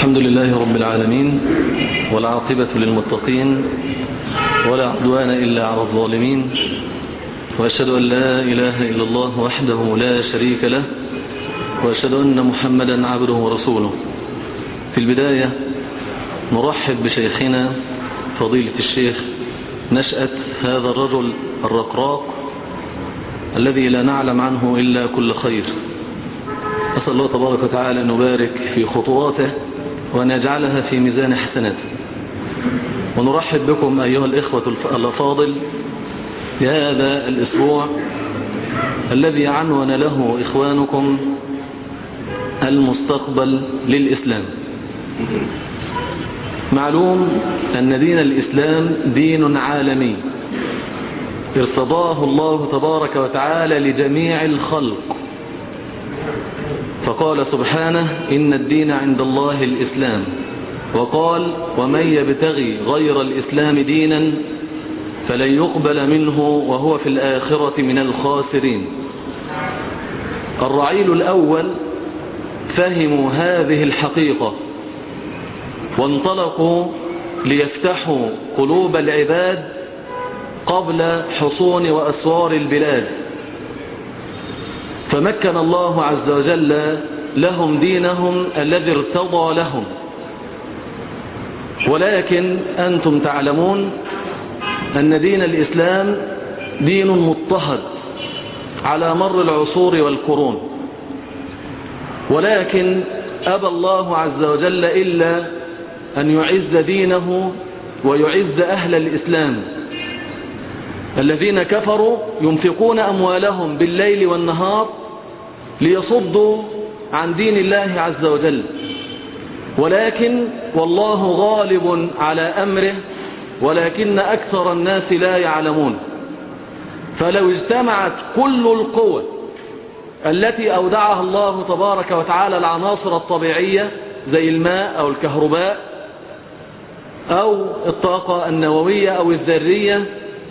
الحمد لله رب العالمين، والعاقبة للمتقين، ولا عدوان إلا على الظالمين، وأشهد أن لا إله إلا الله وحده لا شريك له، وأشهد أن محمدا عبده ورسوله. في البداية نرحب بشيخنا فضيلة الشيخ نشأة هذا الرجل الرقراق الذي لا نعلم عنه إلا كل خير. أسأل الله تبارك وتعالى أن يبارك في خطواته وأن يجعلها في ميزان حسناته. ونرحب بكم أيها الإخوة الأفاضل لهذا الأسبوع الذي عنون له إخوانكم المستقبل للإسلام. معلوم أن دين الإسلام دين عالمي ارتضاه الله تبارك وتعالى لجميع الخلق، فقال سبحانه: إن الدين عند الله الإسلام، وقال: ومن يبتغي غير الإسلام دينا فلن يقبل منه وهو في الآخرة من الخاسرين. الرعيل الأول فهموا هذه الحقيقة وانطلقوا ليفتحوا قلوب العباد قبل حصون وأسوار البلاد، فمكن الله عز وجل لهم دينهم الذي ارتضى لهم. ولكن أنتم تعلمون أن دين الإسلام دين مضطهد على مر العصور والقرون، ولكن أبى الله عز وجل إلا أن يعز دينه ويعز أهل الإسلام. الذين كفروا ينفقون أموالهم بالليل والنهار ليصدوا عن دين الله عز وجل، ولكن والله غالب على أمره، ولكن أكثر الناس لا يعلمون. فلو اجتمعت كل القوى التي أودعها الله تبارك وتعالى العناصر الطبيعية زي الماء أو الكهرباء أو الطاقة النووية أو الذرية،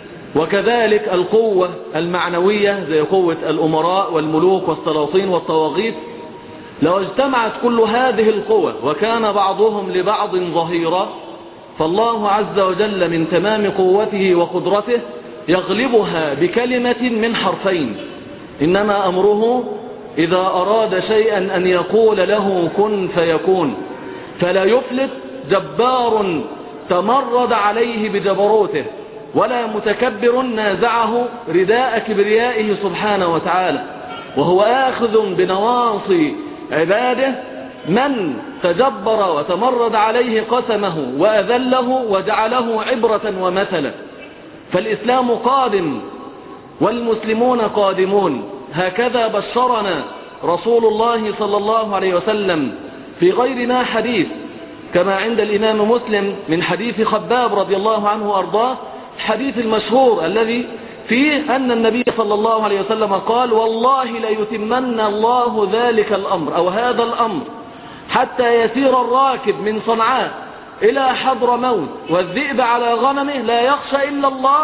وكذلك القوة المعنوية زي قوة الأمراء والملوك والسلاطين والطواغيت، لو اجتمعت كل هذه القوى وكان بعضهم لبعض ظهيرا، فالله عز وجل من تمام قوته وقدرته يغلبها بكلمة من حرفين: إنما أمره إذا أراد شيئا أن يقول له كن فيكون. فلا يفلت جبار تمرد عليه بجبروته، ولا متكبر نازعه رداء كبريائه سبحانه وتعالى، وهو آخذ بنواصي عباده. من تجبر وتمرد عليه قسمه وأذله وجعله عبرة ومثلا. فالإسلام قادم والمسلمون قادمون، هكذا بشرنا رسول الله صلى الله عليه وسلم في غير ما حديث، كما عند الإمام مسلم من حديث خباب رضي الله عنه وأرضاه، الحديث المشهور الذي فيه أن النبي صلى الله عليه وسلم قال: والله ليتمن الله ذلك الأمر أو هذا الأمر حتى يسير الراكب من صنعاء إلى حضر موت والذئب على غنمه لا يخشى إلا الله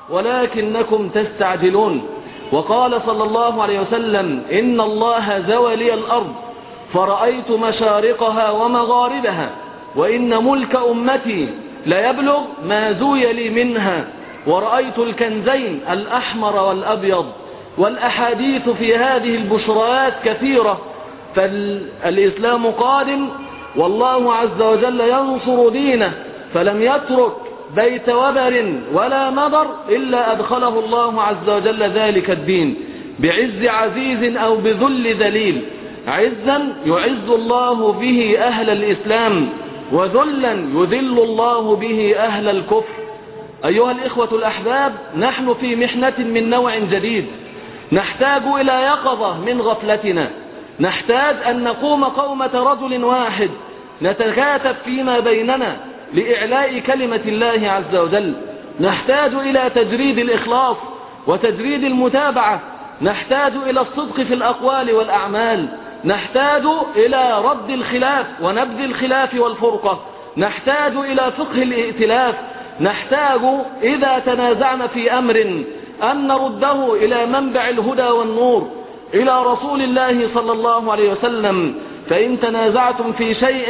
ولكنكم تستعجلون. وقال صلى الله عليه وسلم: إن الله زوى لي الأرض فرأيت مشارقها ومغاربها، وإن ملك أمتي لا يبلغ ما زوي لي منها، ورأيت الكنزين الأحمر والأبيض. والأحاديث في هذه البشرات كثيرة. فالإسلام قادم، والله عز وجل ينصر دينه، فلم يترك بيت وبر ولا مضر إلا أدخله الله عز وجل ذلك الدين بعز عزيز أو بذل ذليل. عزا يعز الله به أهل الإسلام، وذلا يذل الله به أهل الكفر. أيها الإخوة الأحباب، نحن في محنة من نوع جديد، نحتاج إلى يقظة من غفلتنا، نحتاج أن نقوم قومة رجل واحد نتكاتف فيما بيننا لإعلاء كلمة الله عز وجل. نحتاج إلى تجريد الإخلاص وتجريد المتابعة، نحتاج إلى الصدق في الأقوال والأعمال، نحتاج إلى رد الخلاف ونبذ الخلاف والفرقة، نحتاج إلى فقه الائتلاف، نحتاج إذا تنازعنا في أمر أن نرده إلى منبع الهدى والنور، إلى رسول الله صلى الله عليه وسلم. فإن تنازعتم في شيء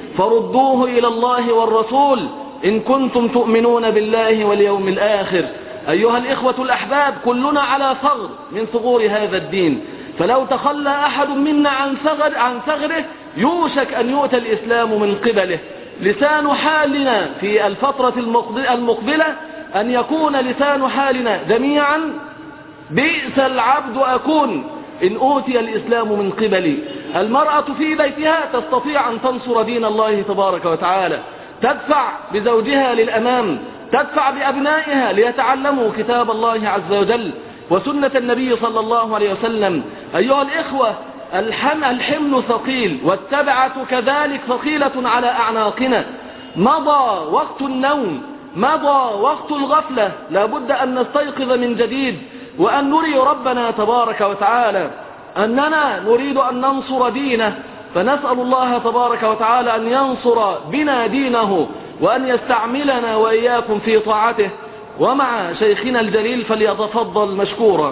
فردوه إلى الله والرسول إن كنتم تؤمنون بالله واليوم الآخر. أيها الإخوة الأحباب، كلنا على ثغر من ثغور هذا الدين، فلو تخلى أحد منا عن ثغره يوشك أن يؤتى الإسلام من قبله. لسان حالنا في الفترة المقبلة أن يكون لسان حالنا جميعا بئس العبد أكون إن أوتي الإسلام من قبلي. المرأة في بيتها تستطيع أن تنصر دين الله تبارك وتعالى، تدفع بزوجها للأمام، تدفع بأبنائها ليتعلموا كتاب الله عز وجل وسنة النبي صلى الله عليه وسلم. أيها الإخوة، الحمل ثقيل والتبعة كذلك ثقيلة على أعناقنا. مضى وقت النوم، مضى وقت الغفلة، لا بد أن نستيقظ من جديد وأن نري ربنا تبارك وتعالى أننا نريد أن ننصر دينه، فنسأل الله تبارك وتعالى أن ينصر بنا دينه وأن يستعملنا وإياكم في طاعته. ومع شيخنا الجليل فليتفضل مشكورا.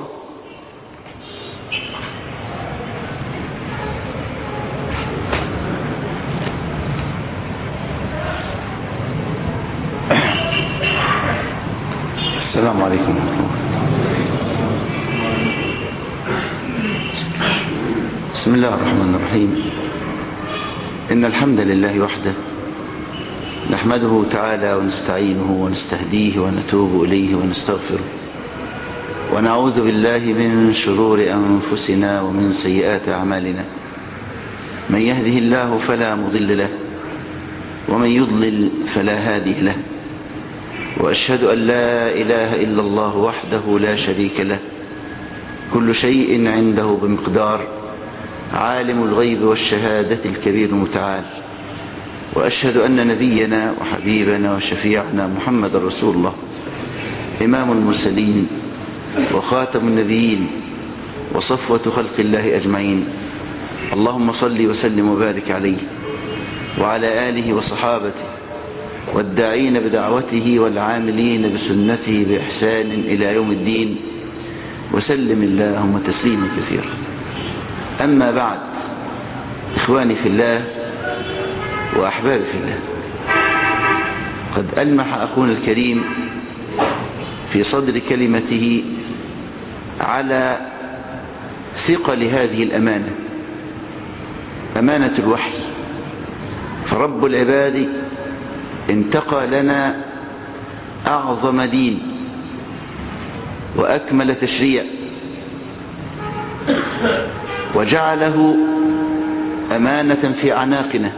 السلام عليكم. بسم الله الرحمن الرحيم. إن الحمد لله وحده نحمده تعالى ونستعينه ونستهديه ونتوب إليه ونستغفره، ونعوذ بالله من شرور أنفسنا ومن سيئات أعمالنا. من يهده الله فلا مضل له ومن يضلل فلا هادي له، وأشهد أن لا إله إلا الله وحده لا شريك له، كل شيء عنده بمقدار، عالم الغيب والشهادة الكبير المتعال. وأشهد أن نبينا وحبيبنا وشفيعنا محمد رسول الله، إمام المرسلين وخاتم النبيين وصفوة خلق الله أجمعين. اللهم صل وسلم وبارك عليه وعلى آله وصحابته والداعين بدعوته والعاملين بسنته بإحسان إلى يوم الدين، وسلم اللهم تسليما كثيرا. أما بعد، إخواني في الله وأحبابي في الله، قد ألمح أخونا الكريم في صدر كلمته على ثقل هذه الأمانة، أمانة الوحي. فرب العباد انتقى لنا أعظم دين وأكمل تشريع، وجعله أمانة في أعناقنا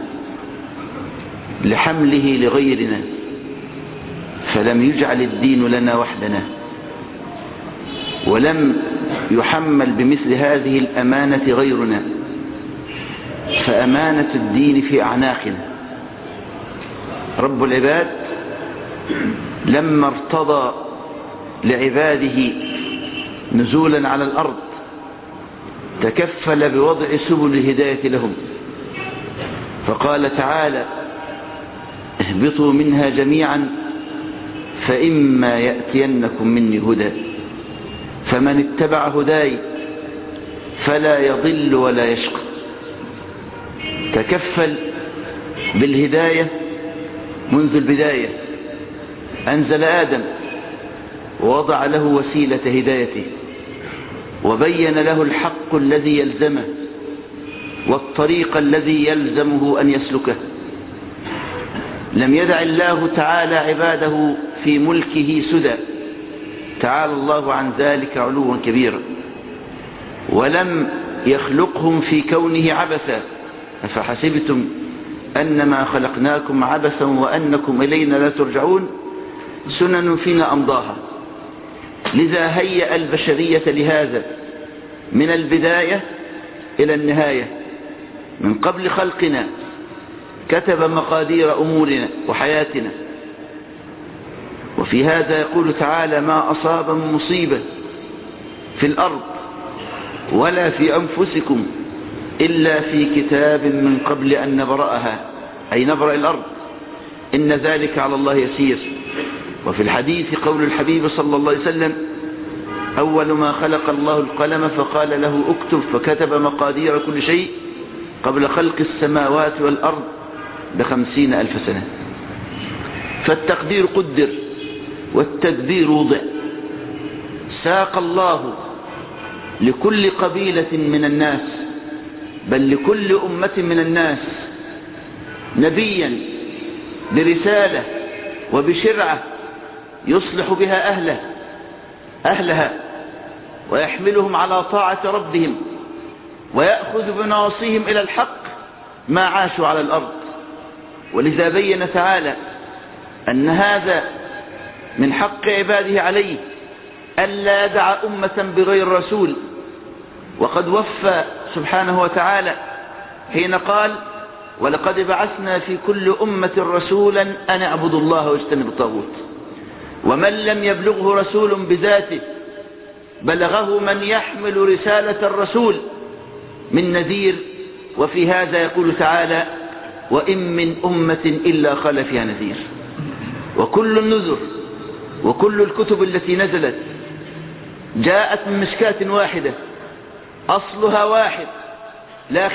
لحمله لغيرنا، فلم يجعل الدين لنا وحدنا، ولم يحمل بمثل هذه الأمانة غيرنا، فأمانة الدين في أعناقنا. رب العباد لما ارتضى لعباده نزولا على الأرض تكفل بوضع سبل الهداية لهم، فقال تعالى: اهبطوا منها جميعا فإما يأتينكم مني هدى فمن اتبع هداي فلا يضل ولا يشقى. تكفل بالهداية منذ البداية، أنزل آدم ووضع له وسيلة هدايته، وبين له الحق الذي يلزمه والطريق الذي يلزمه أن يسلكه. لم يدع الله تعالى عباده في ملكه سدى، تعالى الله عن ذلك علوا كبيرا، ولم يخلقهم في كونه عبثا، أفحسبتم أنما خلقناكم عبثا وأنكم إلينا لا ترجعون، سنن فينا أمضاها. لذا هيأ البشرية لهذا من البداية إلى النهاية. من قبل خلقنا كتب مقادير أمورنا وحياتنا، وفي هذا يقول تعالى: ما أصاب من مصيبة في الأرض ولا في أنفسكم إلا في كتاب من قبل أن نبرأها، أي نبرأ الأرض، إن ذلك على الله يسير. وفي الحديث قول الحبيب صلى الله عليه وسلم: أول ما خلق الله القلم فقال له اكتب، فكتب مقادير كل شيء قبل خلق السماوات والأرض ب50,000 سنة. فالتقدير قدر والتدبير وضع. ساق الله لكل قبيلة من الناس، بل لكل أمة من الناس، نبيا برسالة وبشرعة يصلح بها أهلها ويحملهم على طاعة ربهم ويأخذ بنواصيهم إلى الحق ما عاشوا على الأرض. ولذا بين تعالى أن هذا من حق عباده عليه ألا يدع أمة بغير رسول. وقد وفى سبحانه وتعالى حين قال: ولقد بعثنا في كل أمة رسولا أن اعبدوا الله واجتنبوا الطاغوت. ومن لم يبلغه رسول بذاته بلغه من يحمل رسالة الرسول من نذير. وفي هذا يقول تعالى: وإن من أمة إلا خلا فيها نذير. وكل النذر وكل الكتب التي نزلت جاءت من مشكاة واحدة أصلها واحد لا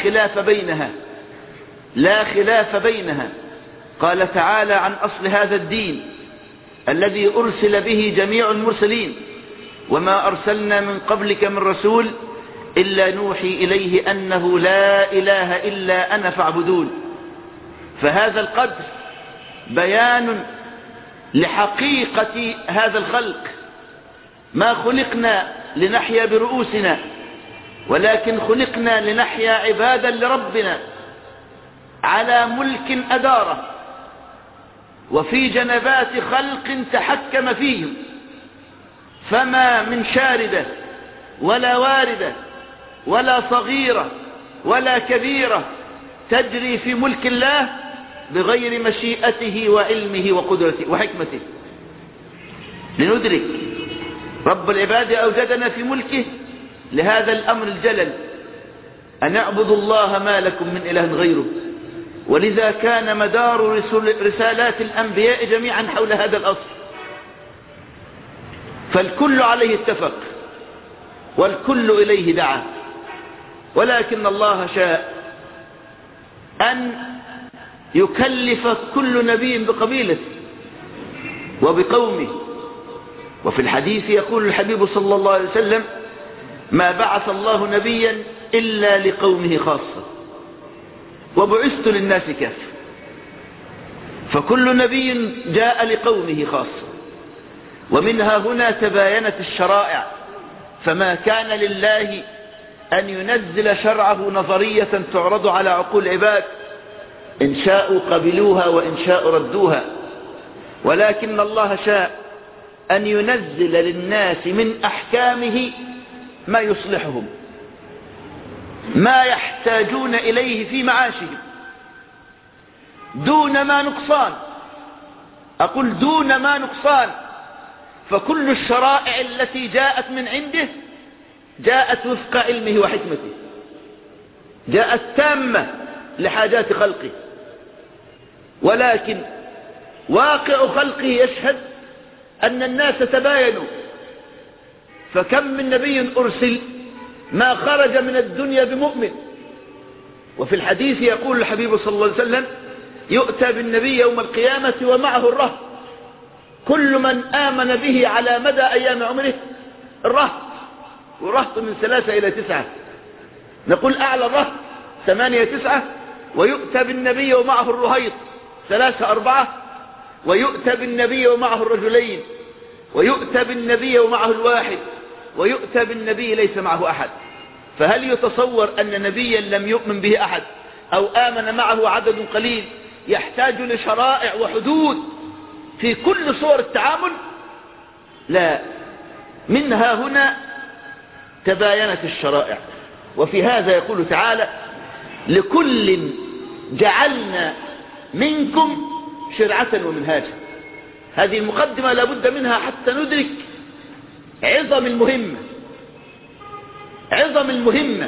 خلاف بينها. قال تعالى عن أصل هذا الدين الذي أرسل به جميع المرسلين: وما أرسلنا من قبلك من رسول إلا نوحي إليه أنه لا إله إلا أنا فاعبدون. فهذا القدر بيان لحقيقة هذا الخلق. ما خلقنا لنحيا برؤوسنا، ولكن خلقنا لنحيا عبادا لربنا على ملك أداره وفي جنبات خلق تحكم فيهم. فما من شاردة ولا واردة ولا صغيرة ولا كبيرة تجري في ملك الله بغير مشيئته وعلمه وقدرته وحكمته. لندرك رب العباد أوجدنا في ملكه لهذا الأمر الجلل: أن اعبدوا الله ما لكم من إله غيره. ولذا كان مدار رسالات الأنبياء جميعا حول هذا الأصل، فالكل عليه اتفق والكل إليه دعا. ولكن الله شاء أن يكلف كل نبي بقبيلته وبقومه. وفي الحديث يقول الحبيب صلى الله عليه وسلم: ما بعث الله نبيا إلا لقومه خاصة وبعثت للناس كافة. فكل نبي جاء لقومه خاصة. ومنها هنا تباينت الشرائع. فما كان لله أن ينزل شرعه نظرية تعرض على عقول العباد، إن شاءوا قبلوها وإن شاءوا ردوها. ولكن الله شاء أن ينزل للناس من أحكامه ما يصلحهم، ما يحتاجون إليه في معاشهم دون ما نقصان. أقول دون ما نقصان. فكل الشرائع التي جاءت من عنده جاءت وفق علمه وحكمته، جاءت تامة لحاجات خلقه. ولكن واقع خلقه يشهد أن الناس تباينوا. فكم من نبي أرسل ما خرج من الدنيا بمؤمن. وفي الحديث يقول الحبيب صلى الله عليه وسلم: يؤتى بالنبي يوم القيامة ومعه الرهط، كل من آمن به على مدى أيام عمره الرهط. ورهط من 3 إلى 9، نقول أعلى الرهط 8 9. ويؤتى بالنبي ومعه الرهيط 3 4. ويؤتى بالنبي ومعه الرجلين. ويؤتى بالنبي ومعه الواحد. ويؤتى بالنبي ليس معه أحد. فهل يتصور أن نبيا لم يؤمن به أحد أو آمن معه عدد قليل يحتاج لشرائع وحدود في كل صور التعامل؟ لا. منها هنا تباينت الشرائع. وفي هذا يقول تعالى: لكل جعلنا منكم شرعة ومنهاجا. هذه المقدمة لابد منها حتى ندرك عظم المهمة.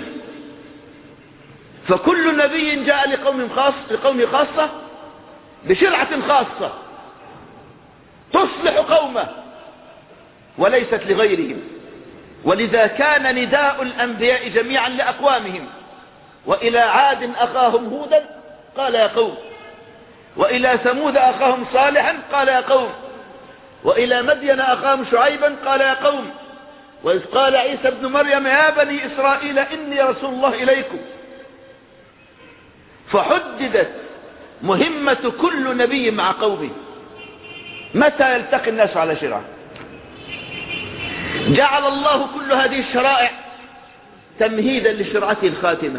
فكل نبي جاء لقوم خاصة بشرعة خاصة تصلح قومه وليست لغيرهم. ولذا كان نداء الأنبياء جميعا لأقوامهم: وإلى عاد أخاهم هودا قال يا قوم وإلى ثمود أخاهم صالحا قال يا قوم، وإلى مدين أخاهم شعيبا قال يا قوم، وإذ قال عيسى ابن مريم يا بني إسرائيل إني رسول الله إليكم. فحددت مهمة كل نبي مع قومه، متى يلتقي الناس على شرعه. جعل الله كل هذه الشرائع تمهيدا لشرعته الخاتمة،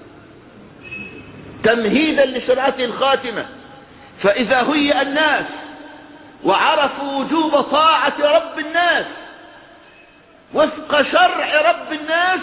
تمهيدا لشرعته الخاتمة. فإذا هيأ الناس وعرفوا وجوب طاعة رب الناس وفق شرع رب الناس،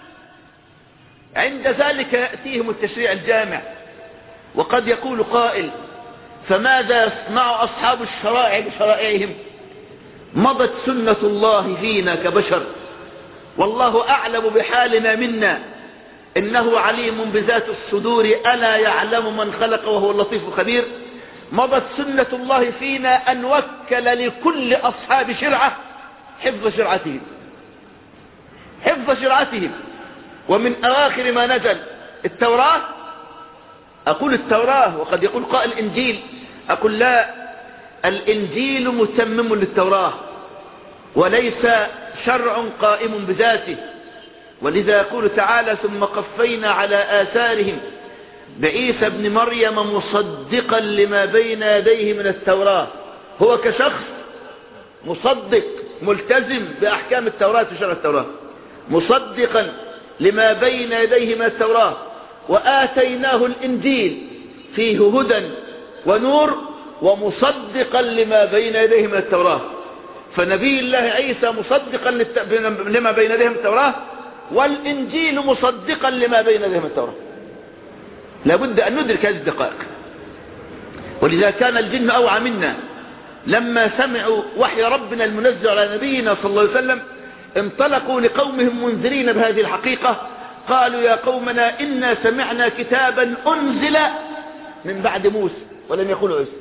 عند ذلك يأتيهم التشريع الجامع. وقد يقول قائل: فماذا يصنع أصحاب الشرائع بشرائعهم؟ مضت سنة الله فينا كبشر، والله أعلم بحالنا منا، إنه عليم بذات الصدور، ألا يعلم من خلق وهو اللطيف الخبير. مضت سنة الله فينا أن وكل لكل أصحاب شرعة حفظ شرعتهم، حفظ شرعتهم. ومن أواخر ما نزل التوراة، أقول التوراة وقد يقول قائل الإنجيل، أقول لا، الإنجيل متمم للتوراة وليس شرع قائم بذاته. ولذا يقول تعالى: ثم قفينا على آثارهم بعيسى ابن مريم مصدقا لما بين يديه من التوراة. هو كشخص مصدق ملتزم بأحكام التوراة وشرع التوراة، مصدقا لما بين يديه من التوراة. وآتيناه الإنجيل فيه هدى ونور ومصدقا لما بين يديه من التوراة. فنبي الله عيسى مصدقا لما بين يديه من التوراة، والإنجيل مصدقا لما بين يديه من التوراة. لابد أن ندرك هذه الدقائق. ولذا كان الجن أوعى منا، لما سمعوا وحي ربنا المنزل على نبينا صلى الله عليه وسلم انطلقوا لقومهم منذرين بهذه الحقيقة. قالوا: يا قومنا إنا سمعنا كتابا أنزل من بعد موسى، ولم يقولوا عيسى.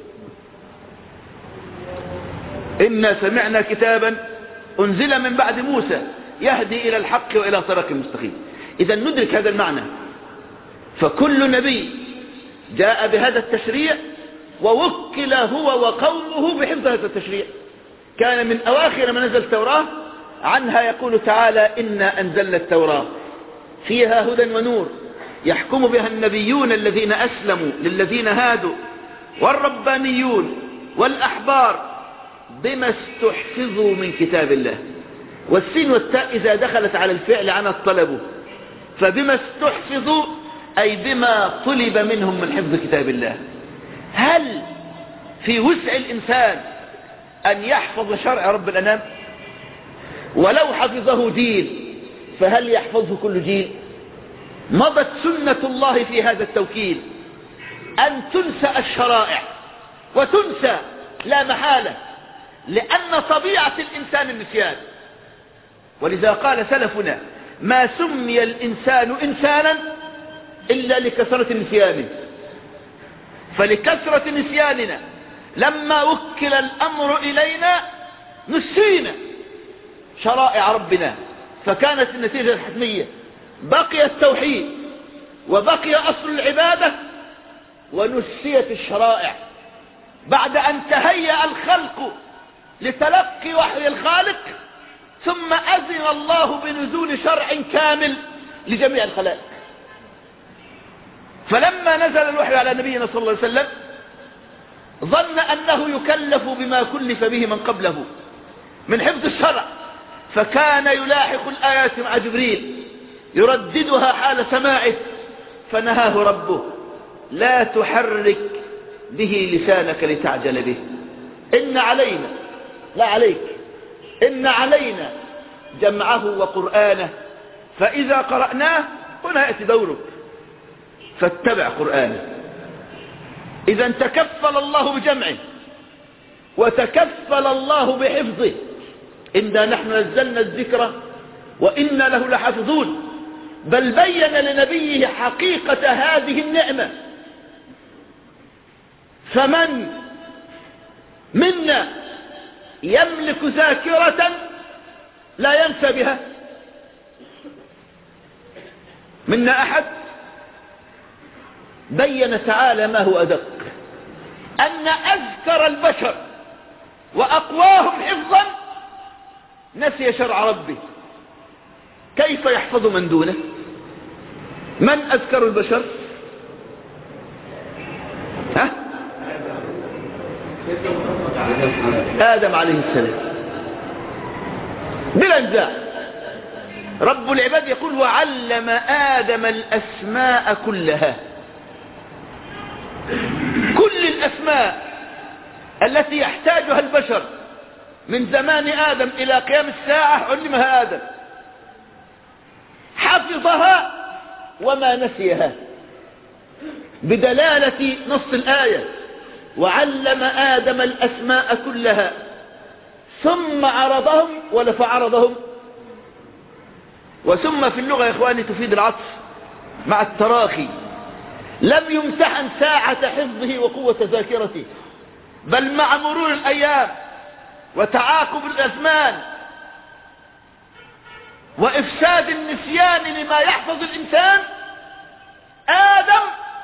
إنا سمعنا كتابا أنزل من بعد موسى يهدي إلى الحق وإلى صراط مستقيم. إذا ندرك هذا المعنى. فكل نبي جاء بهذا التشريع ووكل هو وقومه بحفظ هذا التشريع. كان من أواخر ما نزل التوراة، عنها يقول تعالى: إنا أنزلنا التوراة فيها هدى ونور يحكم بها النبيون الذين أسلموا للذين هادوا والربانيون والأحبار بما استحفظوا من كتاب الله. والسين والتاء إذا دخلت على الفعل عنها الطلب، فبما استحفظوا أي بما طلب منهم من حفظ كتاب الله. هل في وسع الإنسان أن يحفظ شرع رب الأنام؟ ولو حفظه جيل فهل يحفظه كل جيل؟ مضت سنة الله في هذا التوكيل أن تنسى الشرائع، وتنسى لا محالة، لأن طبيعة الإنسان النسيان. ولذا قال سلفنا: ما سمي الإنسان إنسانا إلا لكثرة نسيانه. فلكثرة نسياننا لما وكل الأمر إلينا نسينا شرائع ربنا، فكانت النتيجة الحتمية: بقي التوحيد وبقي أصل العبادة ونسيت الشرائع. بعد أن تهيأ الخلق لتلقي وحي الخالق، ثم أذن الله بنزول شرع كامل لجميع الخلائق. فلما نزل الوحي على نبينا صلى الله عليه وسلم ظن أنه يكلف بما كلف به من قبله من حفظ الشرع، فكان يلاحق الآيات مع جبريل يرددها حال سماعه، فنهاه ربه: لا تحرك به لسانك لتعجل به، إن علينا، لا عليك، إن علينا جمعه وقرآنه، فإذا قرأناه هنا يأتي دورك فاتبع قرآنه. إذا تكفل الله بجمعه وتكفل الله بحفظه. إنا نحن نزلنا الذكر وإنا له لحافظون. بل بين لنبيه حقيقة هذه النعمة. فمن منا يملك ذاكرة لا ينسى بها؟ منا أحد؟ بين تعالى ما هو أدق. أن أذكر البشر وأقواهم حفظا نسي شرع ربه، كيف يحفظ من دونه؟ من أذكر البشر؟ ها؟ آدم عليه السلام بلا نزاع. رب العباد يقول وعلم آدم الأسماء كلها، كل الأسماء التي يحتاجها البشر من زمان آدم إلى قيام الساعة علمها آدم، حفظها وما نسيها، بدلالة نص الآية وعلم آدم الأسماء كلها ثم عرضهم ولا فعرضهم. وثم في اللغة يا إخواني تفيد العطف مع التراخي، لم يمتحن ساعة حفظه وقوة ذاكرته، بل مع مرور الأيام وتعاقب الأزمان وإفساد النسيان لما يحفظ الإنسان، آدم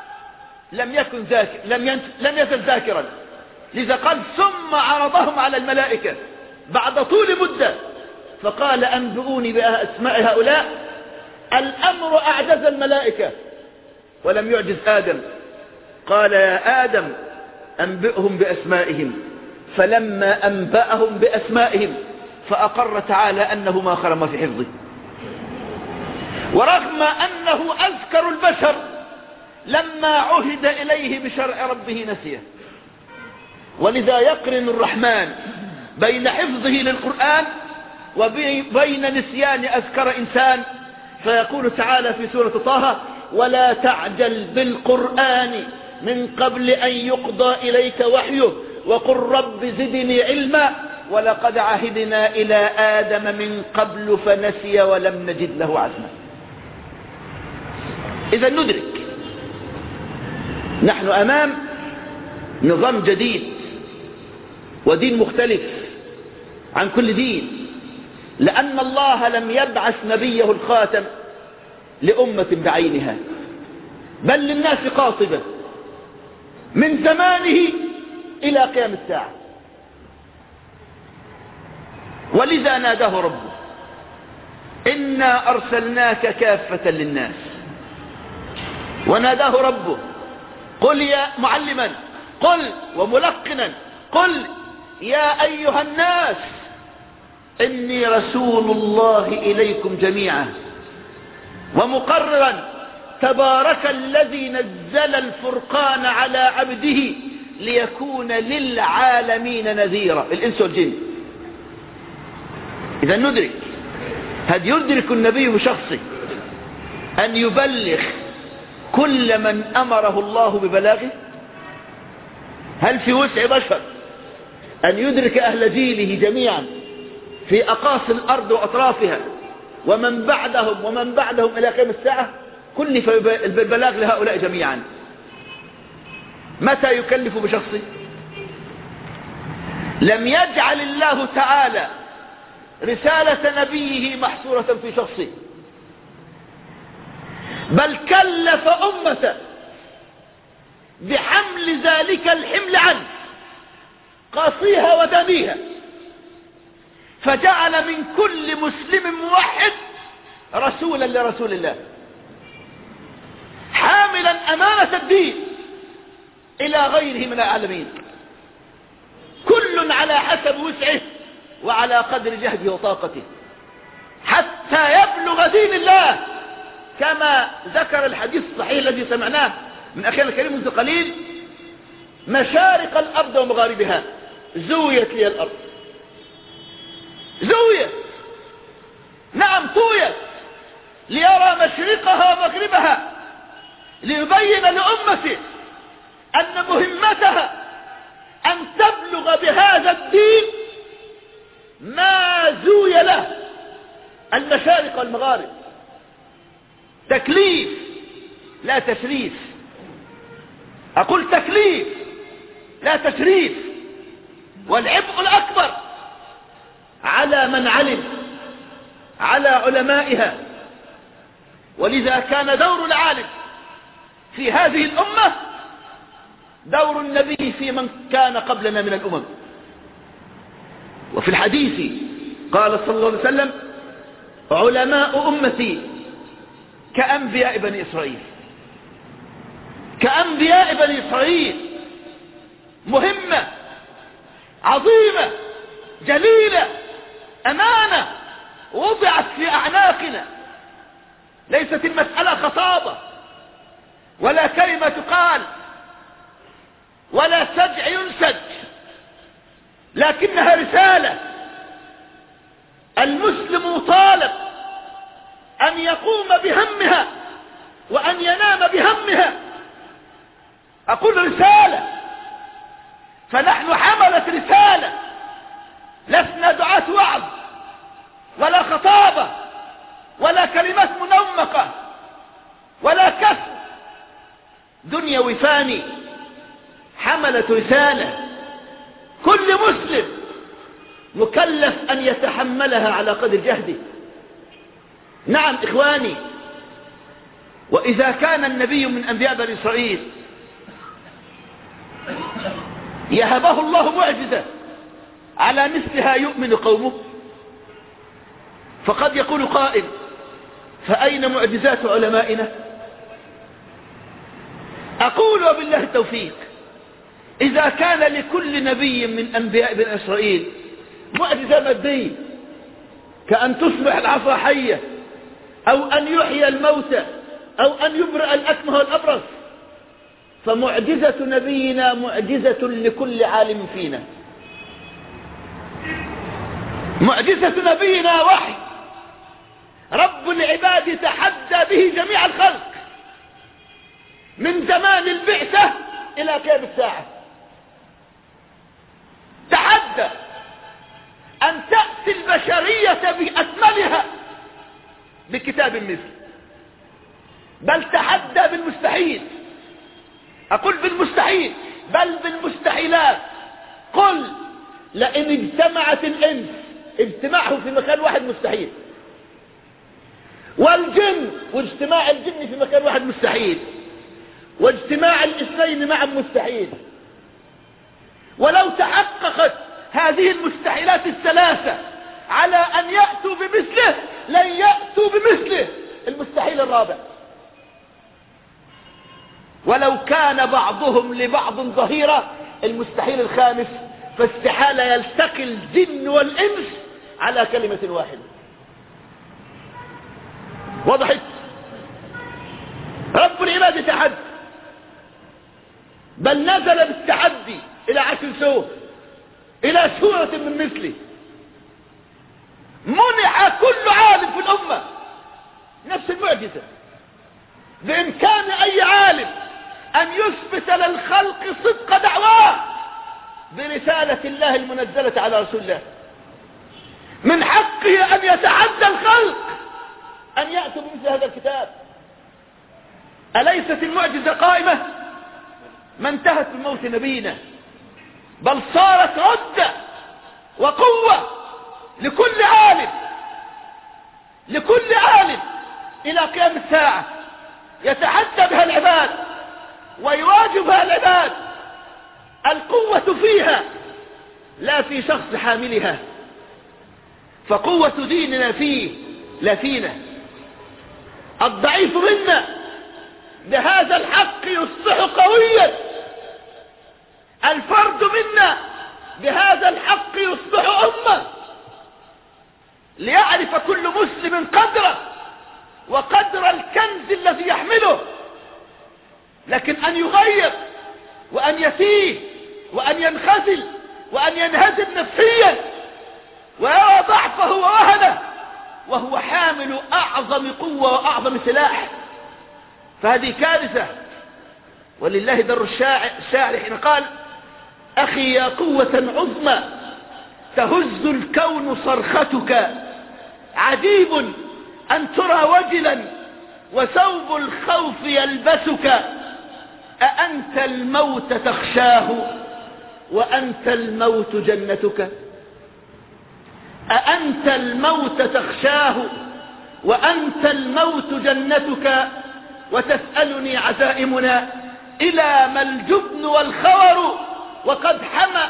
لم يزل ذاكرا. لذا قال ثم عرضهم على الملائكة بعد طول مدة فقال أنبئوني بأسماء هؤلاء. الأمر أعجز الملائكة ولم يعجز آدم، قال يا آدم أنبئهم بأسمائهم، فلما أنبأهم بأسمائهم فأقر تعالى أنه ما خرم في حفظه، ورغم أنه أذكر البشر لما عهد إليه بشرع ربه نسيه. ولذا يقرن الرحمن بين حفظه للقرآن وبين نسيان أذكر إنسان، فيقول تعالى في سورة طه ولا تعجل بالقرآن من قبل أن يقضى إليك وحيه وقل رب زدني علما ولقد عهدنا إلى آدم من قبل فنسي ولم نجد له عزما. إذا ندرك نحن أمام نظام جديد ودين مختلف عن كل دين، لأن الله لم يبعث نبيه الخاتم لأمة بعينها بل للناس قاطبة من زمانه إلى قيام الساعة. ولذا ناداه ربه إنا أرسلناك كافة للناس. وناداه ربه قل يا معلما قل وملقنا قل يا أيها الناس إني رسول الله إليكم جميعا، ومقررا تبارك الذي نزل الفرقان على عبده ليكون للعالمين نذيرا، الإنس والجن. إذا ندرك، هل يدرك النبي بشخصه أن يبلغ كل من أمره الله ببلاغه؟ هل في وسع بشر أن يدرك أهل جيله جميعا في أقاصي الأرض وأطرافها ومن بعدهم إلى قيام الساعة كلف البلاغ لهؤلاء جميعا؟ متى يكلف بشخصه؟ لم يجعل الله تعالى رسالة نبيه محصورة في شخصه، بل كلف أمته بحمل ذلك الحمل عنه قاصيها ودانيها، فجعل من كل مسلم موحد رسولا لرسول الله حاملا أمانة الدين إلى غيره من العالمين، كل على حسب وسعه وعلى قدر جهده وطاقته، حتى يبلغ دين الله كما ذكر الحديث الصحيح الذي سمعناه من أخينا الكريم منذ قليل: مشارق الأرض ومغاربها زويت لي الأرض، زويت، نعم طويت، ليرى مشرقها ومغربها، ليبين لأمته أن مهمتها أن تبلغ بهذا الدين ما زوي له المشارق والمغارب. تكليف لا تشريف، أقول تكليف لا تشريف. والعبء الأكبر على من علم، على علمائها. ولذا كان دور العالم في هذه الأمة دور النبي في من كان قبلنا من الأمم. وفي الحديث قال صلى الله عليه وسلم: علماء أمتي كأنبياء بني إسرائيل. كأنبياء بني إسرائيل. مهمة عظيمة جليلة، أمانة وضعت في أعناقنا. ليست المسألة خطابة ولا كلمة تقال ولا سجع ينسج، لكنها رسالة. المسلم طالب أن يقوم بهمها وأن ينام بهمها. أقول رسالة، فنحن حملة رسالة، لسنا دعاة وعظ ولا خطابة ولا كلمات منمقة ولا كسر دنيوي فاني. حملة رسالة، كل مسلم مكلف أن يتحملها على قدر جهده. نعم إخواني، وإذا كان النبي من أنبياء بني إسرائيل يهبه الله معجزة على مثلها يؤمن قومه، فقد يقول قائل: فأين معجزات علمائنا؟ أقول وبالله التوفيق: إذا كان لكل نبي من أنبياء بني إسرائيل معجزة مادية كأن تصبح العصا حية أو أن يحيي الموتى أو أن يبرئ الأكمه والأبرص، فمعجزة نبينا معجزة لكل عالم فينا. معجزة نبينا وحي رب العباد تحدى به جميع الخلق من زمان البعثة إلى قيام الساعة. تحدى أن تأتي البشرية بأكملها بكتاب مثل، بل تحدى بالمستحيل. أقول بالمستحيل، بل بالمستحيلات. قل لئن اجتمعت الإنس، اجتماعهم في مكان واحد مستحيل، والجن واجتماع الجن في مكان واحد مستحيل، واجتماع الاثنين معا مستحيل. ولو تحققت هذه المستحيلات الثلاثة على أن يأتوا بمثله لن يأتوا بمثله المستحيل الرابع. ولو كان بعضهم لبعض ظهيرا المستحيل الخامس، فاستحالة يلتقي الجن والإنس على كلمة واحدة. وضحت؟ رب العباد يتحدى، بل نزل بالتحدي إلى 10 سور، إلى سورة من مثله. منع كل عالم في الأمة نفس المعجزة. بإمكان أي عالم أن يثبت للخلق صدق دعواه برسالة الله المنزلة على رسول الله. من حقه أن يتحدى الخلق أن يأتوا بمثل هذا الكتاب. أليست المعجزة قائمة؟ ما انتهت بموت نبينا، بل صارت ردة وقوة لكل عالم، لكل عالم إلى قيام الساعة يتحدى بها العباد ويواجه بها العباد. القوة فيها لا في شخص حاملها، فقوة ديننا فيه لا فينا. الضعيف منا بهذا الحق يصبح قويا، الفرد منا بهذا الحق يصبح أمة. ليعرف كل مسلم قدره وقدر الكنز الذي يحمله، لكن أن يغير وأن يتيه وأن ينخزل وأن ينهزم نفسيا ويرى ضعفه ووهنه وهو حامل أعظم قوة وأعظم سلاح، فهذه كارثة. ولله در الشاعر حين قال: أخي يا قوة عظمى تهز الكون صرختك، عجيب أن ترى وجلا وثوب الخوف يلبسك، أأنت الموت تخشاه وأنت الموت جنتك؟ أأنت الموت تخشاه وأنت الموت جنتك؟ وتسألني عزائمنا إلى ما الجبن والخور وقد حمى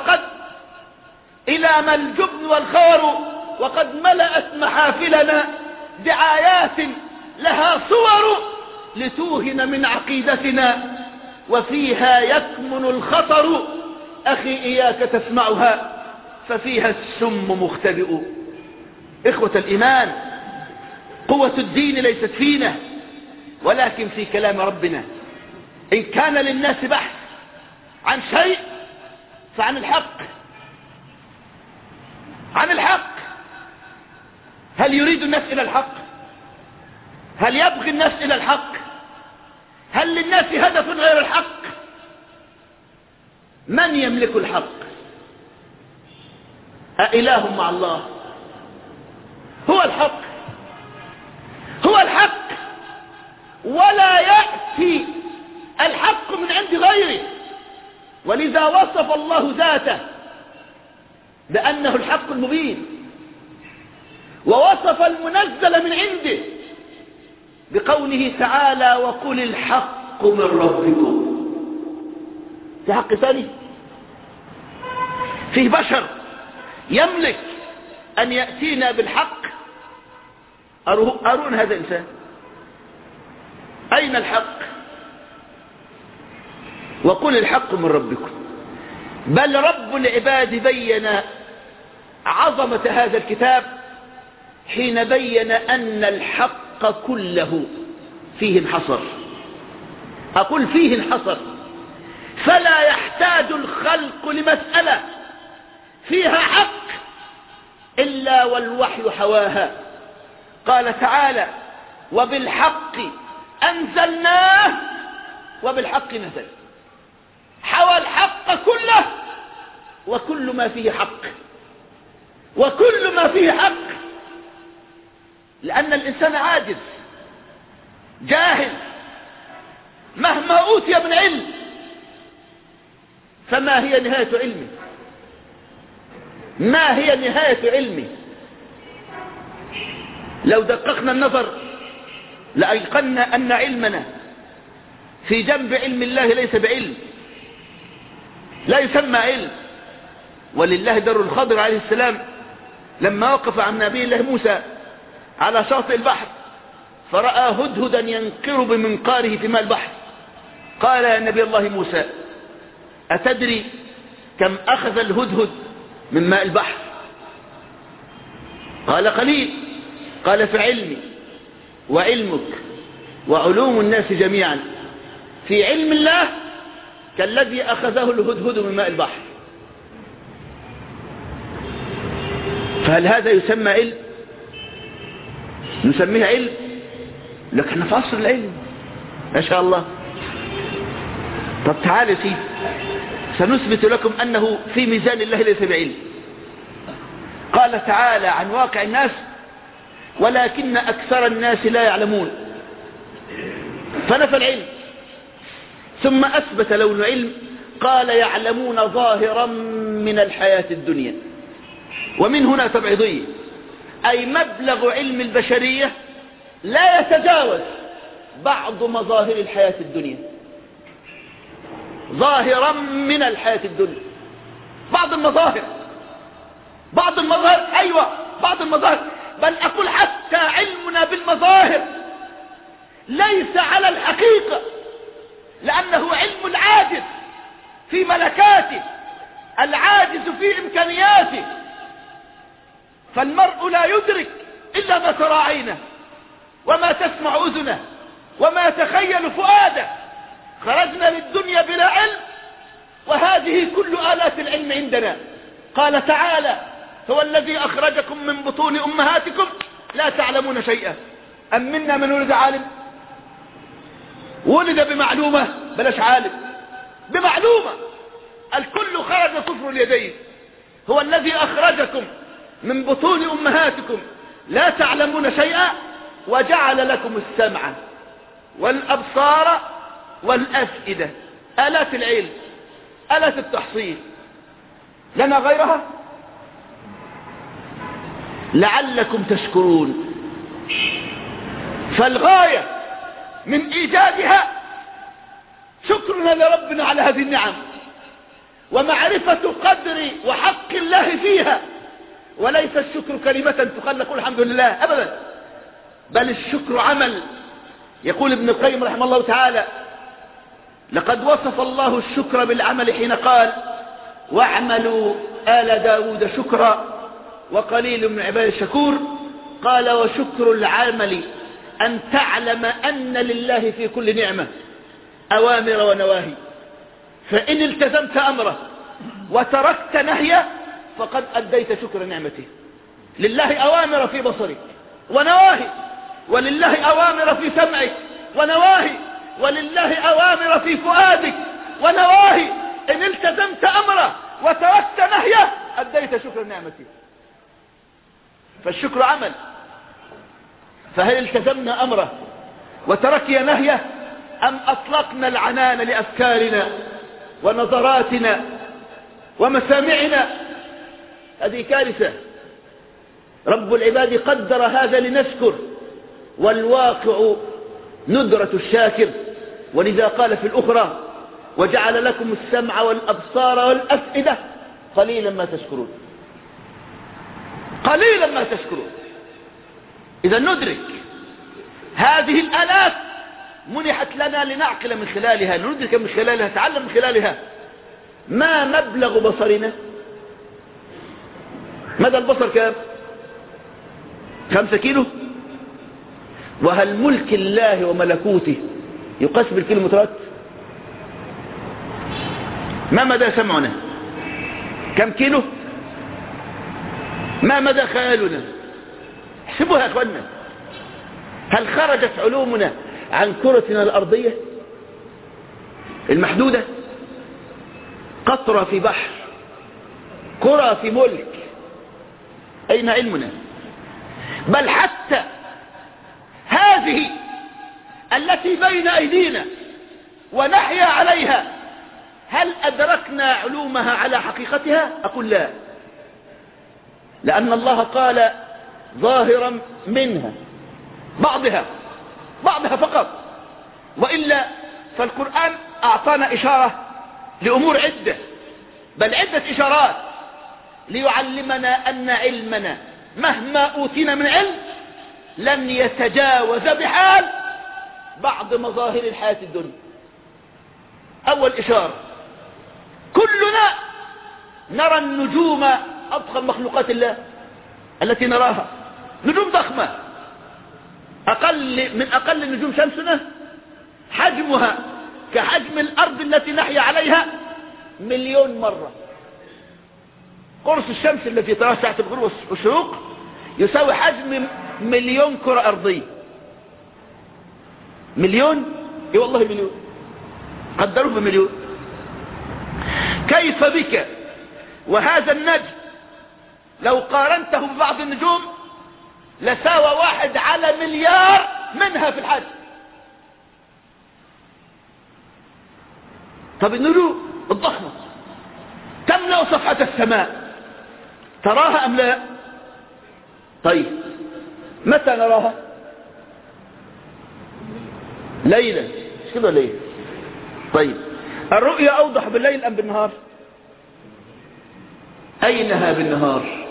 إلى ما الجبن والخور وقد ملأت محافلنا دعايات لها صور لتوهن من عقيدتنا وفيها يكمن الخطر. أخي إياك تسمعها ففيها السم مختبئ. إخوة الإيمان، قوة الدين ليست فينا ولكن في كلام ربنا. إن كان للناس بحث عن شيء فعن الحق، عن الحق. هل يريد الناس إلى الحق؟ هل يبغي الناس إلى الحق؟ هل للناس هدف غير الحق؟ من يملك الحق؟ أإله مع الله؟ هو الحق، هو الحق، ولا يأتي الحق من عند غيره. ولذا وصف الله ذاته بأنه الحق المبين، ووصف المنزل من عنده بقوله تعالى وقل الحق من ربكم. في حق ثاني؟ فيه بشر يملك أن يأتينا بالحق؟ أرون هذا الإنسان. أين الحق؟ وقل الحق من ربكم. بل رب العباد بين عظمة هذا الكتاب حين بين أن الحق كله فيه انحصر. أقول فيه انحصر، فلا يحتاج الخلق لمسألة فيها حق إلا والوحي حواها. قال تعالى وبالحق أنزلناه وبالحق نزل. حوى الحق كله وكل ما فيه حق، وكل ما فيه حق. لأن الإنسان عاجز جاهل مهما أوتي من علم، فما هي نهاية علمه؟ ما هي نهاية علمه؟ لو دققنا النظر لأيقنا أن علمنا في جنب علم الله ليس بعلم، لا يسمى علم. ولله در الخضر عليه السلام لما وقف عن نبي الله موسى على شاطئ البحر فرأى هدهدا ينقر بمنقاره في ماء البحر، قال يا نبي الله موسى أتدري كم أخذ الهدهد من ماء البحر؟ قال قليل. قال فعلمي وعلمك وعلوم الناس جميعا في علم الله كالذي أخذه الهدهد من ماء البحر. فهل هذا يسمى علم؟ نسميه علم؟ لكن احنا في عصر العلم ما شاء الله. طب تعالوا يا سيدي سنثبت لكم أنه في ميزان الله ليس بعلم. قال تعالى عن واقع الناس ولكن أكثر الناس لا يعلمون، فنفى العلم ثم أثبت لون علم. قال يعلمون ظاهرا من الحياة الدنيا. ومن هنا تبعيضية، أي مبلغ علم البشرية لا يتجاوز بعض مظاهر الحياة الدنيا. ظاهرا من الحياة الدنيا، بعض المظاهر، بعض المظاهر، أيوة بعض المظاهر. بل أقول حتى علمنا بالمظاهر ليس على الحقيقة، لأنه علم العاجز في ملكاته، العاجز في إمكانياته. فالمرء لا يدرك إلا ما ترى عينه وما تسمع أذنه وما تخيل فؤاده. خرجنا للدنيا بلا علم، وهذه كل آلات العلم عندنا. قال تعالى هو الذي أخرجكم من بطون أمهاتكم لا تعلمون شيئا. أم منا من ولد عالم؟ ولد بمعلومة، بلاش عالم، بمعلومة. الكل خرج صفر اليدين. هو الذي أخرجكم من بطون أمهاتكم لا تعلمون شيئا وجعل لكم السمع والأبصار والأفئدة. آلات العلم، آلات التحصيل، لنا غيرها لعلكم تشكرون. فالغاية من إيجادها شكرنا لربنا على هذه النعم ومعرفة قدر وحق الله فيها. وليس الشكر كلمة تقال نقول الحمد لله أبدا، بل الشكر عمل. يقول ابن القيم رحمه الله تعالى: لقد وصف الله الشكر بالعمل حين قال: واعملوا آل داود شكرا وقليل من عباد الشكور. قال: وشكر العمل أن تعلم أن لله في كل نعمة أوامر ونواهي، فإن التزمت أمره وتركت نهيه فقد أديت شكر نعمته. لله أوامر في بصرك ونواهي، ولله أوامر في سمعك ونواهي، ولله أوامر في فؤادك ونواهي. إن التزمت أمره وتركت نهيه أديت شكر نعمته. فالشكر عمل. فهل التزمنا أمره وتركنا نهيه، أم أطلقنا العنان لأفكارنا ونظراتنا ومسامعنا؟ هذه كارثة. رب العباد قدر هذا لنشكر، والواقع ندرة الشاكر. ولذا قال في الأخرى: وجعل لكم السمع والأبصار والأفئدة قليلا ما تشكرون. قليلا ما تشكرون. إذا ندرك هذه الآلات منحت لنا لنعقل من خلالها، لندرك من خلالها، نتعلم من خلالها. ما مبلغ بصرنا؟ مدى البصر كام؟ 5 كيلو؟ وهل ملك الله وملكوته يقاس بالكيلومترات؟ ما مدى سمعنا؟ كم كيلو؟ ما مدى خيالنا؟ احسبوها يا اخوانا. هل خرجت علومنا عن كرتنا الأرضية المحدودة؟ قطرة في بحر، كرة في ملك. أين علمنا؟ بل حتى هذه التي بين أيدينا ونحيا عليها، هل أدركنا علومها على حقيقتها؟ أقول لا، لأن الله قال ظاهرا منها، بعضها فقط. وإلا فالقرآن أعطانا إشارة لأمور عدة، بل عدة إشارات ليعلمنا أن علمنا مهما أوتينا من علم لن يتجاوز بحال بعض مظاهر الحياة الدنيا. أول إشارة: كلنا نرى النجوم، أضخم مخلوقات الله التي نراها، نجوم ضخمة، من أقل نجوم شمسنا حجمها كحجم الأرض التي نحيا عليها 1,000,000 مرة. قرص الشمس التي تراه ساعة الغروب والشروق يساوي حجم 1,000,000 كرة أرضية. 1,000,000؟ اي والله 1,000,000، قدروه ب1,000,000. كيف بك وهذا النجم لو قارنته ببعض النجوم لساوى 1 على مليار منها في الحجم. طب النجوم الضخمة تملأ صفحة السماء، تراها أم لا؟ طيب متى نراها؟ ليلا، مش كده ليل؟ طيب الرؤيا أوضح بالليل أم بالنهار؟ أينها بالنهار؟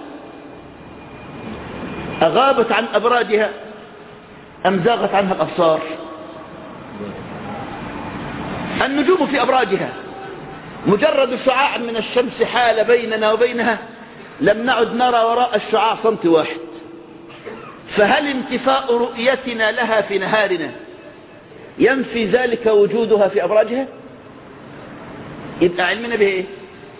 أغابت عن أبراجها أم زاغت عنها الأبصار؟ النجوم في أبراجها، مجرد شعاع من الشمس حال بيننا وبينها لم نعد نرى وراء الشعاع صمت واحد. فهل انتفاء رؤيتنا لها في نهارنا ينفي ذلك وجودها في أبراجها؟ يبقى علمنا به ايه؟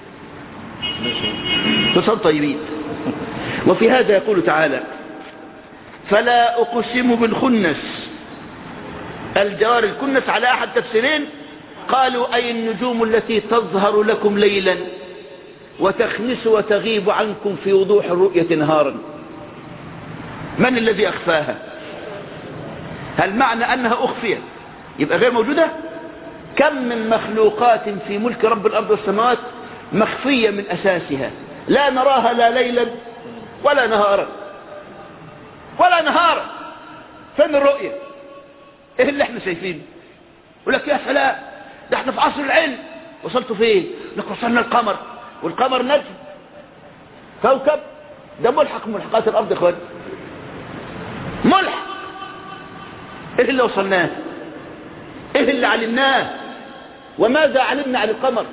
تصل طيبين. وفي هذا يقول تعالى: فلا أقسم بالخنس. الجوار الكنس على أحد تفسيرين، قالوا أي النجوم التي تظهر لكم ليلا وتخنس وتغيب عنكم في وضوح الرؤية نهارا. من الذي أخفاها؟ هل معنى أنها أخفيت يبقى غير موجودة؟ كم من مخلوقات في ملك رب الأرض والسماوات مخفية من أساسها، لا نراها لا ليلا ولا نهارا ولا نهارا. فين الرؤية؟ ايه اللي احنا شايفينه؟ يقول لك يا سلام ده احنا في عصر العلم. وصلتوا فين؟ لك وصلنا القمر، والقمر نجم كوكب، ده ملحق من ملحقات الارض يا اخوان، ملحق. ايه اللي وصلناه؟ ايه اللي علمناه؟ وماذا علمنا عن القمر؟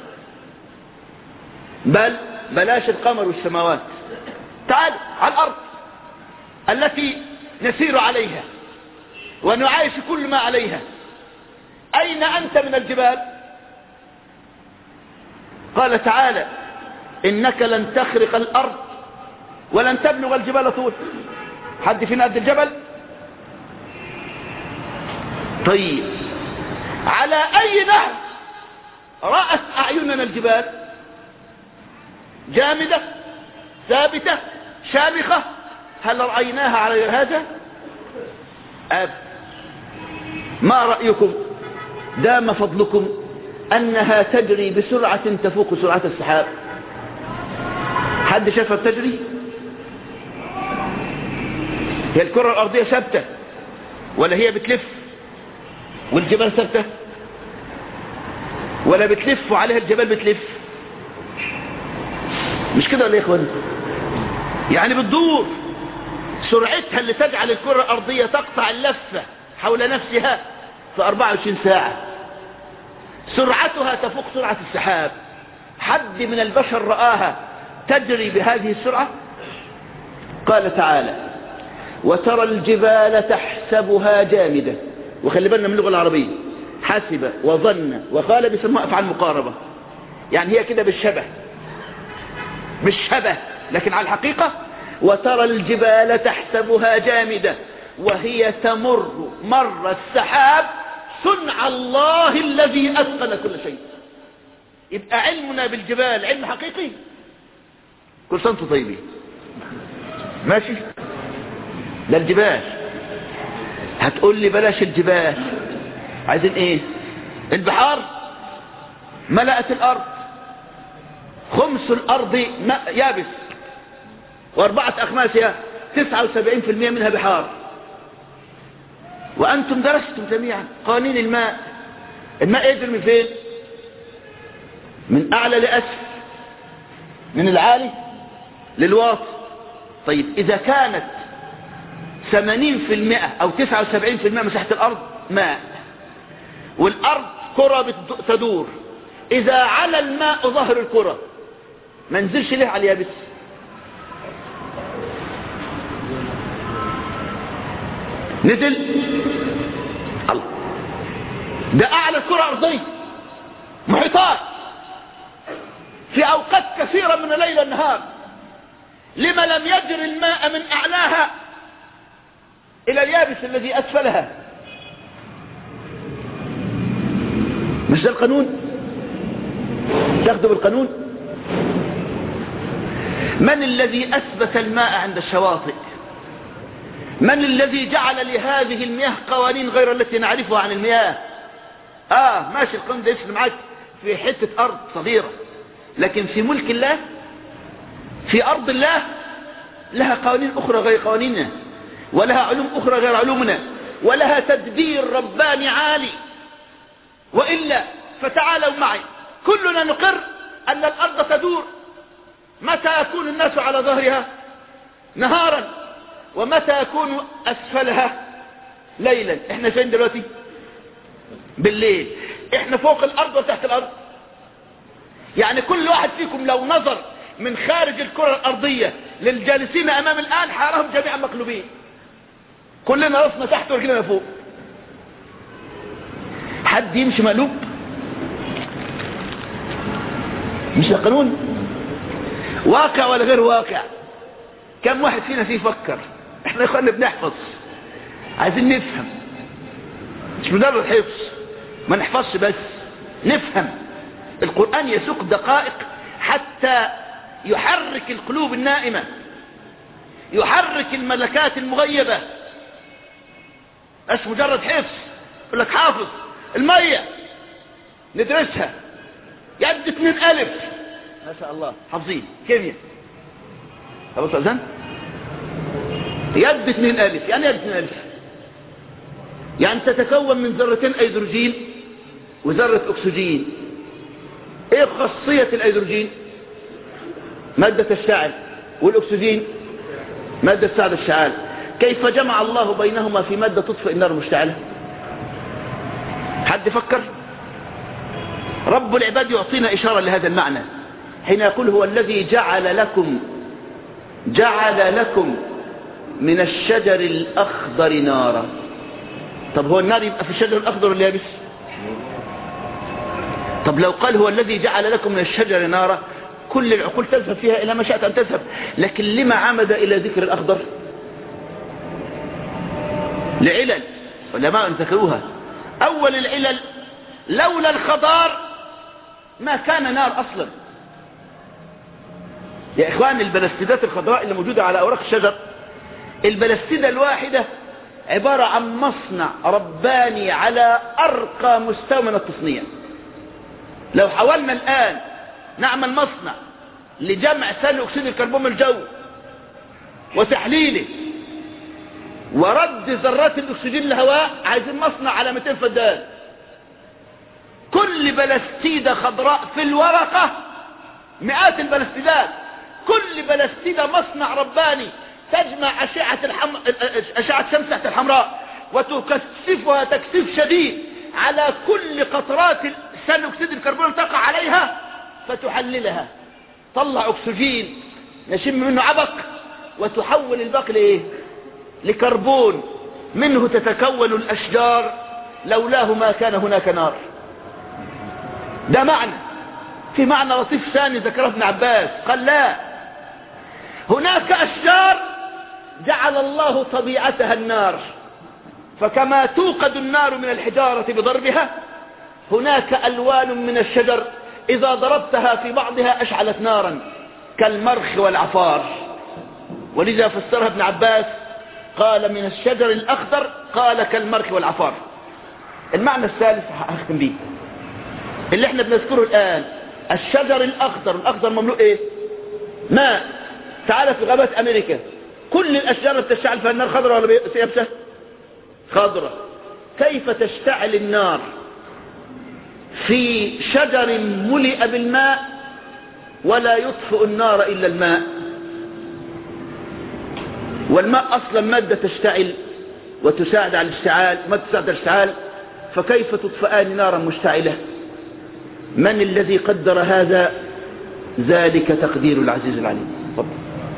بلاش القمر والسماوات، تعال على الارض التي نسير عليها ونعايش كل ما عليها. اين انت من الجبال؟ قال تعالى انك لن تخرق الارض ولن تبلغ الجبال طول. حد فينا قد الجبل؟ طيب على اي نهر رأت اعيننا الجبال؟ جامدة ثابتة شامخة؟ هل رأيناها على غير هذا؟ ما رأيكم دام فضلكم أنها تجري بسرعة تفوق سرعة السحاب؟ حد شافها بتجري؟ هي الكرة الأرضية ثابتة ولا هي بتلف والجبال ثابتة؟ ولا بتلف وعليها الجبال بتلف؟ مش كده ولا يا اخوان؟ يعني بتدور سرعتها اللي تجعل الكرة الأرضية تقطع اللفة حول نفسها في 24 ساعة. سرعتها تفوق سرعة السحاب. حد من البشر رآها تجري بهذه السرعة؟ قال تعالى وترى الجبال تحسبها جامدة. وخلي بالنا من اللغة العربية، حسب وظن وقال بيسموها أفعال مقاربة، يعني هي كده بالشبه، لكن على الحقيقة وترى الجبال تحسبها جامدة وهي تمر مر السحاب صنع الله الذي أتقن كل شيء. يبقى علمنا بالجبال علم حقيقي. كل سنة وانتم طيبين. ماشي؟ ده الجبال. هتقول لي بلاش الجبال، عايزين ايه؟ البحار ملأت الارض، خمس الارض يابس واربعة اخماسها 79% منها بحار. وانتم درستم جميعا قوانين الماء. الماء يجري من فين؟ من اعلى لاسفل، من العالي للواطي. طيب اذا كانت 80% او 79% مساحة الارض ماء، والارض كرة تدور، اذا على الماء ظهر الكرة ما نزلش ليه على اليابس؟ نزل الله. ده اعلى الكرة الارضية محيطات في اوقات كثيرة من الليل والنهار. لما لم يجري الماء من اعلاها الى اليابس الذي اسفلها؟ مش ده القانون؟ تاخذوا بالقانون. من الذي اثبت الماء عند الشواطئ؟ من الذي جعل لهذه المياه قوانين غير التي نعرفها عن المياه؟ ماشي القانون ده يسلم معاك في حتة ارض صغيرة، لكن في ملك الله، في ارض الله، لها قوانين اخرى غير قوانيننا، ولها علوم اخرى غير علومنا، ولها تدبير رباني عالي. وإلا فتعالوا معي كلنا نقر أن الأرض تدور. متى يكون الناس على ظهرها؟ نهارا. ومتى يكون أسفلها؟ ليلا. احنا فين دلوقتي؟ بالليل. احنا فوق الأرض وتحت الأرض. يعني كل واحد فيكم لو نظر من خارج الكرة الأرضية للجالسين أمام الآن حارهم جميعا مقلوبين، كلنا رأسنا تحت ورجلنا فوق. حد يمشي مقلوب؟ مش القانون؟ واقع ولا غير واقع؟ كم واحد فينا فيه فكر؟ احنا يا اخوانا بنحفظ، عايزين نفهم، مش مجرد حفظ. ما نحفظش بس، نفهم. القرآن يسوق دقائق حتى يحرك القلوب النائمة، يحرك الملكات المغيبة. مش مجرد حفظ. يقول لك حافظ المية ندرسها يد 2 ألف ما شاء الله حافظين كيمياء. خلاص أذن يد 2 ألف. يعني يد 2 ألف يعني تتكون من ذرتين أيدروجين وذرة أكسجين. إيه خاصية الهيدروجين؟ مادة تشتعل، والأكسجين مادة تساعد الاشتعال. كيف جمع الله بينهما في مادة تطفئ النار المشتعلة؟ حد فكر؟ رب العباد يعطينا إشارة لهذا المعنى حين يقول هو الذي جعل لكم من الشجر الأخضر نارا. طب هو النار يبقى في الشجر الأخضر ولا يابس؟ طب لو قال هو الذي جعل لكم من الشجر نارا كل العقول تذهب فيها إلى ما شاءت أن تذهب، لكن لما عمد إلى ذكر الأخضر؟ لعلل علماء ذكروها. أول العلل لولا الخضار ما كان نار أصلا. يا إخوان البلاستيدات الخضراء اللي موجودة على أوراق الشجر، البلاستيدة الواحدة عبارة عن مصنع رباني على أرقى مستوى من التصنيع. لو حاولنا الآن نعمل مصنع لجمع ثاني أكسيد الكربون من الجو وتحليله ورد ذرات الأكسجين للهواء، عايزين مصنع على 200 فدان. كل بلاستيدة خضراء في الورقة مئات البلاستيدات، كل بلاستيدة مصنع رباني تجمع أشعة شمس تحت الحمراء وتكثفها تكثيف شديد على كل قطرات ثاني أكسيد الكربون تقع عليها فتحللها، طلع أكسجين نشم منه عبق وتحول الباقي لإيه؟ لكربون، منه تتكون الأشجار، لولاه ما كان هناك نار. ده معنى. في معنى لطيف ثاني ذكره ابن عباس، قال لا، هناك أشجار جعل الله طبيعتها النار، فكما توقد النار من الحجارة بضربها، هناك ألوان من الشجر إذا ضربتها في بعضها أشعلت نارا كالمرخ والعفار. ولذا فسرها ابن عباس قال من الشجر الأخضر، قال كالمرخ والعفار. المعنى الثالث هختم به اللي احنا بنذكره الآن، الشجر الأخضر. الأخضر مملوء ايه؟ ماء. تعال في غابات أمريكا كل الأشجار بتشتعل فيها النار خضراء ولا يابسة؟ خضراء. كيف تشتعل النار في شجر ملئ بالماء ولا يطفئ النار إلا الماء؟ والماء أصلا مادة تشتعل وتساعد على الاشتعال، ما تساعد على الاشتعال، فكيف تطفئان نارا مشتعلة؟ من الذي قدر هذا؟ ذلك تقدير العزيز العليم. تفضل.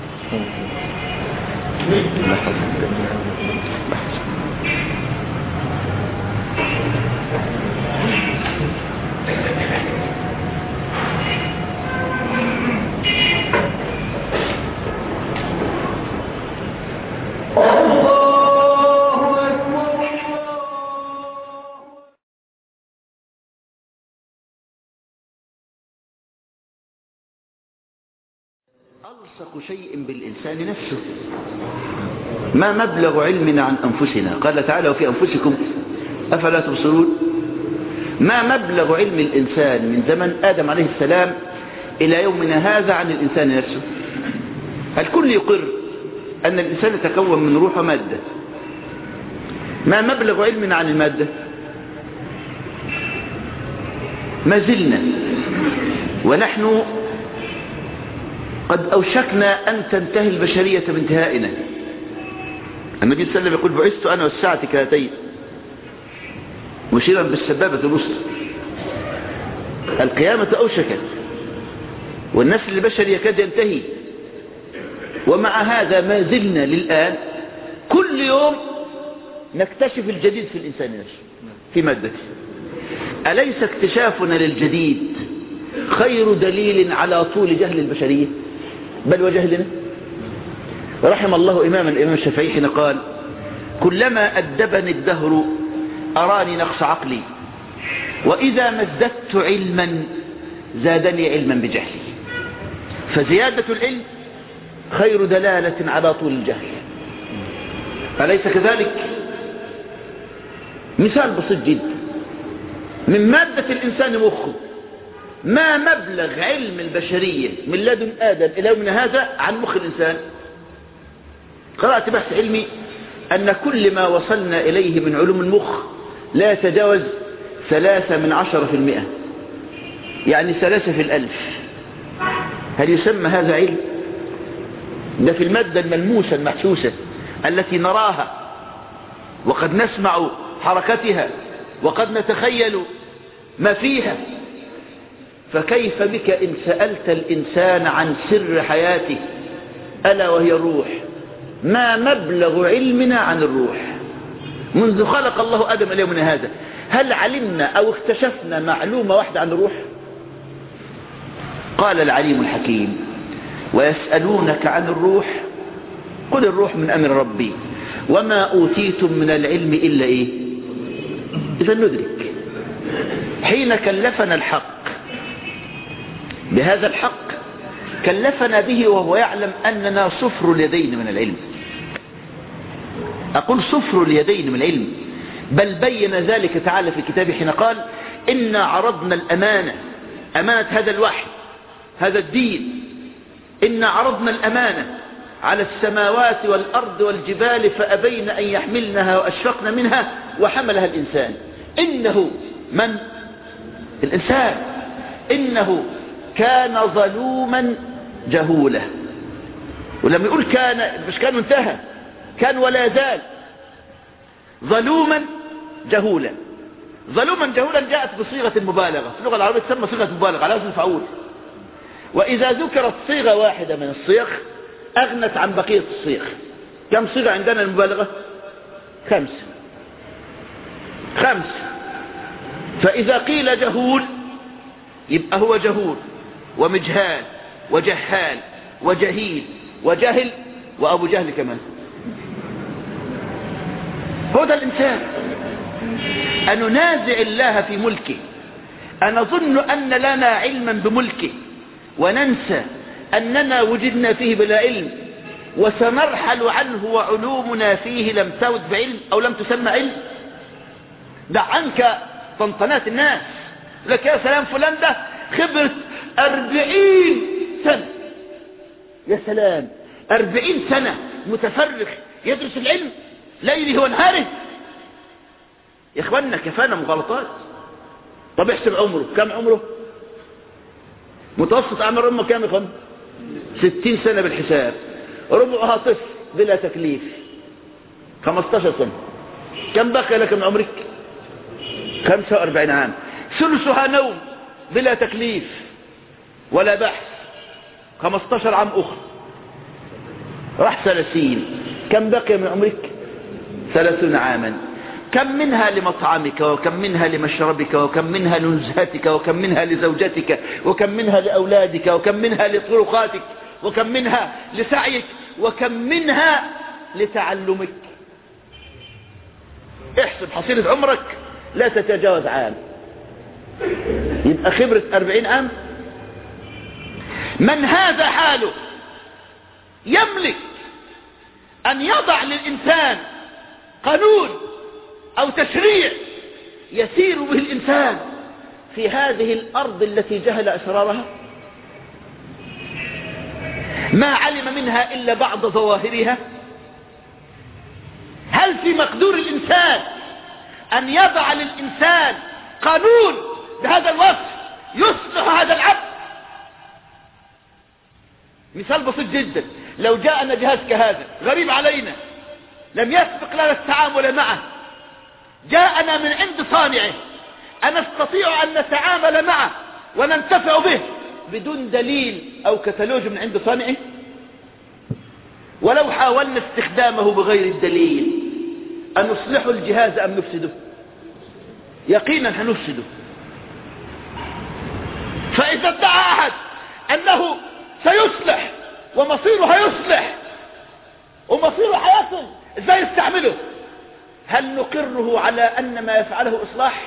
ألصق شيء بالإنسان نفسه. ما مبلغ علمنا عن أنفسنا؟ قال تعالى وفي أنفسكم أفلا تبصرون. ما مبلغ علم الإنسان من زمن آدم عليه السلام إلى يومنا هذا عن الإنسان نفسه؟ الكل يقر أن الإنسان يتكون من روح ومادة. ما مبلغ علمنا عن المادة؟ ما زلنا ونحن قد أوشكنا أن تنتهي البشرية بانتهائنا. النبي صلى الله عليه وسلم يقول بعثت أنا والساعة كهاتين، مشيرا بالسبابة الوسطى. القيامة أوشكت والنسل البشري يكاد ينتهي، ومع هذا ما زلنا للآن كل يوم نكتشف الجديد في الإنسان نفسه في مادته. أليس اكتشافنا للجديد خير دليل على طول جهل البشرية بل وجهلنا؟ رحم الله الإمام الشافعي حين قال كلما أدبني الدهر أراني نقص عقلي، وإذا ما ازددت علما زادني علما بجهلي. فزيادة العلم خير دلالة على طول الجهل، أليس كذلك؟ مثال بسيط جدا من مادة الإنسان مخه. ما مبلغ علم البشرية من لدن آدم إلى يومنا هذا عن مخ الإنسان؟ قرأت بحث علمي أن كل ما وصلنا إليه من علوم المخ لا يتجاوز 3/10%، يعني 3 في 1000. هل يسمى هذا علم؟ ده في المادة الملموسة المحسوسة التي نراها وقد نسمع حركتها وقد نتخيل ما فيها. فكيف بك إن سألت الإنسان عن سر حياته ألا وهي الروح؟ ما مبلغ علمنا عن الروح منذ خلق الله آدم إلى يومنا هذا؟ هل علمنا أو اكتشفنا معلومة واحدة عن الروح؟ قال العليم الحكيم: ويسألونك عن الروح قل الروح من أمر ربي وما أوتيتم من العلم إلا إيه؟ إذا ندرك حين كلفنا الحق بهذا الحق كلفنا به وهو يعلم أننا صفر اليدين من العلم. أقول صفر اليدين من العلم، بل بين ذلك تعالى في كتابه حين قال: إنا عرضنا الأمانة، أمانة هذا الوحي هذا الدين، إنا عرضنا الأمانة على السماوات والأرض والجبال فأبين أن يحملنها وأشفقن منها وحملها الإنسان. إنه من؟ الإنسان. إنه كان ظلوما جهولا. ولما يقول كان مش كان انتهى، كان ولا يزال ظلوما جهولا. ظلوما جهولا جاءت بصيغة المبالغة، في اللغة العربية تسمى صيغة مبالغة على وزن فعول، وإذا ذكرت صيغة واحدة من الصيغ أغنت عن بقية الصيغ. كم صيغة عندنا المبالغة؟ 5. فإذا قيل جهول يبقى هو جهول ومجهال وجهال وجهيل وجهل وأبو جهل كمان. هو ده الإنسان. أن ننازع الله في ملكه، أن نظن أن لنا علما بملكه وننسى أننا وجدنا فيه بلا علم وسنرحل عنه وعلومنا فيه لم تعد بعلم أو لم تسمى علم. دع عنك طنطنات الناس، لك يا سلام فلان ده خبرة 40 سنة، يا سلام 40 سنة متفرغ يدرس العلم ليله ونهاره. يا اخوانا كفانا مغالطات. طب احسب عمره، كم عمره؟ متوسط عمر امه كام يا اخوانا؟ 60 سنة بالحساب، ربعها طفل بلا تكليف 15 سنة. كم بقي لك من عمرك؟ 45 عام. ثلثها نوم بلا تكليف ولا بحث 15 عام أخرى، راح 30. كم بقي من عمرك؟ 30 عاما. كم منها لمطعمك وكم منها لمشربك وكم منها لنزهتك وكم منها لزوجتك وكم منها لأولادك وكم منها لطرقاتك وكم منها لسعيك وكم منها لتعلمك. احسب حصيلة عمرك لا تتجاوز عام، يبقى خبرة 40 عام. من هذا حاله يملك أن يضع للإنسان قانون أو تشريع يسير به الإنسان في هذه الأرض التي جهل أسرارها، ما علم منها إلا بعض ظواهرها؟ هل في مقدور الإنسان أن يضع للإنسان قانون بهذا الوصف يصلح هذا العبد؟ مثال بسيط جدا، لو جاءنا جهاز كهذا غريب علينا لم يسبق لنا التعامل معه، جاءنا من عند صانعه، أنستطيع أن نتعامل معه وننتفع به بدون دليل أو كتالوج من عند صانعه؟ ولو حاولنا استخدامه بغير الدليل أنصلح الجهاز أم نفسده؟ يقينا هنفسده. فإذا ادعى أحد أنه سيصلح ومصيره هيصلح ومصيره هيصل، ازاي يستعمله؟ هل نقره على أن ما يفعله إصلاح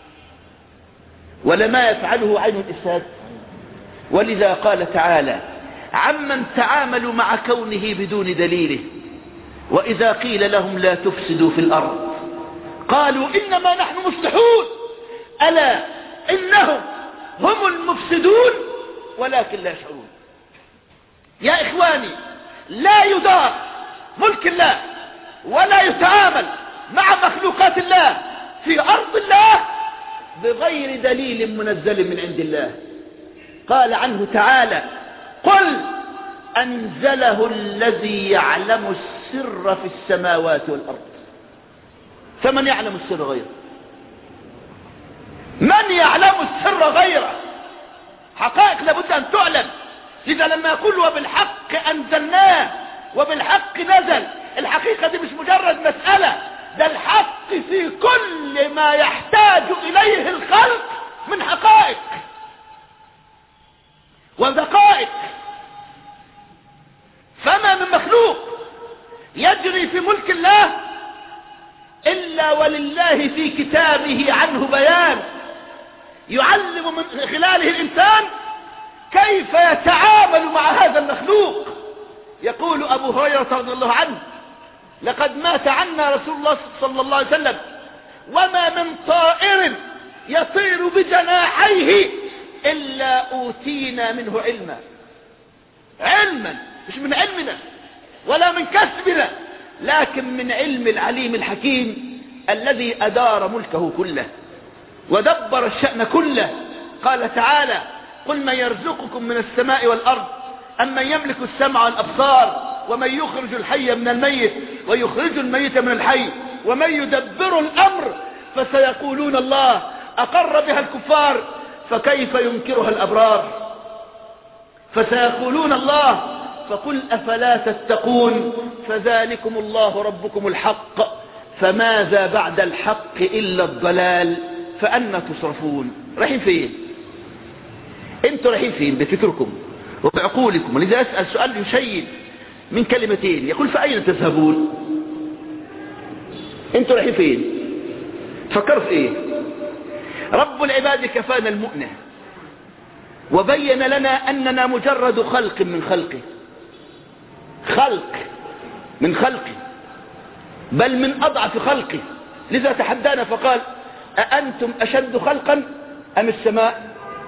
ولا ما يفعله عين الإفساد؟ ولذا قال تعالى: عمن تعاملوا مع كونه بدون دليله وإذا قيل لهم لا تفسدوا في الأرض قالوا إنما نحن مصلحون ألا إنهم هم المفسدون ولكن لا يشعرون. يا إخواني، لا يدار ملك الله ولا يتعامل مع مخلوقات الله في أرض الله بغير دليل منزل من عند الله. قال عنه تعالى: قل أنزله الذي يعلم السر في السماوات والأرض. فمن يعلم السر غيره؟ من يعلم السر غيره؟ حقائق لابد أن تعلم. إذا لما يقول وبالحق أنزلناه وبالحق نزل، الحقيقة دي مش مجرد مسألة، ده الحق في كل ما يحتاج إليه الخلق من حقائق ودقائق. فما من مخلوق يجري في ملك الله إلا ولله في كتابه عنه بيان يعلم من خلاله الإنسان كيف يتعامل مع هذا المخلوق. يقول أبو هريرة رضي الله عنه: لقد مات عنا رسول الله صلى الله عليه وسلم وما من طائر يطير بجناحيه إلا أوتينا منه علما، مش من علمنا ولا من كسبنا، لكن من علم العليم الحكيم الذي أدار ملكه كله ودبر الشأن كله. قال تعالى: قل من يرزقكم من السماء والأرض أمن يملك السمع والأبصار ومن يخرج الحي من الميت ويخرج الميت من الحي ومن يدبر الأمر فسيقولون الله. أقر بها الكفار فكيف ينكرها الأبرار؟ فسيقولون الله. فقل أفلا تتقون؟ فذلكم الله ربكم الحق فماذا بعد الحق إلا الضلال فأنا تصرفون؟ رايحين فين؟ انتوا رايحين فين بفكركم وبعقولكم؟ ولذا أسأل سؤال يشيد من كلمتين، يقول: فأين تذهبون؟ انتوا رايحين فين؟ فكروا في ايه؟ رب العباد كفانا المؤنة وبين لنا أننا مجرد خلق من خلقه، خلق من خلقه، بل من أضعف خلقه. لذا تحدانا فقال: أأنتم أشد خلقا أم السماء؟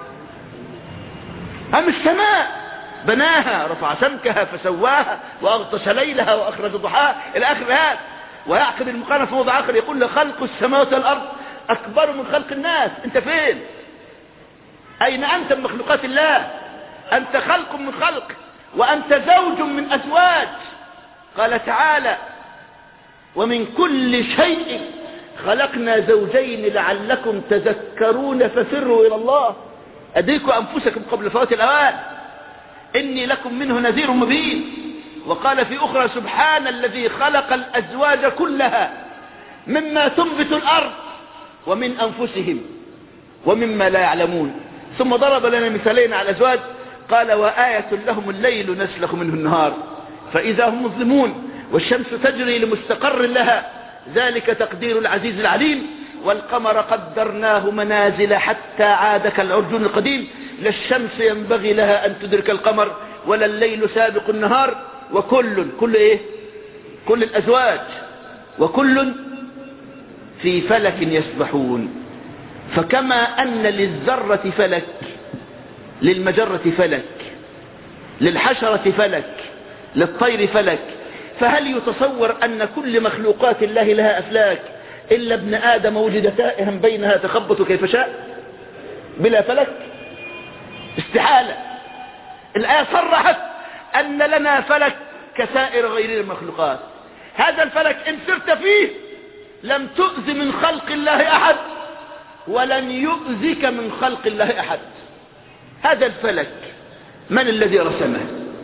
أم السماء بناها رفع سمكها فسواها وأغطش ليلها وأخرج ضحاها إلى آخر هذا. ويعقد المقارنة في موضع آخر يقول: لخلق السماوات والأرض أكبر من خلق الناس. أنت فين؟ أين أنت من مخلوقات الله؟ أنت خلق من خلق وأنت زوج من أزواج. قال تعالى: ومن كل شيء خلقنا زوجين لعلكم تذكرون ففروا إلى الله. أدركوا أنفسكم قبل فوات الأوان إني لكم منه نذير مبين. وقال في أخرى: سبحان الذي خلق الأزواج كلها مما تنبت الأرض ومن أنفسهم ومما لا يعلمون. ثم ضرب لنا مثالين على الأزواج، قال: وآية لهم الليل نسلخ منه النهار فإذا هم مظلمون والشمس تجري لمستقر لها ذلك تقدير العزيز العليم والقمر قدرناه منازل حتى عاد كالعرجون القديم لا الشمس ينبغي لها أن تدرك القمر ولا الليل سابق النهار كل إيه؟ كل الأزواج وكل في فلك يسبحون. فكما أن للذرة فلك، للمجرة فلك، للحشرة فلك، للطير فلك، فهل يتصور أن كل مخلوقات الله لها أفلاك إلا ابن آدم وجد تائها بينها تخبط كيف شاء بلا فلك؟ استحالة. الآية صرحت أن لنا فلك كسائر غير المخلوقات. هذا الفلك إن سرت فيه لم تؤذ من خلق الله أحد ولن يؤذك من خلق الله أحد. هذا الفلك من الذي رسمه؟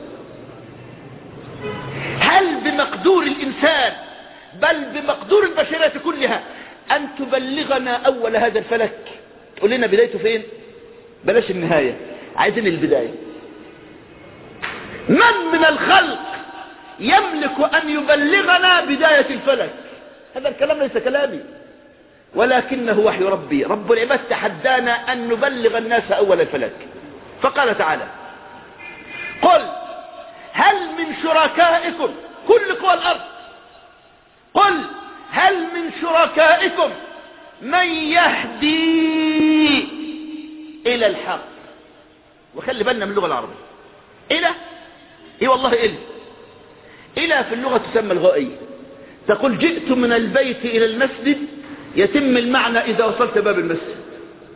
هل بمقدور الإنسان بل بمقدور البشرية كلها أن تبلغنا أول هذا الفلك؟ تقول لنا بدايته فين؟ بلاش النهاية، عايزين البداية. من الخلق يملك أن يبلغنا بداية الفلك؟ هذا الكلام ليس كلامي ولكنه وحي ربي. رب العباد تحدانا أن نبلغ الناس أول الفلك، فقال تعالى: قل هل من شركائكم، كل قوى الأرض، قل هل من شركائكم من يهدي إلى الحق. وخلي بالنا من اللغة العربية. إلى إيه؟ والله إلى في اللغة تسمى الغائية. تقول: جئت من البيت إلى المسجد، يتم المعنى إذا وصلت باب المسجد.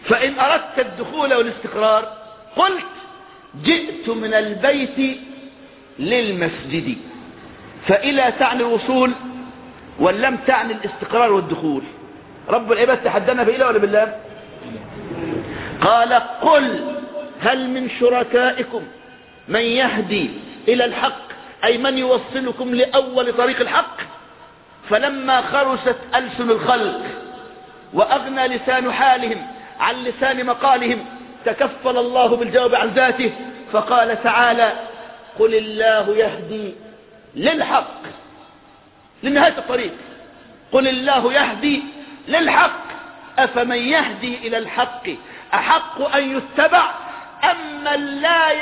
فإن أردت الدخول والاستقرار قلت جئت من البيت للمسجد، فإلى تعني الوصول ولم تعني الاستقرار والدخول. رب العباد تحدنا بإله ولا بالله؟ قال قل هل من شركائكم من يهدي إلى الحق، أي من يوصلكم لأول طريق الحق. فلما خرست ألسن الخلق وأغنى لسان حالهم عن لسان مقالهم تكفل الله بالجواب عن ذاته، فقال تعالى قل الله يهدي للحق، لنهاية الطريق. قل الله يهدي للحق أفمن يهدي إلى الحق أحق أن يتبع أم من لا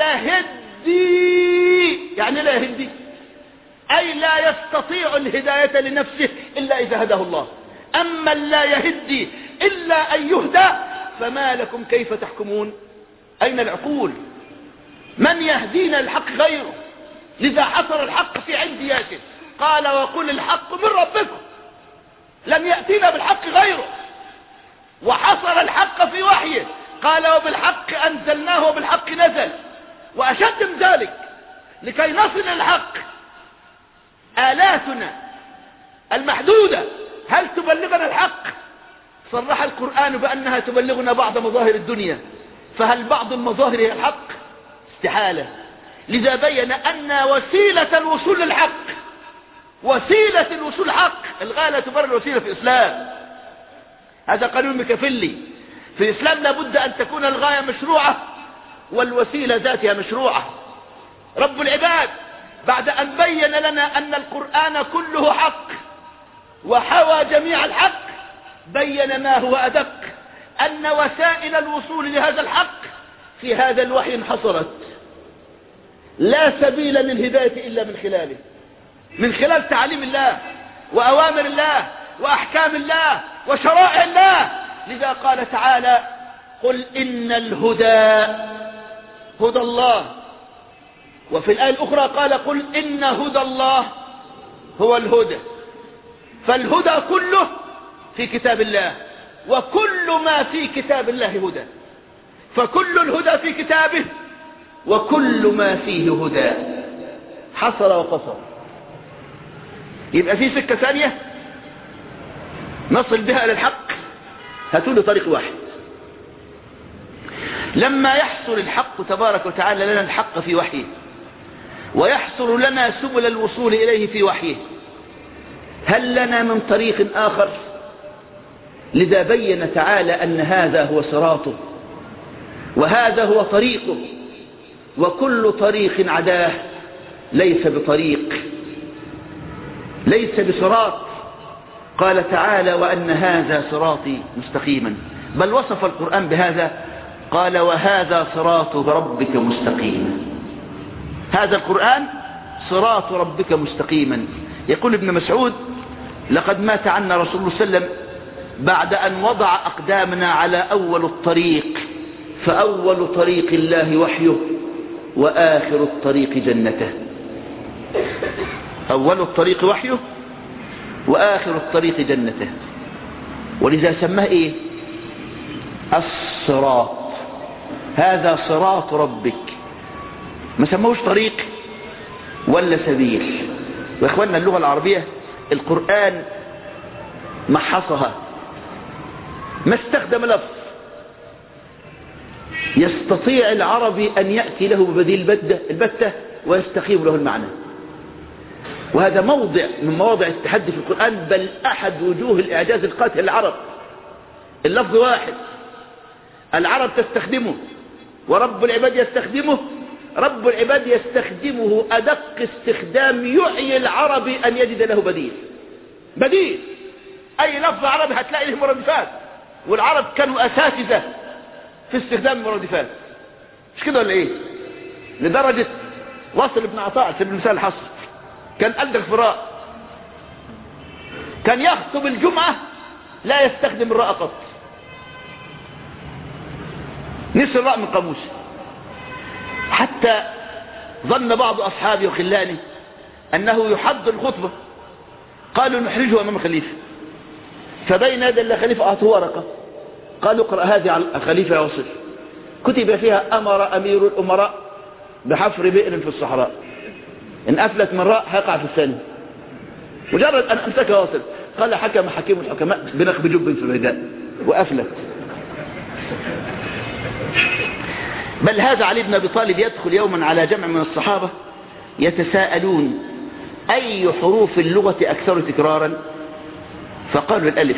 يهدي. يعني لا يهدي أي لا يستطيع الهداية لنفسه إلا إذا هداه الله. أما لا يهدي إلا أن يهدى فما لكم كيف تحكمون؟ أين العقول؟ من يهدينا الحق غيره؟ لذا حصر الحق في عندياته، قال وقل الحق من ربكم، لم يأتينا بالحق غيره. وحصر الحق في وحيه، قال وبالحق أنزلناه وبالحق نزل. وأشد من ذلك لكي نصل الحق آلاتنا المحدودة هل تبلغنا الحق؟ صرح القرآن بأنها تبلغنا بعض مظاهر الدنيا، فهل بعض المظاهر هي الحق؟ استحالة. لذا بين أن وسيلة الوصول للحق، وسيلة الوصول للحق الغاية لا تبرر الوسيلة في الإسلام. هذا قانون ميكافيلي. في الإسلام لابد أن تكون الغاية مشروعة والوسيلة ذاتها مشروعة. رب العباد بعد أن بين لنا أن القرآن كله حق وحوى جميع الحق، بين ما هو أدق، أن وسائل الوصول لهذا الحق في هذا الوحي انحصرت. لا سبيل للهداية إلا من خلاله، من خلال تعاليم الله وأوامر الله وأحكام الله وشرائع الله. لذا قال تعالى قل إن الهدى هدى الله. وفي الآية الأخرى قال قل إن هدى الله هو الهدى. فالهدى كله في كتاب الله، وكل ما في كتاب الله هدى. فكل الهدى في كتابه وكل ما فيه هدى. حصر وقصر. يبقى في سكة ثانية نصل بها إلى الحق، هاتوا طريق واحد. لما يحصر الحق تبارك وتعالى لنا الحق في وحيه، ويحصر لنا سبل الوصول إليه في وحيه، هل لنا من طريق آخر؟ لذا بين تعالى أن هذا هو صراطه وهذا هو طريقه، وكل طريق عداه ليس بطريق، ليس بصراط. قال تعالى وأن هذا صراطي مستقيما، بل وصف القرآن بهذا، قال وهذا صراط ربك مستقيما. هذا القرآن صراط ربك مستقيما. يقول ابن مسعود لقد مات عنا رسول الله صلى الله عليه وسلم بعد أن وضع أقدامنا على أول الطريق، فأول طريق الله وحيه وآخر الطريق جنته. أول الطريق وحيه وآخر الطريق جنته. ولذا سماه إيه؟ الصراط. هذا صراط ربك، ما سموش طريق ولا سبيل. وإخواننا اللغة العربية القرآن محصها، ما استخدم لفظ يستطيع العربي أن يأتي له ببديل البتة ويستقيم له المعنى. وهذا موضع من مواضع التحدي في القرآن، بل أحد وجوه الإعجاز القاتل للعرب. اللفظ واحد العرب تستخدمه ورب العباد يستخدمه. رب العباد يستخدمه أدق استخدام يعي العربي أن يجد له بديل. أي لفظ عربي هتلاقي له مرادفات، والعرب كانوا أساتذة في استخدام المرادفات، مش كده ولا إيه؟ لدرجة وصل ابن عطاء في المثال الحصر كان ألدغ فراء، كان يخطب الجمعة لا يستخدم الراء قط، نسي الراء من قاموسه. حتى ظن بعض أصحابه وخلانه أنه يحضر الخطبة، قالوا نحرجه أمام الخليفة، فبين يدي الخليفة أعطوه ورقة قالوا اقرأ هذه على الخليفة يوصل، كتب فيها أمر أمير الأمراء بحفر بئر في الصحراء، إن أفلت من راء هيقع في الثاني. مجرد أن أمسكها وصل، قال حكم حكيم الحكماء بنخب جب في البيداء وأفلت. بل هذا علي بن أبي طالب يدخل يوما على جمع من الصحابة يتساءلون أي حروف اللغة أكثر تكرارا؟ فقالوا الألف.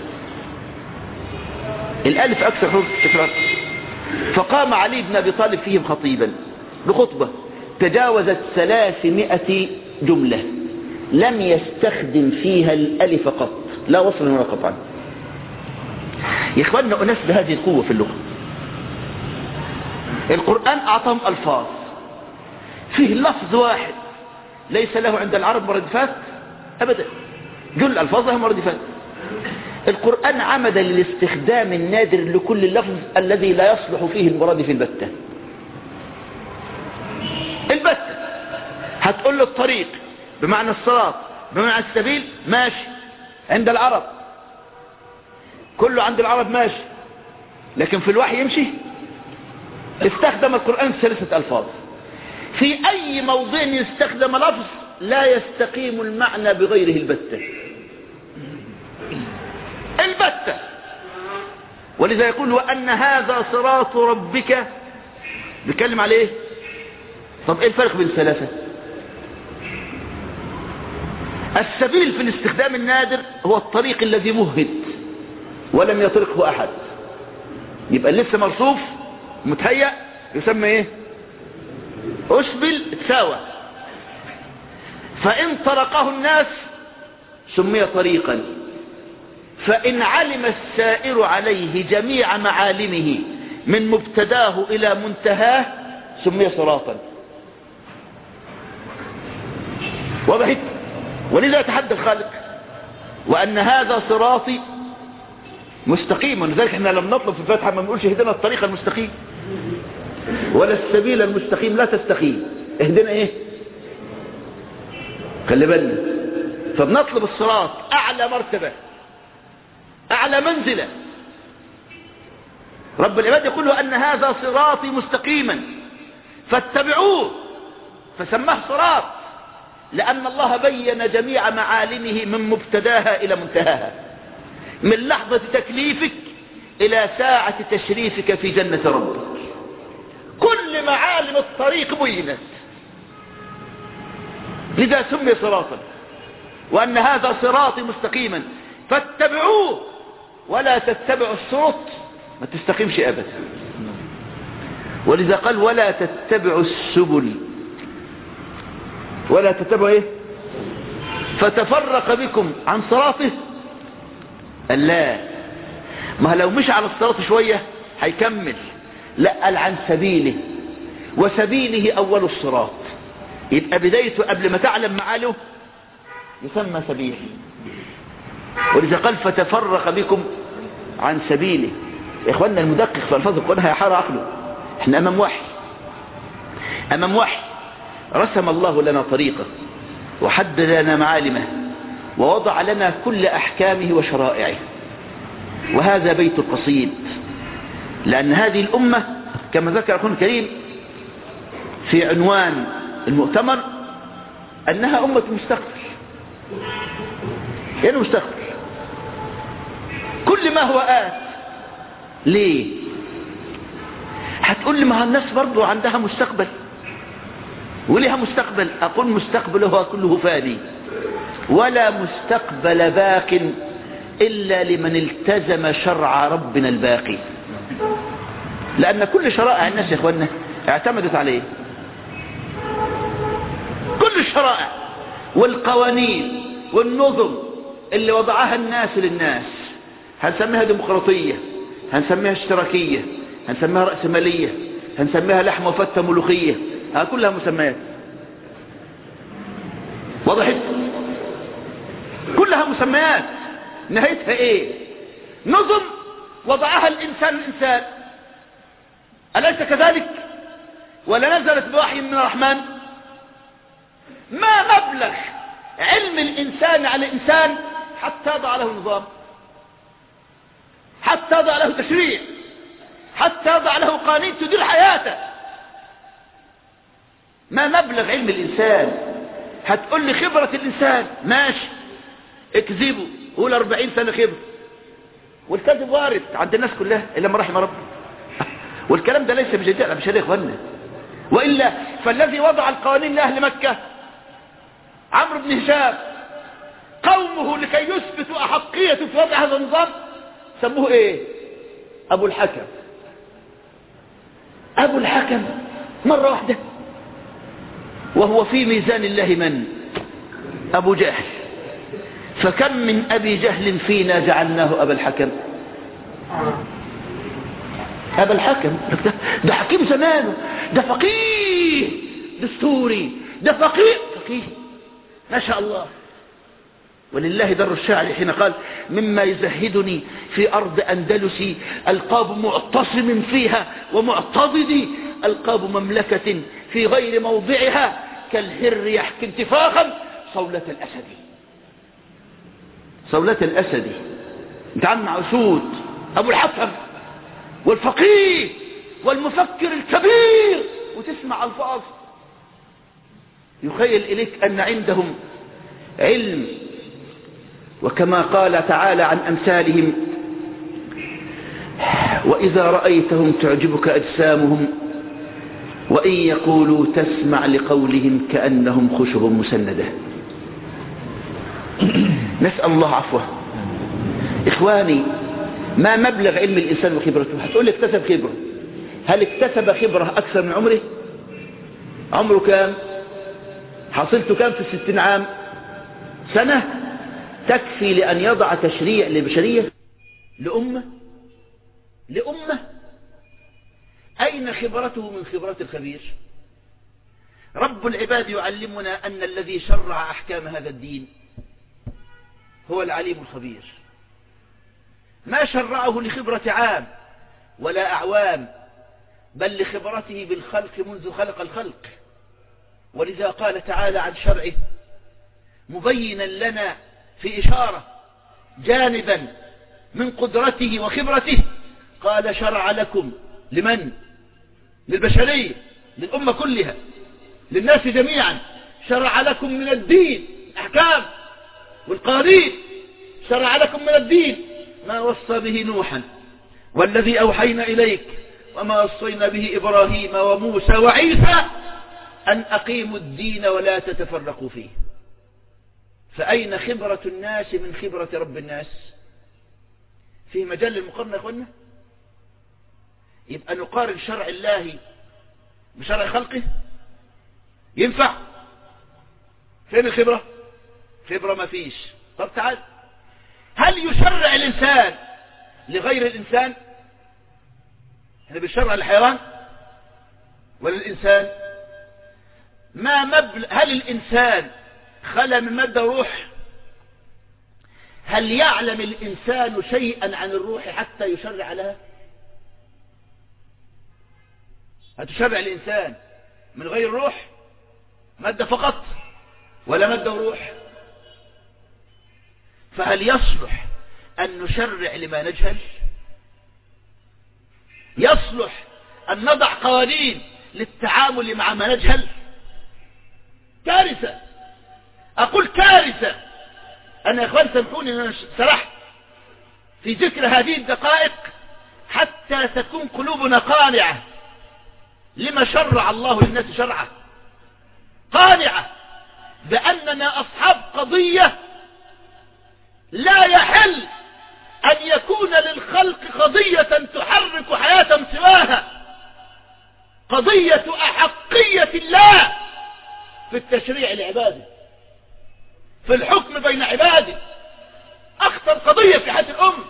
الألف أكثر حروف تكرارا. فقام علي بن أبي طالب فيهم خطيبا بخطبة تجاوزت 300 جملة لم يستخدم فيها الألف قط، لا وصل ولا قطعا. يا إخواننا، أناس بهذه القوة في اللغة. القرآن أعطاهم ألفاظ، فيه لفظ واحد ليس له عند العرب مرادفات أبدا، جل الألفاظ لها مرادفات. القرآن عمد للاستخدام النادر لكل اللفظ الذي لا يصلح فيه المرادف البتة. البتة هتقول له الطريق بمعنى الصراط بمعنى السبيل ماشي عند العرب، كله عند العرب ماشي، لكن في الوحي يمشي. استخدم القرآن 3 ألفاظ، في أي موضع يستخدم لفظ لا يستقيم المعنى بغيره البتة. البتة. ولذا يقول وأن هذا صراط ربك، بيتكلم عليه. طب ايه الفرق بين الثلاثة؟ السبيل في الاستخدام النادر هو الطريق الذي مهد ولم يطرقه أحد، يبقى لسه مرصوف متهيأ، يسمى ايه؟ أسبل تساوى. فإن طرقه الناس سمي طريقا، فإن علم السائر عليه جميع معالمه من مبتداه إلى منتهاه سمي صراطا. وضحت؟ ولذا تحدى الخالق وأن هذا صراطي مستقيما. لذلك احنا لم نطلب في الفاتحة ما نقولش اهدنا الطريق المستقيم ولا السبيل المستقيم، لا تستقيم، اهدنا ايه؟ خلي بالنا. فبنطلب الصراط، اعلى مرتبة اعلى منزلة. رب العباد يقول ان هذا صراطي مستقيما فاتبعوه، فسماه صراط لان الله بين جميع معالمه من مبتداها الى منتهاها، من لحظة تكليفك الى ساعة تشريفك في جنة ربك، كل معالم الطريق بينت، لذا سمي صراطا. وأن هذا صراطي مستقيما فاتبعوه ولا تتبعوا السبل، ما تستقيمش أبدا. ولذا قال ولا تتبعوا السبل، ولا تتبعوا ايه؟ فتفرق بكم عن صراطه. لا، ما لو مش على الصراط شوية هيكمل، لا، قال عن سبيله، وسبيله أول الصراط، يبقى بدايته قبل ما تعلم معاله يسمى سبيل. ولذا قال فتفرق بكم عن سبيله. يا إخواننا، المدقق في ألفاظ القرآن هيحار عقله. احنا أمام وحي، أمام وحي رسم الله لنا طريقه وحدد لنا معالمه ووضع لنا كل أحكامه وشرائعه. وهذا بيت القصيد، لأن هذه الأمة كما ذكر القرآن الكريم في عنوان المؤتمر أنها أمة مستقبل. يعني مستقبل كل ما هو آت. ليه؟ هتقول لي ما الناس برضو عندها مستقبل وليها مستقبل. أقول مستقبلها كله فاني، ولا مستقبل باق إلا لمن التزم شرع ربنا الباقي. لأن كل شرائع الناس يا إخواننا اعتمدت عليه، كل الشرائع والقوانين والنظم اللي وضعها الناس للناس، هنسميها ديمقراطية، هنسميها اشتراكية، هنسميها رأسمالية، هنسميها لحمة وفتة ملوخية، ها كلها مسميات. وضحت؟ كلها مسميات، نهايتها ايه؟ نظم وضعها الإنسان الإنسان. أليس كذلك؟ ولا نزلت بوحي من الرحمن؟ ما مبلغ علم الإنسان على الإنسان حتى ضع له نظام، حتى يضع له تشريع، حتى يضع له قوانين تدير حياته. ما مبلغ علم الإنسان؟ هتقول لي خبرة الإنسان، ماشي، اكذبه، قول 40 سنة خبرة، والكذب وارد عند الناس كلها إلا ما رحم ربي. والكلام ده ليس بجديد على بشرية إخواننا. وإلا فالذي وضع القوانين لأهل مكة عمرو بن هشام، قومه لكي يثبتوا أحقيته في وضع هذا النظام سموه إيه؟ أبو الحكم. أبو الحكم مرة واحدة، وهو في ميزان الله من؟ أبو جهل. فكم من أبي جهل فينا جعلناه أبا الحكم. أبا الحكم ده حكيم زمانه، ده فقيه دستوري، ده فقيه ما شاء الله. ولله در الشاعر حين قال: مما يزهدني في أرض أندلسي ألقاب معتصم فيها ومعتضد، ألقاب مملكة في غير موضعها كالهر يحكي انتفاخا صولة الأسد. صولة الأسد انت عم عسود أبو الحكم والفقيه والمفكر الكبير، وتسمع الفاظ يخيل إليك أن عندهم علم. وكما قال تعالى عن أمثالهم: وإذا رأيتهم تعجبك أجسامهم وإن يقولوا تسمع لقولهم كأنهم خشب مسندة. نسأل الله عفوه. إخواني، ما مبلغ علم الإنسان وخبرته؟ هتقول لي اكتسب خبرة. هل اكتسب خبرة أكثر من عمره؟ عمره كام؟ حصلته كام في 60 عام؟ سنة تكفي لأن يضع تشريع لبشرية، لأمة. أين خبرته من خبرات الخبير؟ رب العباد يعلمنا أن الذي شرع أحكام هذا الدين هو العليم الخبير. ما شرعه لخبرة عام ولا أعوام، بل لخبرته بالخلق منذ خلق الخلق. ولذا قال تعالى عن شرعه مبينا لنا في إشارة جانبا من قدرته وخبرته، قال: شرع لكم. لمن؟ للبشرية، للأمة كلها، للناس جميعا. شرع لكم من الدين أحكام والقوانين. شرع لكم من الدين ما وصى به نوحا والذي أوحينا إليك وما وصينا به إبراهيم وموسى وعيسى أن أقيموا الدين ولا تتفرقوا فيه. فأين خبرة الناس من خبرة رب الناس؟ في مجال المقارنة يا أخوانا؟ يبقى نقارن شرع الله بشرع خلقه؟ ينفع؟ فين الخبرة؟ خبرة ما فيش. طب تعال، هل يشرع الإنسان لغير الإنسان؟ احنا بنشرع الحيوان ولا الإنسان؟ هل الإنسان خلى من مادة روح؟ هل يعلم الإنسان شيئا عن الروح حتى يشرع لها؟ هتشرع الإنسان من غير روح؟ مادة فقط ولا مادة وروح؟ فهل يصلح أن نشرع لما نجهل؟ يصلح أن نضع قوانين للتعامل مع ما نجهل؟ كارثة، أقول كارثة. أنا يا إخوان سامحوني أن أنا سرحت في ذكر هذه الدقائق حتى تكون قلوبنا قانعة لما شرع الله للناس شرعه، قانعة بأننا أصحاب قضية لا يحل أن يكون للخلق قضية تحرك حياة سواها، قضية أحقية الله في التشريع لعباده، في الحكم بين عباده، أخطر قضية في حياة الأمة.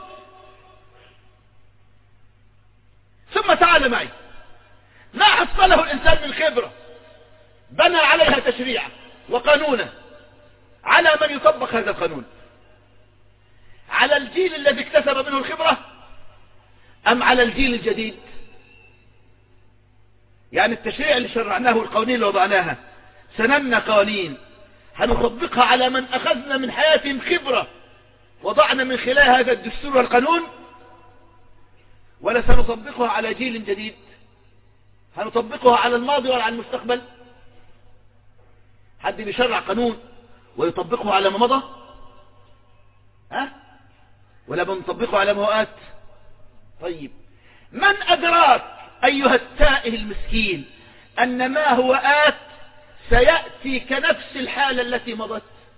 ثم تعال معي، ما حصله الإنسان من خبرة بنى عليها تشريعا وقانونا، على من يطبق هذا القانون؟ على الجيل الذي اكتسب منه الخبرة أم على الجيل الجديد؟ يعني التشريع اللي شرعناه والقوانين اللي وضعناها، سننا قوانين هنطبقها على من أخذنا من حياتهم خبرة وضعنا من خلال هذا الدستور والقانون، ولا سنطبقها على جيل جديد؟ هنطبقها على الماضي ولا على المستقبل؟ حد بيشرع قانون ويطبقه على ما مضى؟ ولا بنطبقه على ما آت؟ طيب، من أدراك أيها التائه المسكين أن ما هو آت سيأتي كنفس الحالة التي مضت؟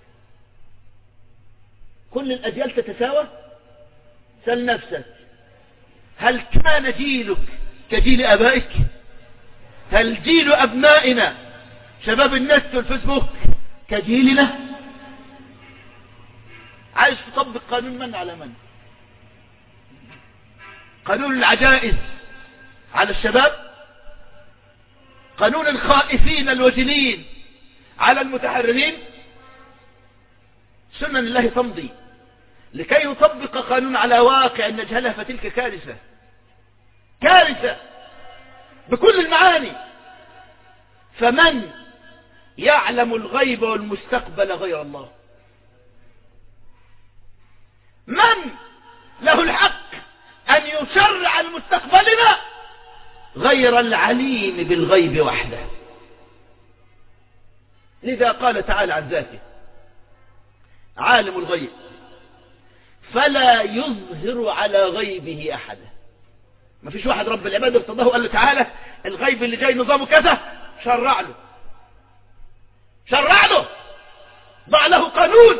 كل الأجيال تتساوى. سل نفسك، هل كان جيلك كجيل أبائك؟ هل جيل أبنائنا شباب النت والفيسبوك كجيلنا؟ عايز تطبق قانون من على من؟ قانون العجائز على الشباب؟ قانون الخائفين الوجلين على المتحررين؟ سنن الله تمضي، لكي يطبق قانون على واقع نجهلها فتلك كارثة، كارثة بكل المعاني. فمن يعلم الغيب والمستقبل غير الله؟ من له الحق أن يشرع المستقبلنا غير العليم بالغيب وحده؟ لذا قال تعالى عن ذاته: عالم الغيب فلا يظهر على غيبه أحدا. ما فيش واحد رب العباد ارتضاه وقال له تعالى الغيب اللي جاي نظامه كذا، شرع له، شرع له، ضع له قانون.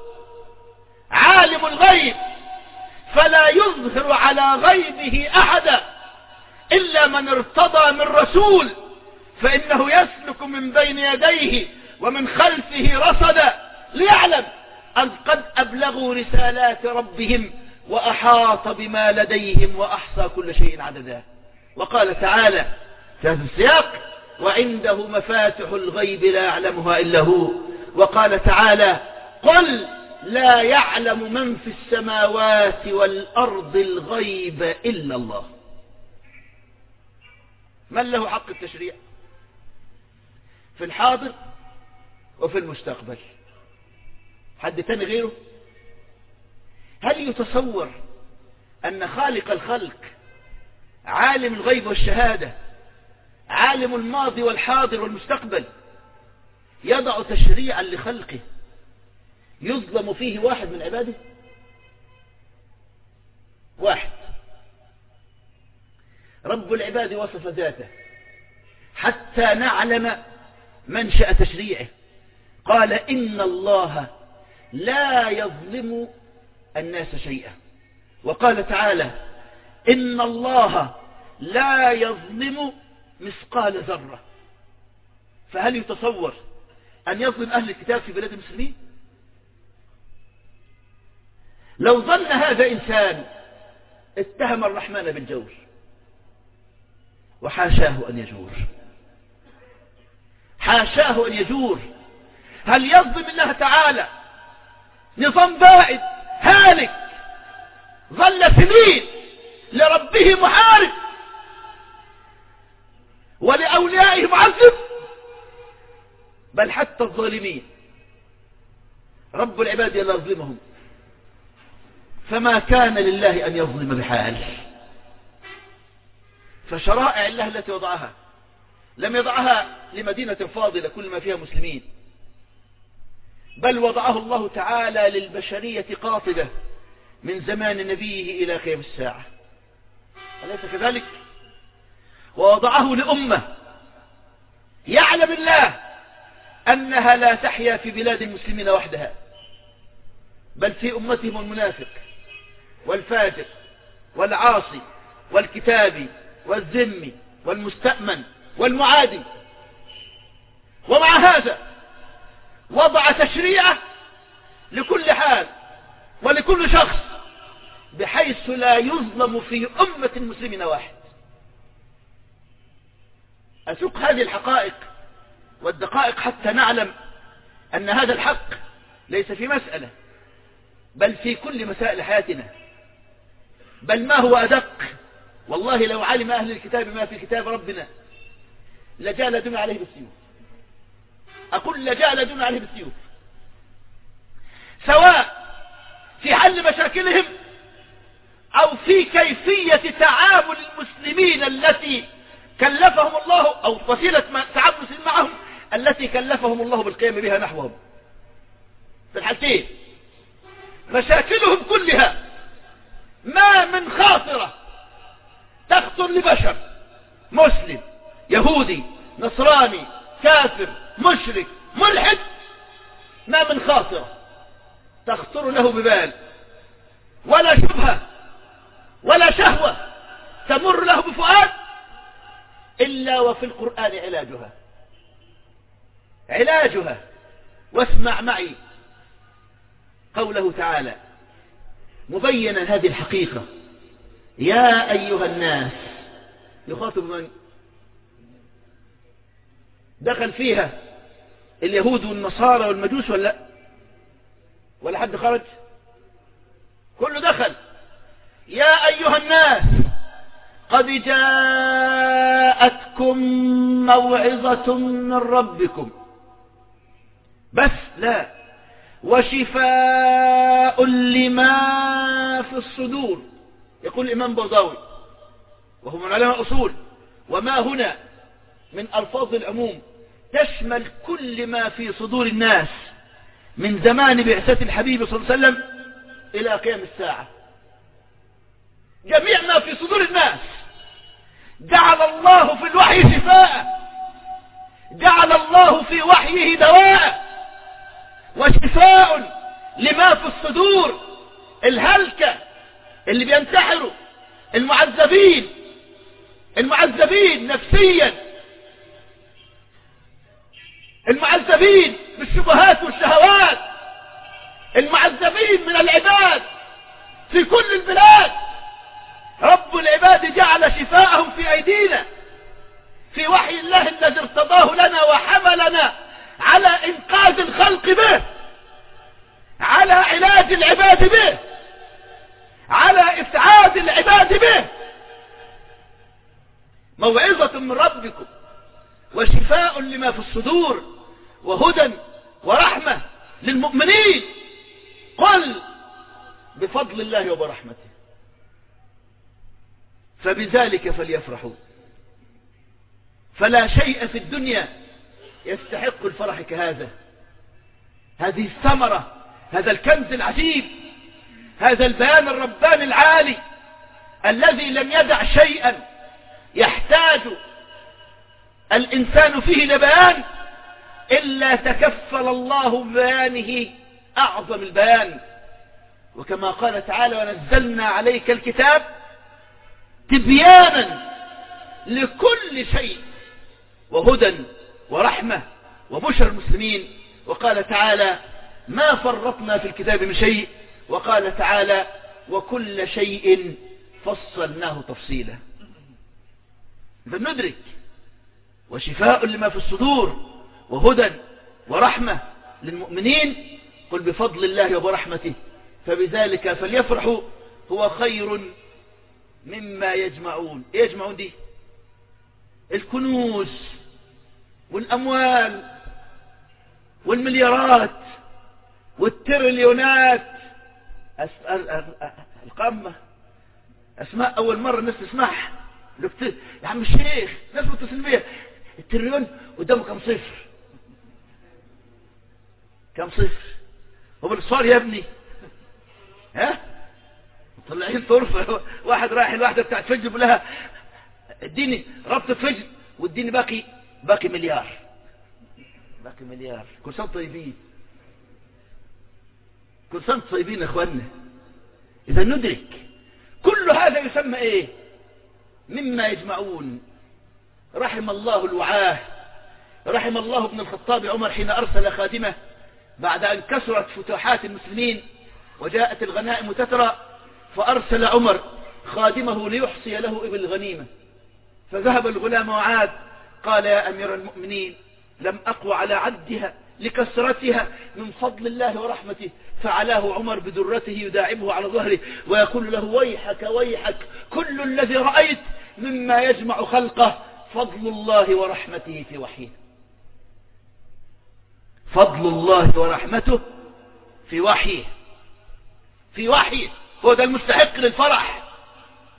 عالم الغيب فلا يظهر على غيبه أحدا إلا من ارتضى من رسول، فإنه يسلك من بين يديه ومن خلفه رصدا ليعلم أن قد أبلغوا رسالات ربهم وأحاط بما لديهم وأحصى كل شيء عددا. وقال تعالى في هذا السياق: وعنده مفاتح الغيب لا يعلمها إلا هو. وقال تعالى: قل لا يعلم من في السماوات والأرض الغيب إلا الله. من له حق التشريع في الحاضر وفي المستقبل؟ حد تاني غيره؟ هل يتصور أن خالق الخلق عالم الغيب والشهادة، عالم الماضي والحاضر والمستقبل، يضع تشريعا لخلقه يظلم فيه واحد من عباده؟ واحد. رب العباد وصف ذاته حتى نعلم منشأ تشريعه، قال: إن الله لا يظلم الناس شيئا. وقال تعالى: إن الله لا يظلم مثقال ذرة. فهل يتصور أن يظلم أهل الكتاب في بلاد المسلمين؟ لو ظن هذا إنسان اتهم الرحمن بالجور، وحاشاه أن يجور، حاشاه أن يجور. هل يظلم الله تعالى نظام بائد هالك ظل سنين لربه محارب ولأوليائه معذب؟ بل حتى الظالمين رب العباد لا يظلمهم، فما كان لله أن يظلم بحال. فشرائع الله التي وضعها لم يضعها لمدينة فاضلة كل ما فيها مسلمين، بل وضعه الله تعالى للبشرية قاطبة من زمان نبيه إلى قيام الساعة، أليس كذلك؟ ووضعه لأمة يعلم الله أنها لا تحيا في بلاد المسلمين وحدها، بل في أمتهم المنافق والفاجر والعاصي والكتابي والذمي والمستأمن والمعادي. ومع هذا وضع تشريعه لكل حال ولكل شخص، بحيث لا يظلم في أمة المسلمين واحد. أسوق هذه الحقائق والدقائق حتى نعلم أن هذا الحق ليس في مسألة، بل في كل مسائل حياتنا، بل ما هو أدق. والله لو علم أهل الكتاب ما في كتاب ربنا لجالدون عليه بالسيوف. أقول لجالدون عليه بالسيوف، سواء في حل مشاكلهم أو في كيفية تعامل المسلمين التي كلفهم الله، أو وسيلة تعامل المسلمين معهم التي كلفهم الله بالقيام بها نحوهم. في الحالتين مشاكلهم كلها ما من خاطرة تخطر لبشر، مسلم، يهودي، نصراني، كافر، مشرك، ملحد، ما من خاطرة تخطر له ببال، ولا شبهة ولا شهوة تمر له بفؤاد إلا وفي القرآن علاجها. واسمع معي قوله تعالى مبينا هذه الحقيقة: يا أيها الناس. يخاطب من؟ دخل فيها اليهود والنصارى والمجوس ولا حد خرج؟ كله دخل. يا أيها الناس قد جاءتكم موعظة من ربكم، بس لا، وشفاء لما في الصدور. يقول الإمام بوزاوي وهو من علماء أصول: وما هنا من ألفاظ العموم تشمل كل ما في صدور الناس من زمان بعثة الحبيب صلى الله عليه وسلم إلى قيام الساعة. جميع ما في صدور الناس جعل الله في الوحي شفاء، جعل الله في وحيه دواء وشفاء لما في الصدور. الهلكة اللي بينتحروا، المعذبين نفسيا، المعذبين بالشبهات والشهوات، المعذبين من العباد في كل البلاد، رب العباد جعل شفاءهم في أيدينا في وحي الله الذي ارتضاه لنا وحملنا على إنقاذ الخلق به، على علاج العباد به، على إسعاد العباد به. موعظة من ربكم وشفاء لما في الصدور وهدى ورحمة للمؤمنين. قل بفضل الله وبرحمته فبذلك فليفرحوا، فلا شيء في الدنيا يستحق الفرح كهذا. هذه الثمرة، هذا الكنز العجيب، هذا البيان الرباني العالي الذي لم يدع شيئا يحتاج الإنسان فيه لبيان إلا تكفل الله ببيانه أعظم البيان. وكما قال تعالى: ونزلنا عليك الكتاب تبيانا لكل شيء وهدى ورحمة وبشرى المسلمين. وقال تعالى: ما فرطنا في الكتاب من شيء. وقال تعالى: وكل شيء فصلناه تفصيلا. فندرك وشفاء لما في الصدور وهدى ورحمة للمؤمنين. قل بفضل الله وبرحمته فبذلك فليفرحوا هو خير مما يجمعون. ايه يجمعون دي؟ الكنوز والأموال والمليارات والتريليونات. القمة أسماء أول مرة الناس تسمعها. يا عم الشيخ ناس متصل بيها، التريليون قدامه كم صفر؟ كم صفر؟ هو بالصار يا ابني؟ ها؟ طلعين طرفة. واحد رايح الواحدة بتاعت فجر بيقول لها اديني ربطة فجر واديني باقي مليار. باقي مليار. كل سنة طيبين، كل سنة طيبين يا اخوانا. اذا ندرك كل هذا يسمى ايه؟ مما يجمعون. رحم الله الوعاه، رحم الله ابن الخطاب عمر حين أرسل خادمه بعد أن كسرت فتوحات المسلمين وجاءت الغنائم تترى، فأرسل عمر خادمه ليحصي له ابن الغنيمة. فذهب الغلام وعاد، قال: يا أمير المؤمنين، لم أقوى على عدها لكسرتها من فضل الله ورحمته. فعلاه عمر بدرته يداعبه على ظهره ويقول له: ويحك ويحك، كل الذي رأيت مما يجمع خلقه فضل الله ورحمته في وحيه. فضل الله ورحمته في وحيه، في وحيه. هو ده المستحق للفرح.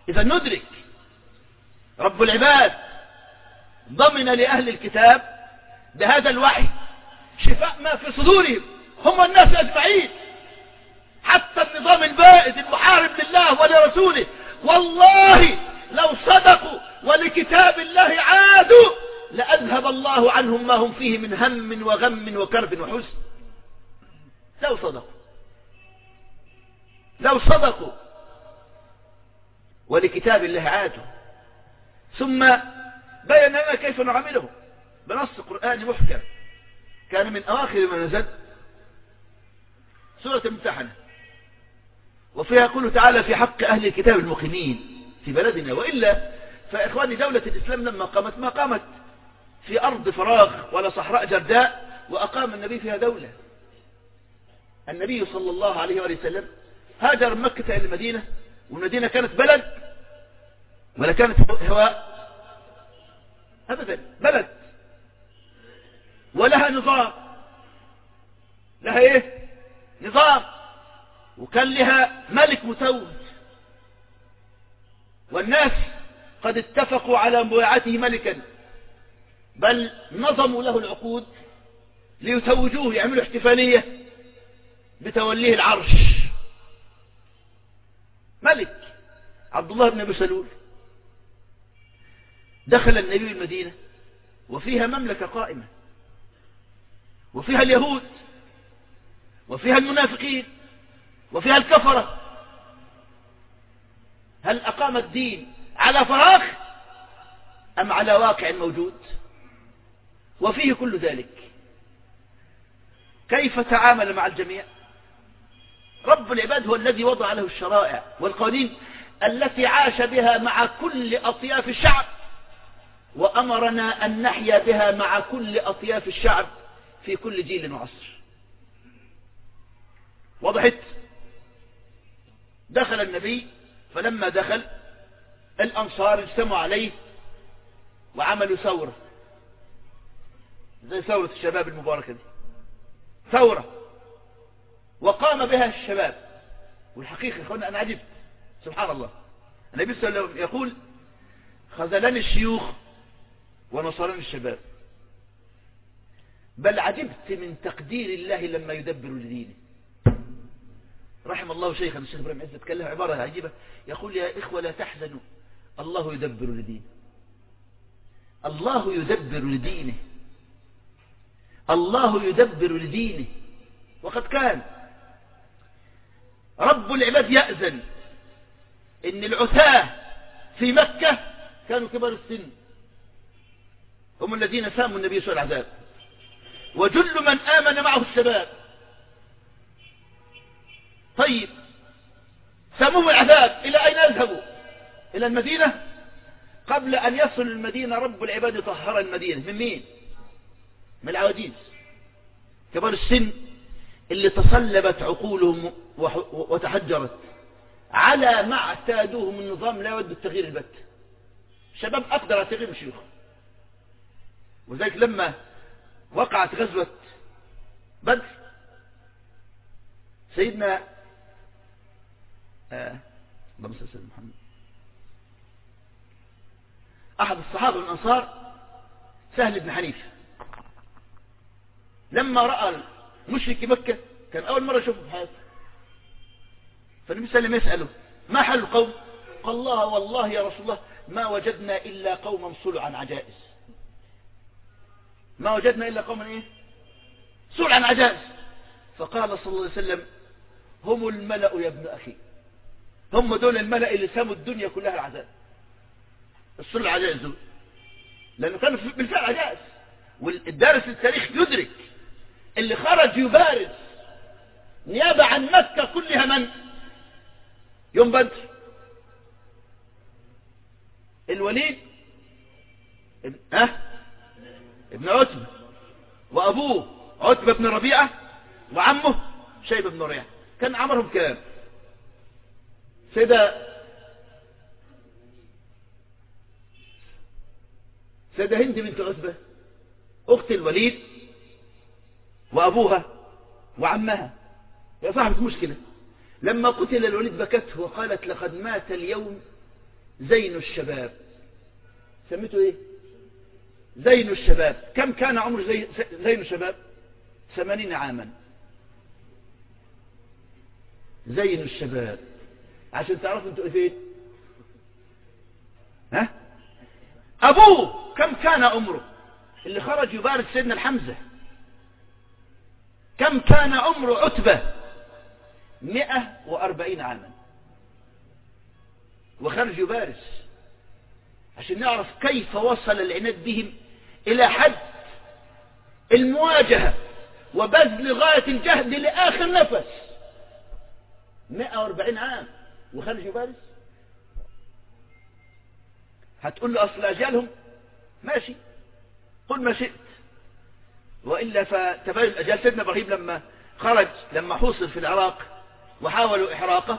إذا ندرك رب العباد ضمن لأهل الكتاب بهذا الوحي شفاء ما في صدورهم هم الناس أجمعين، حتى النظام البائد المحارب لله ولرسوله، والله لو صدقوا ولكتاب الله عادوا لأذهب الله عنهم ما هم فيه من هم وغم وكرب وحزن. لو صدقوا ولكتاب الله عادوا. ثم بين لنا كيف نعامله بنص قرآني محكم كان من أواخر ما نزل سورة الممتحنة، وفيها يقول تعالى في حق أهل الكتاب المقيمين في بلدنا. وإلا فإخواني دولة الإسلام لما قامت ما قامت في أرض فراغ ولا صحراء جرداء، وأقام النبي فيها دولة. النبي صلى الله عليه وسلم هاجر من مكة إلى المدينة، والمدينة كانت بلد ولا كانت هواء؟ أبدا، بلد ولها نظام، لها إيه؟ نظام، وكان لها ملك متوج، والناس قد اتفقوا على مبايعته ملكا، بل نظموا له العقود ليتوجوه، يعملوا احتفالية بتوليه العرش. ملك عبد الله بن أبي سلول دخل النبي المدينة وفيها مملكة قائمة، وفيها اليهود وفيها المنافقين وفيها الكفرة. هل أقام الدين على فراغ أم على واقع موجود؟ وفيه كل ذلك. كيف تعامل مع الجميع؟ رب العباد هو الذي وضع له الشرائع والقوانين التي عاش بها مع كل أطياف الشعب، وأمرنا أن نحيا بها مع كل أطياف الشعب في كل جيل وعصر. وضحت؟ دخل النبي، فلما دخل الأنصار اجتمعوا عليه وعملوا ثورة زي ثورة الشباب المباركة دي، ثورة وقام بها الشباب. والحقيقة يا أخوانا أنا عجبت، سبحان الله، النبي صلى الله عليه وسلم يقول خذلني الشيوخ ونصرني الشباب، بل عجبت من تقدير الله لما يدبر لدينه. رحم الله شيخنا الشيخ إبراهيم عزت تكلم عبارة عجيبة، يقول يا إخوة لا تحزنوا، الله يدبر لدينه. الله يدبر لدينه، الله يدبر لدينه. وقد كان رب العباد يأذن إن العتاة في مكة كانوا كبار السن، هم الذين ساموا النبي صلى الله عليه وسلم، وجل من آمن معه الشباب. طيب ساموهم العذاب، إلى أين يذهبوا؟ إلى المدينة. قبل أن يصل المدينة رب العباد طهر المدينة من مين؟ من العواجيز كبار السن اللي تصلبت عقولهم وتحجرت على ما اعتادوه من نظام لا يود التغيير البت. شباب أقدر على تغيير الشيوخ. وذلك لما وقعت غزوة بدر سيدنا اللهم صل على محمد أحد الصحابة من الأنصار سهل بن حنيفة لما رأى مشرك مكة كان أول مرة يشوفه في حياته، فالنبي صلى الله عليه وسلم يسأله ما حل القوم؟ قال الله والله يا رسول الله ما وجدنا إلا قوما صلعا عجائز. ما وجدنا إلا قوما إيه؟ صلعا عجائز. فقال صلى الله عليه وسلم هم الملأ يا ابن أخي، هم دول الملأ اللي ساموا الدنيا كلها العذاب. الصلع عجائز دول لأنه كانوا بالفعل عجائز. والدارس التاريخ يدرك اللي خرج يبارز نيابة عن مكة كلها من يوم بدر الوليد ابن عتبة، وأبوه عتبة بن ربيعة، وعمه شيبة بن ربيعة. كان عمرهم كام؟ سيدة هند بنت عتبة أخت الوليد وأبوها وعمها، يا صاحبة مشكلة. لما قتل الوليد بكته وقالت لقد مات اليوم زين الشباب. سميته ايه؟ زين الشباب. كم كان عمر زين الشباب؟ 80 عاما. زين الشباب عشان تعرفوا انتوا فين. ها؟ ابوه كم كان عمره اللي خرج يبارز سيدنا الحمزة؟ كم كان عمر عتبة؟ 140 عاما وخرج يبارز، عشان نعرف كيف وصل العناد بهم إلى حد المواجهة وبذل غاية الجهد لآخر نفس. 140 عام وخرج يبارز. هتقول له أصل أجالهم، ماشي، قل ما شئت، وإلا فتبين أجال سيدنا إبراهيم لما خرج، لما حوصر في العراق وحاولوا إحراقه،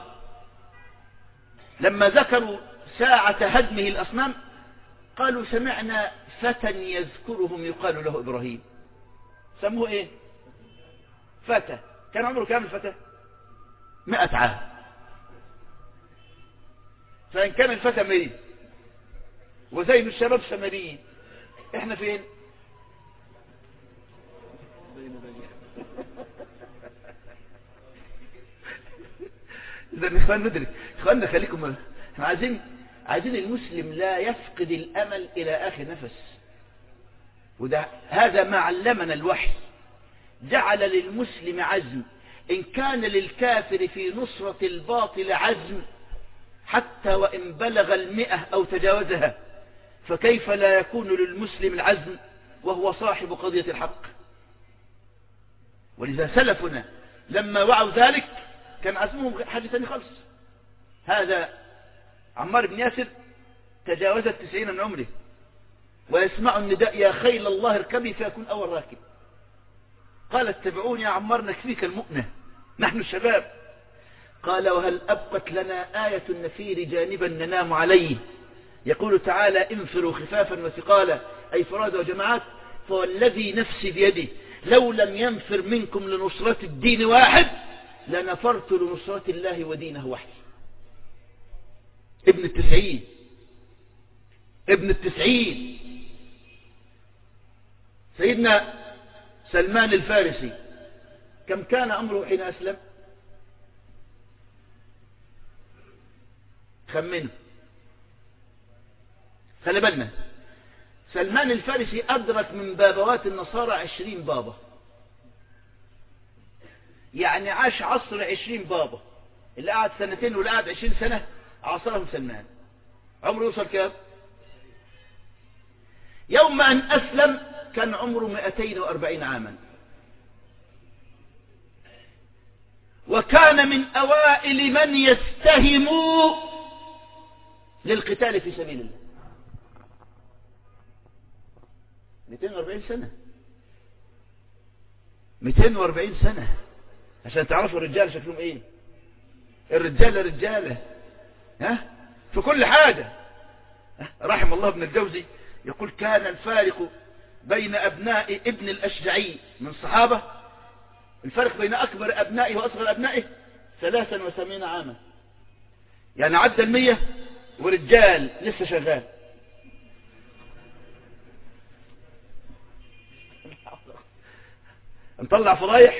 لما ذكروا ساعة هدمه الأصنام قالوا سمعنا فتى يذكرهم يقال له إبراهيم. سموه إيه؟ فتى. كان عمره كام الفتى؟ 100 عام. فإن كان الفتى 100 وزين الشباب 80، إحنا فين؟ إذا إخوان ندرك، إخواننا خليكم، إحنا عايزين المسلم لا يفقد الأمل إلى آخر نفس. هذا ما علمنا الوحي. جعل للمسلم عزم، إن كان للكافر في نصرة الباطل عزم حتى وإن بلغ 100 أو تجاوزها، فكيف لا يكون للمسلم العزم وهو صاحب قضية الحق؟ ولذا سلفنا لما وعوا ذلك كان عزمهم حاجة ثانية خالص. هذا عمار بن ياسر تجاوز 90 من عمره ويسمع النداء يا خيل الله اركبي فيكون أول راكب. قال اتبعوني يا عمار نكفيك المؤنة نحن الشباب. قال وهل أبقت لنا آية النفير جانبا ننام عليه؟ يقول تعالى انفروا خفافا وثقالا، أي فراد وجماعات، فوالذي نفسي بيده لو لم ينفر منكم لنصرة الدين واحد لنفرت لنصرة الله ودينه وحده. ابن 90، ابن 90. سيدنا سلمان الفارسي كم كان عمره حين أسلم؟ خمنه. خلي بالنا، سلمان الفارسي أدرك من بابوات النصارى 20 بابا، يعني عاش عصر 20 بابا. اللي قعد 2 واللي قعد 20 سنة عاصرهم سلمان. عمره يوصل كام؟ يوم أن أسلم كان عمره 240 عاما، وكان من أوائل من يستهموا للقتال في سبيل الله. 240 سنة، 240 سنة، عشان تعرفوا الرجال شكلهم ايه. الرجال رجالة، ها، في كل حاجة. رحم الله ابن الجوزي يقول كان الفارق بين أبناء ابن الأشجعي من الصحابة، الفرق بين أكبر أبنائه وأصغر أبنائه 83 عاما، يعني عدى 100 ورجال لسه شغال. نطلع فضايح.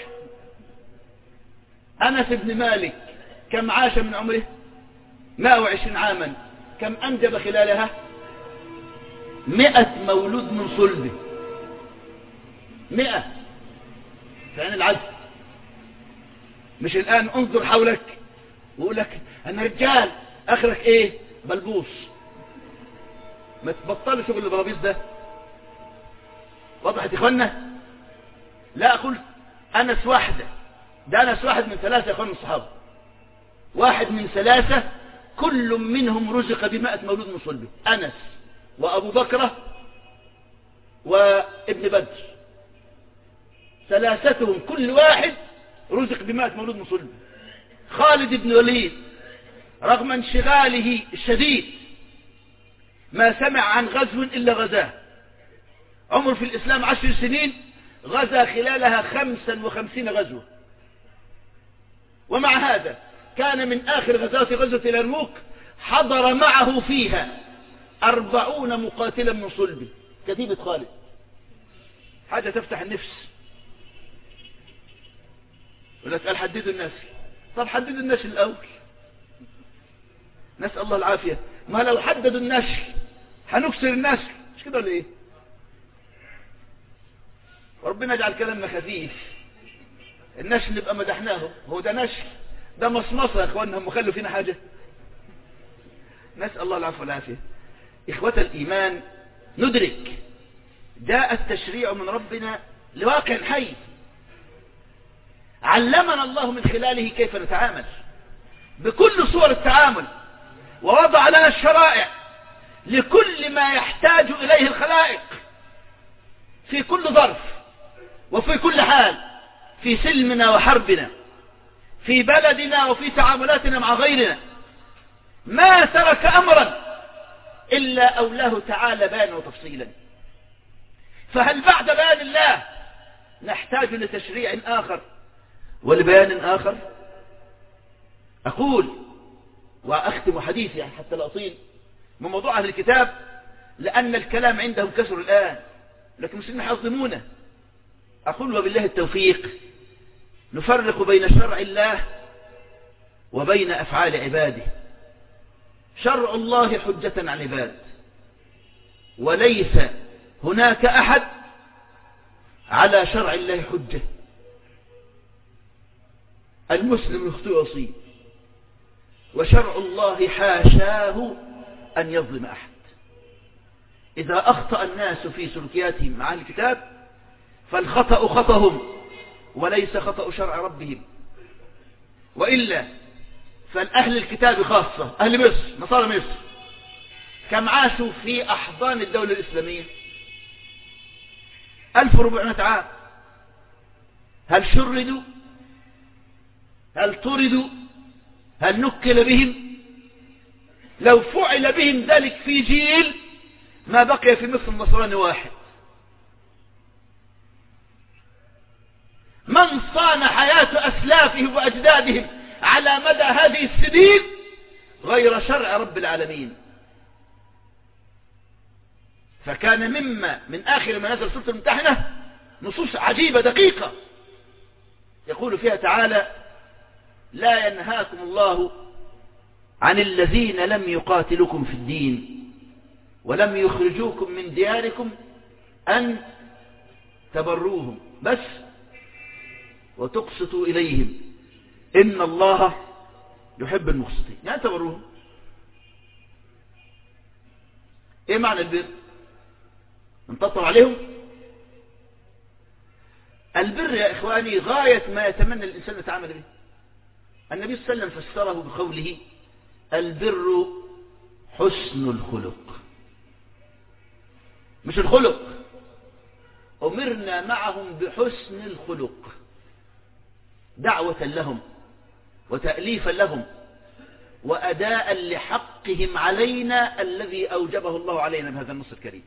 أنس بن مالك كم عاش من عمره؟ 120 عاما. كم أنجب خلالها؟ 100 مولود من صلبه. 100. فعن العدل. مش الآن انظر حولك وقول لك أنا رجال، آخرك إيه؟ بلبوس. ما تبطل شغل البلابيس ده. وضحت إخوانا؟ لا أقول أنس واحدة، ده أنس واحد من 3 يا إخوان الصحابة، واحد من 3 كل منهم رزق ب100 مولود من صلبه. أنس وأبو بكرة وابن بدر، 3 كل واحد رزق ب100 مولود من صلبه. خالد بن وليد رغم انشغاله الشديد ما سمع عن غزو إلا غزاه. عمر في الإسلام 10 سنين، غزا خلالها 55 غزوة. ومع هذا كان من آخر غزوات غزوة اليرموك حضر معه فيها 40 مقاتلا من صلبه، كتيبة خالد. حاجة تفتح النفس. ولك قال حددوا الناس. طب حددوا الناس الأول، نسأل الله العافية. ما لو حددوا النسل هنكسر النسل، مش كده ولا ايه؟ وربنا يجعل كلامنا خفيف. النسل نبقى مدحناه، هو ده نسل؟ ده مصمصة يا اخواننا، هم خلوا فينا حاجة؟ نسأل الله العفو والعافية. إخوة الإيمان، ندرك جاء التشريع من ربنا لواقع حي، علمنا الله من خلاله كيف نتعامل بكل صور التعامل، ووضع لنا الشرائع لكل ما يحتاج إليه الخلائق في كل ظرف وفي كل حال، في سلمنا وحربنا، في بلدنا وفي تعاملاتنا مع غيرنا. ما ترك أمرا إلا أولاه تعالى بيانا وتفصيلا. فهل بعد بيان الله نحتاج لتشريع آخر ولبيان آخر؟ أقول وأختم حديثي حتى لا أطيل من موضوع أهل الكتاب، لأن الكلام عندهم كثر الآن، لكن المسلمين يحظمونه. أقول وبالله التوفيق، نفرق بين شرع الله وبين أفعال عباده. شرع الله حجة على العباد، وليس هناك أحد على شرع الله حجة. المسلم يخطئ ويصيب، وشرع الله حاشاه أن يظلم أحد. إذا أخطأ الناس في سلوكياتهم مع أهل الكتاب فالخطأ خطأهم وليس خطأ شرع ربهم، وإلا فالأهل الكتاب خاصة أهل مصر، نصارى مصر، كم عاشوا في أحضان الدولة الإسلامية؟ 1400 عام. هل شردوا؟ هل طردوا؟ هل نكل بهم؟ لو فعل بهم ذلك في جيل ما بقي في مصر نصراني واحد. من صان حياة أسلافهم وأجدادهم على مدى هذه السنين غير شرع رب العالمين؟ فكان مما من آخر ما نزل سورة الممتحنة نصوص عجيبة دقيقة يقول فيها تعالى: لا ينهاكم الله عن الذين لم يقاتلكم في الدين ولم يخرجوكم من دياركم أن تبروهم بس وتقسطوا إليهم إن الله يحب المقسطين. يعني تبروهم. إيه معنى البر؟ نطبطب عليهم؟ البر يا إخواني غاية ما يتمنى الإنسان يتعامل به. النبي صلى الله عليه وسلم فسره بقوله: البر حسن الخلق. مش الخلق، أمرنا معهم بحسن الخلق، دعوة لهم وتأليفا لهم وأداء لحقهم علينا الذي أوجبه الله علينا بهذا النص الكريم.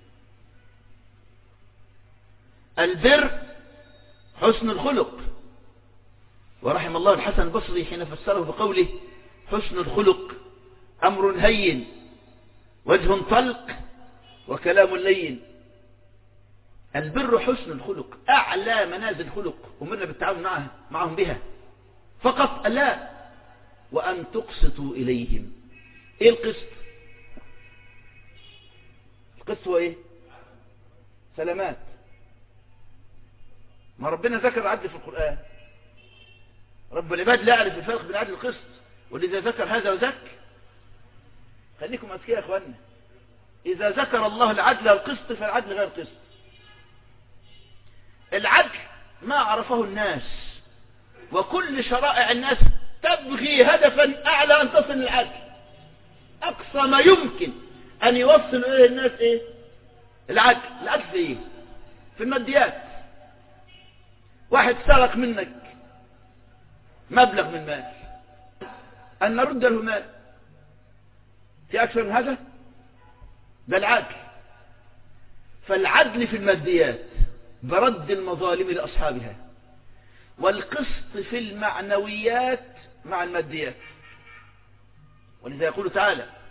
البر حسن الخلق. ورحم الله الحسن البصري حين فسره بقوله: حسن الخلق أمر هين وجه طلق وكلام لين. البر حسن الخلق، أعلى منازل الخلق أمرنا بالتعاون معهم بها فقط لا، وأن تقسطوا إليهم. إيه القسط؟ القسط هو إيه؟ سلامات. ما ربنا ذكر العدل في القرآن. رب العباد لا يعرف الفرق بين العدل والقسط، ولذا ذكر هذا وذاك. خليكم أذكياء يا أخواننا. إذا ذكر الله العدل والقسط فالعدل غير قسط. العدل ما عرفه الناس، وكل شرائع الناس تبغي هدفا أعلى أن تصل للعدل. أقصى ما يمكن أن يوصل إليه الناس إيه؟ العدل. العدل في إيه؟ في الماديات. واحد سرق منك مبلغ من مال، أن نرد له مال. في أكثر من هذا؟ ده العدل. فالعدل في الماديات برد المظالم لأصحابها، والقسط في المعنويات مع الماديات. ولذا يقول تعالى: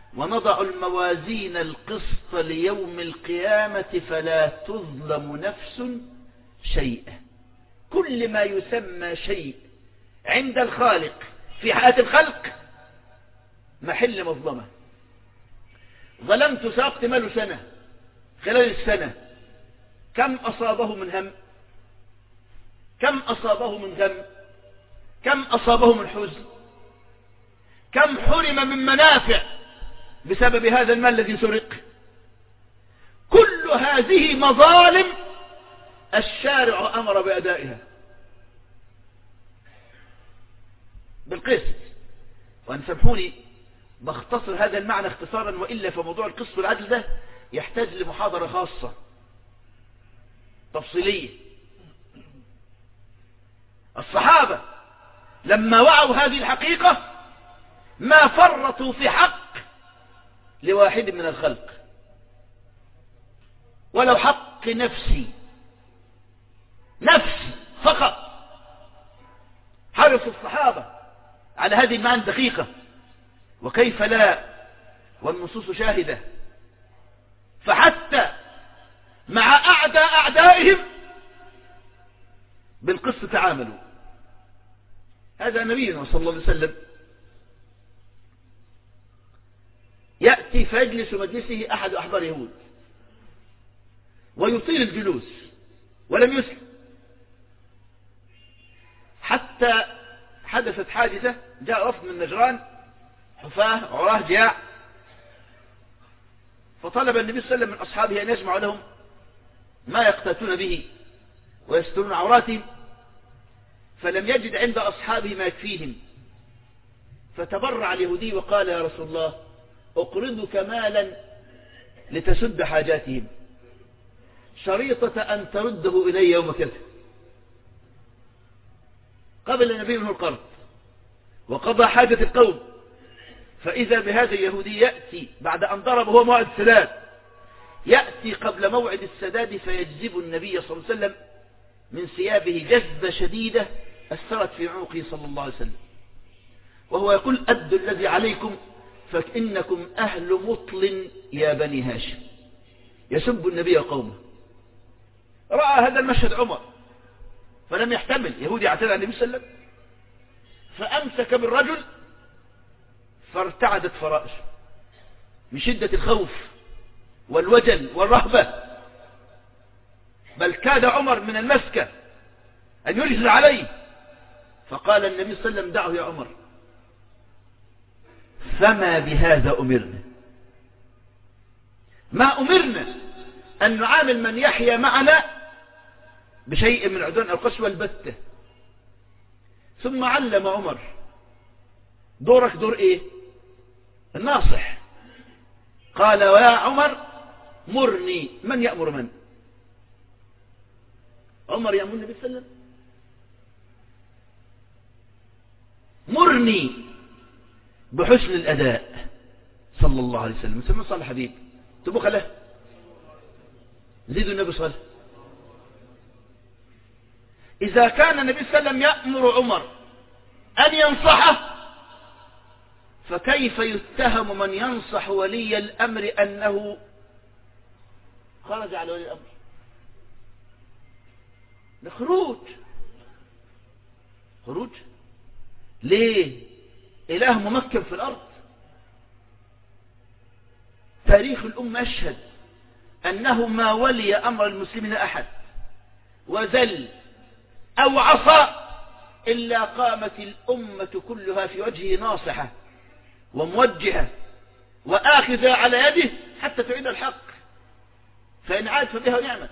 ونضع الموازين القسط ليوم القيامة فلا تظلم نفس شيئا. كل ما يسمى شيء عند الخالق في حياة الخلق محل مظلمة. ظلمت ساقط ماله سنة، خلال السنة كم أصابه من هم، كم أصابه من غم، كم أصابه من حزن، كم حرم من منافع بسبب هذا المال الذي سرق. كل هذه مظالم الشارع أمر بأدائها بالقسط. وأن سامحوني بختصر هذا المعنى اختصارا، وإلا فموضوع القسط والعدل ده يحتاج لمحاضرة خاصة تفصيلية. الصحابة لما وعوا هذه الحقيقة ما فرطوا في حق لواحد من الخلق، ولو حق نفسي فقط. حرص الصحابة على هذه المعاني الدقيقة، وكيف لا والنصوص شاهدة. فحتى مع أعدائهم بالقسط تعاملوا. هذا نبينا صلى الله عليه وسلم يأتي فيجلس مجلسه أحد أحبار يهود ويطيل الجلوس ولم يسلم، حتى حدثت حادثة. جاء وفد من نجران حفاة عراه جياع، فطلب النبي صلى الله عليه وسلم من أصحابه أن يجمعوا لهم ما يقتاتون به ويسترون عوراتهم، فلم يجد عند أصحابه ما يكفيهم، فتبرع اليهودي وقال: يا رسول الله، أقرضك مالا لتسد حاجاتهم، شريطة أن ترده إلي يوم كذا. قبل النبي منه القرض وقضى حاجة القوم، فإذا بهذا اليهودي يأتي بعد أن ضرب هو موعد السداد، يأتي قبل موعد السداد فيجذب النبي صلى الله عليه وسلم من ثيابه جذبة شديدة أثرت في عنقه صلى الله عليه وسلم، وهو يقول: أدوا الذي عليكم فإنكم أهل مطل يا بني هاشم. يسب النبي قومه. رأى هذا المشهد عمر فلم يحتمل، يهودي اعتدى على النبي صلى الله عليه وسلم، فأمسك بالرجل فارتعدت فرائشه من شدة الخوف والوجل والرهبة، بل كاد عمر من المسكة أن يجهز عليه، فقال النبي صلى الله عليه وسلم: دعه يا عمر، فما بهذا أمرنا، ما أمرنا أن نعامل من يحيا معنا بشيء من عدوان أو قسوة البتة. ثم علم عمر: دورك دور إيه؟ الناصح. قال: ويا عمر مرني. من يأمر من؟ عمر يأمر النبي صلى الله عليه وسلم. مرني بحسن الأداء صلى الله عليه وسلم. سمع صلى الحبيب تبقى له زيد النبي صلى. إذا كان النبي صلى الله عليه وسلم يأمر عمر أن ينصحه، فكيف يتهم من ينصح ولي الأمر أنه خرج على ولي الأمر؟ خروج ليه؟ إله ممكن في الأرض. تاريخ الأمة يشهد أنه ما ولي أمر المسلمين أحد وذل أو عصى إلا قامت الأمة كلها في وجهه ناصحة وموجهة وآخذة على يده حتى تعيد الحق، فإن عاد فبها ونعمت.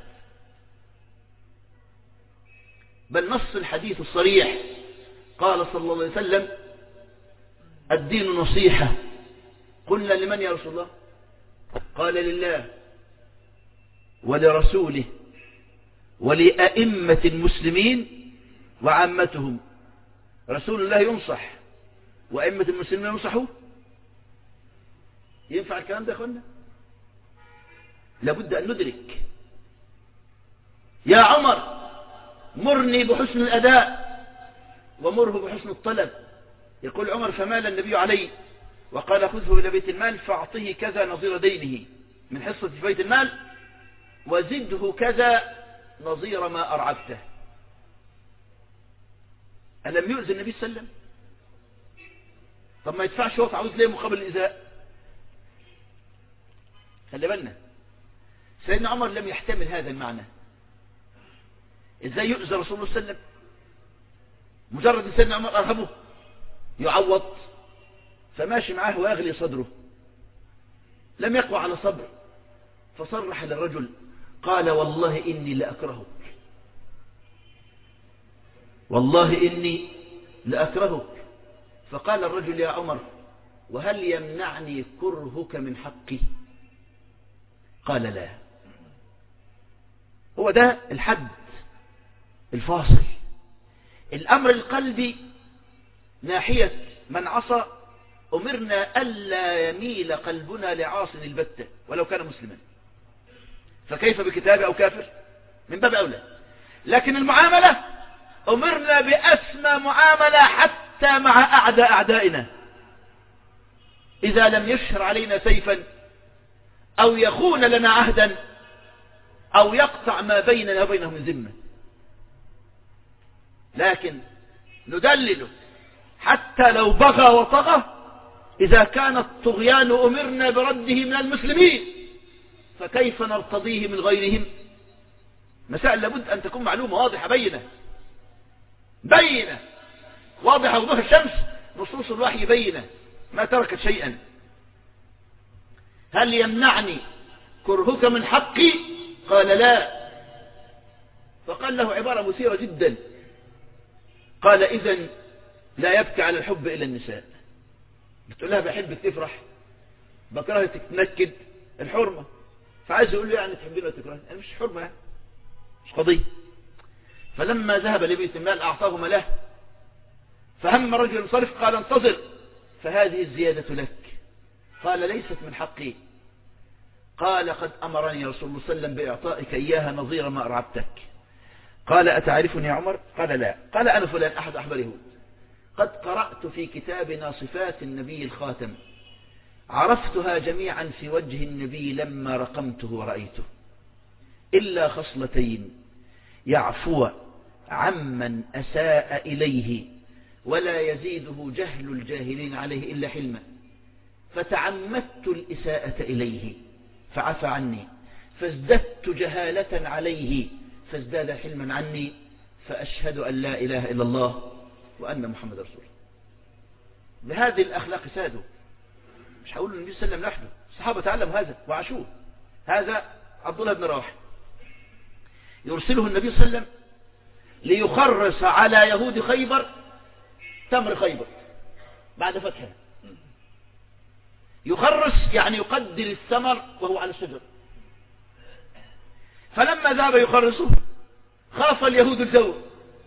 بل نص الحديث الصريح قال صلى الله عليه وسلم: الدين نصيحة. قلنا: لمن يا رسول الله؟ قال: لله ولرسوله ولأئمة المسلمين وعامتهم. رسول الله ينصح وأئمة المسلمين ينصحوا؟ ينفع الكلام ده يا أخوانا؟ لابد أن ندرك. يا عمر مرني بحسن الأداء ومره بحسن الطلب. يقول عمر: فمال النبي علي وقال خذه إلى بيت المال فأعطه كذا نظير دينه من حصة في بيت المال، وزده كذا نظير ما أرعبته. ألم يؤذي النبي صلى الله عليه وسلم؟ طب ما يدفعش هو تعويض ليه مقابل الإيذاء؟ خلي بالنا، سيدنا عمر لم يحتمل هذا المعنى. ازاي يؤذى رسول الله صلى الله عليه وسلم؟ مجرد ان سيدنا عمر ارهبه يعوض، فماشي معاه ويغلي صدره، لم يقوى على صبر، فصرح للرجل قال والله إني لأكرهك، والله إني لأكرهك. فقال الرجل يا عمر وهل يمنعني كرهك من حقي؟ قال لا. هو ده الحد الفاصل. الأمر القلبي ناحية من عصى أمرنا ألا يميل قلبنا لعاص البتة ولو كان مسلما، فكيف بكتاب أو كافر؟ من باب أولى. لكن المعاملة أمرنا بأسمى معاملة حتى مع أعداء أعدائنا، إذا لم يشهر علينا سيفا أو يخون لنا عهدا أو يقطع ما بيننا وبينهم من ذمة، لكن ندلله حتى لو بغى وطغى. إذا كان الطغيان أمرنا برده من المسلمين فكيف نرتضيه من غيرهم؟ مسائل لابد أن تكون معلومة واضحة بينة واضحة وضوح الشمس. نصوص الوحي بينة ما تركت شيئا. هل يمنعني كرهك من حقي؟ قال لا. فقال له عبارة مثيرة جدا، قال إذن لا يبكي على الحب إلا النساء. بتقول لها بحبك تفرح، بكرهك تتنكد، الحرمة. فعايز يقول له يعني تحبيني ولا تكرهني؟ أنا مش حرمة يعني، مش قضية. فلما ذهب لبيت المال أعطاه ملاه، فهم رجل ينصرف قال انتظر، فهذه الزيادة لك. قال ليست من حقي. قال قد أمرني رسول الله صلى الله عليه وسلم بإعطائك إياها نظير ما أرعبتك. قال أتعرفني يا عمر؟ قال لا. قال أنا فلان أحد أحبار يهود، قد قرأت في كتابنا صفات النبي الخاتم، عرفتها جميعا في وجه النبي لما رقمته ورأيته، إلا خصلتين: يعفو عمن أساء إليه ولا يزيده جهل الجاهلين عليه إلا حلما، فتعمدت الإساءة إليه فعفى عني، فازددت جهالة عليه فازداد حلما عني، فأشهد أن لا إله إلا الله وأن محمد رسول الله. بهذه الأخلاق سادوا. مش هقول النبي صلى الله عليه وسلم لحده، الصحابة تعلموا هذا وعاشوه. هذا عبد الله بن رواحة يرسله النبي صلى الله عليه وسلم ليخرص على يهود خيبر تمر خيبر بعد فتحها. يخرص يعني يقدر الثمر وهو على الشجر. فلما ذهب يخرصه خاف اليهود الجور،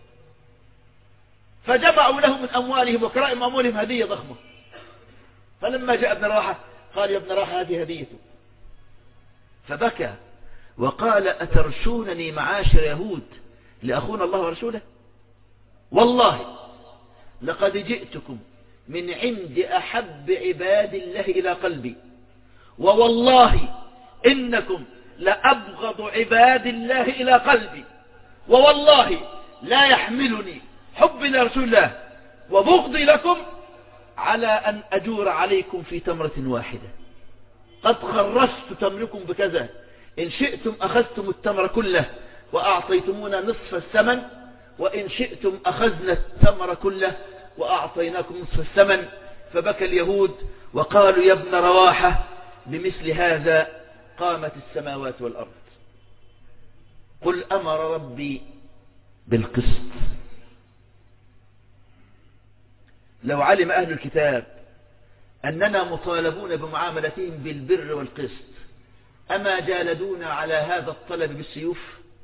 فجمعوا له من أموالهم وكرائم أموالهم هدية ضخمة. فلما جاء ابن رواحة قال يا ابن رواحة هذه هديته، فبكى وقال أترشونني معاشر يهود لأخون الله ورسوله؟ والله لقد جئتكم من عند أحب عباد الله إلى قلبي، ووالله إنكم لأبغض عباد الله إلى قلبي، ووالله لا يحملني حبي لرسول الله وبغضي لكم على أن أجور عليكم في تمرة واحدة. قد خرست تمركم بكذا، إن شئتم أخذتم التمر كله وأعطيتمونا نصف الثمن، وإن شئتم أخذنا التمر كله وأعطيناكم نصف الثمن. فبكى اليهود وقالوا يا ابن رواحة بمثل هذا قامت السماوات والأرض. قل أمر ربي بالقسط. لو علم أهل الكتاب أننا مطالبون بمعاملتهم بالبر والقسط أما جالدونا على هذا الطلب بالسيوف؟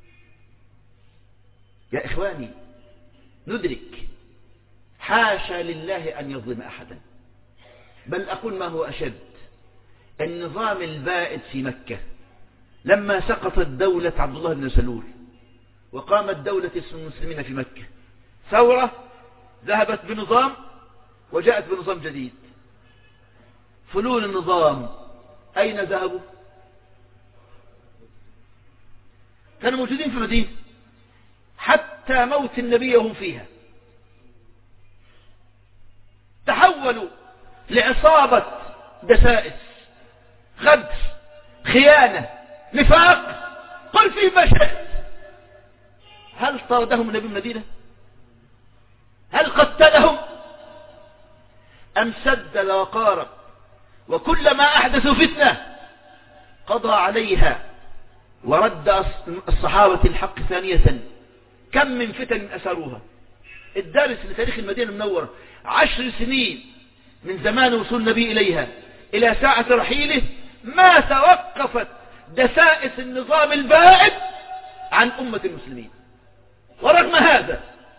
يا إخواني ندرك حاشا لله أن يظلم أحدا، بل أقول ما هو أشد: النظام البائد في مكة لما سقطت دولة عبد الله بن سلول وقامت دولة المسلمين في مكة، ثورة ذهبت بنظام وجاءت بنظام جديد. فلول النظام أين ذهبوا؟ كانوا موجودين في المدينة حتى موت النبي وهم فيها. تحولوا لعصابة دسائس، غدر، خيانة، نفاق، قل فيه ما شئت. هل طردهم النبي من المدينة؟ هل قتلهم؟ أم سدل وقارب وكلما أحدثوا فتنة قضى عليها ورد الصحابة الحق ثانية؟ كم من فتن أسروها. الدارس لتاريخ المدينة المنورة 10 سنين من زمان وصول النبي إليها إلى ساعة رحيله ما توقفت دسائس النظام البائد عن أمة المسلمين. ورغم هذا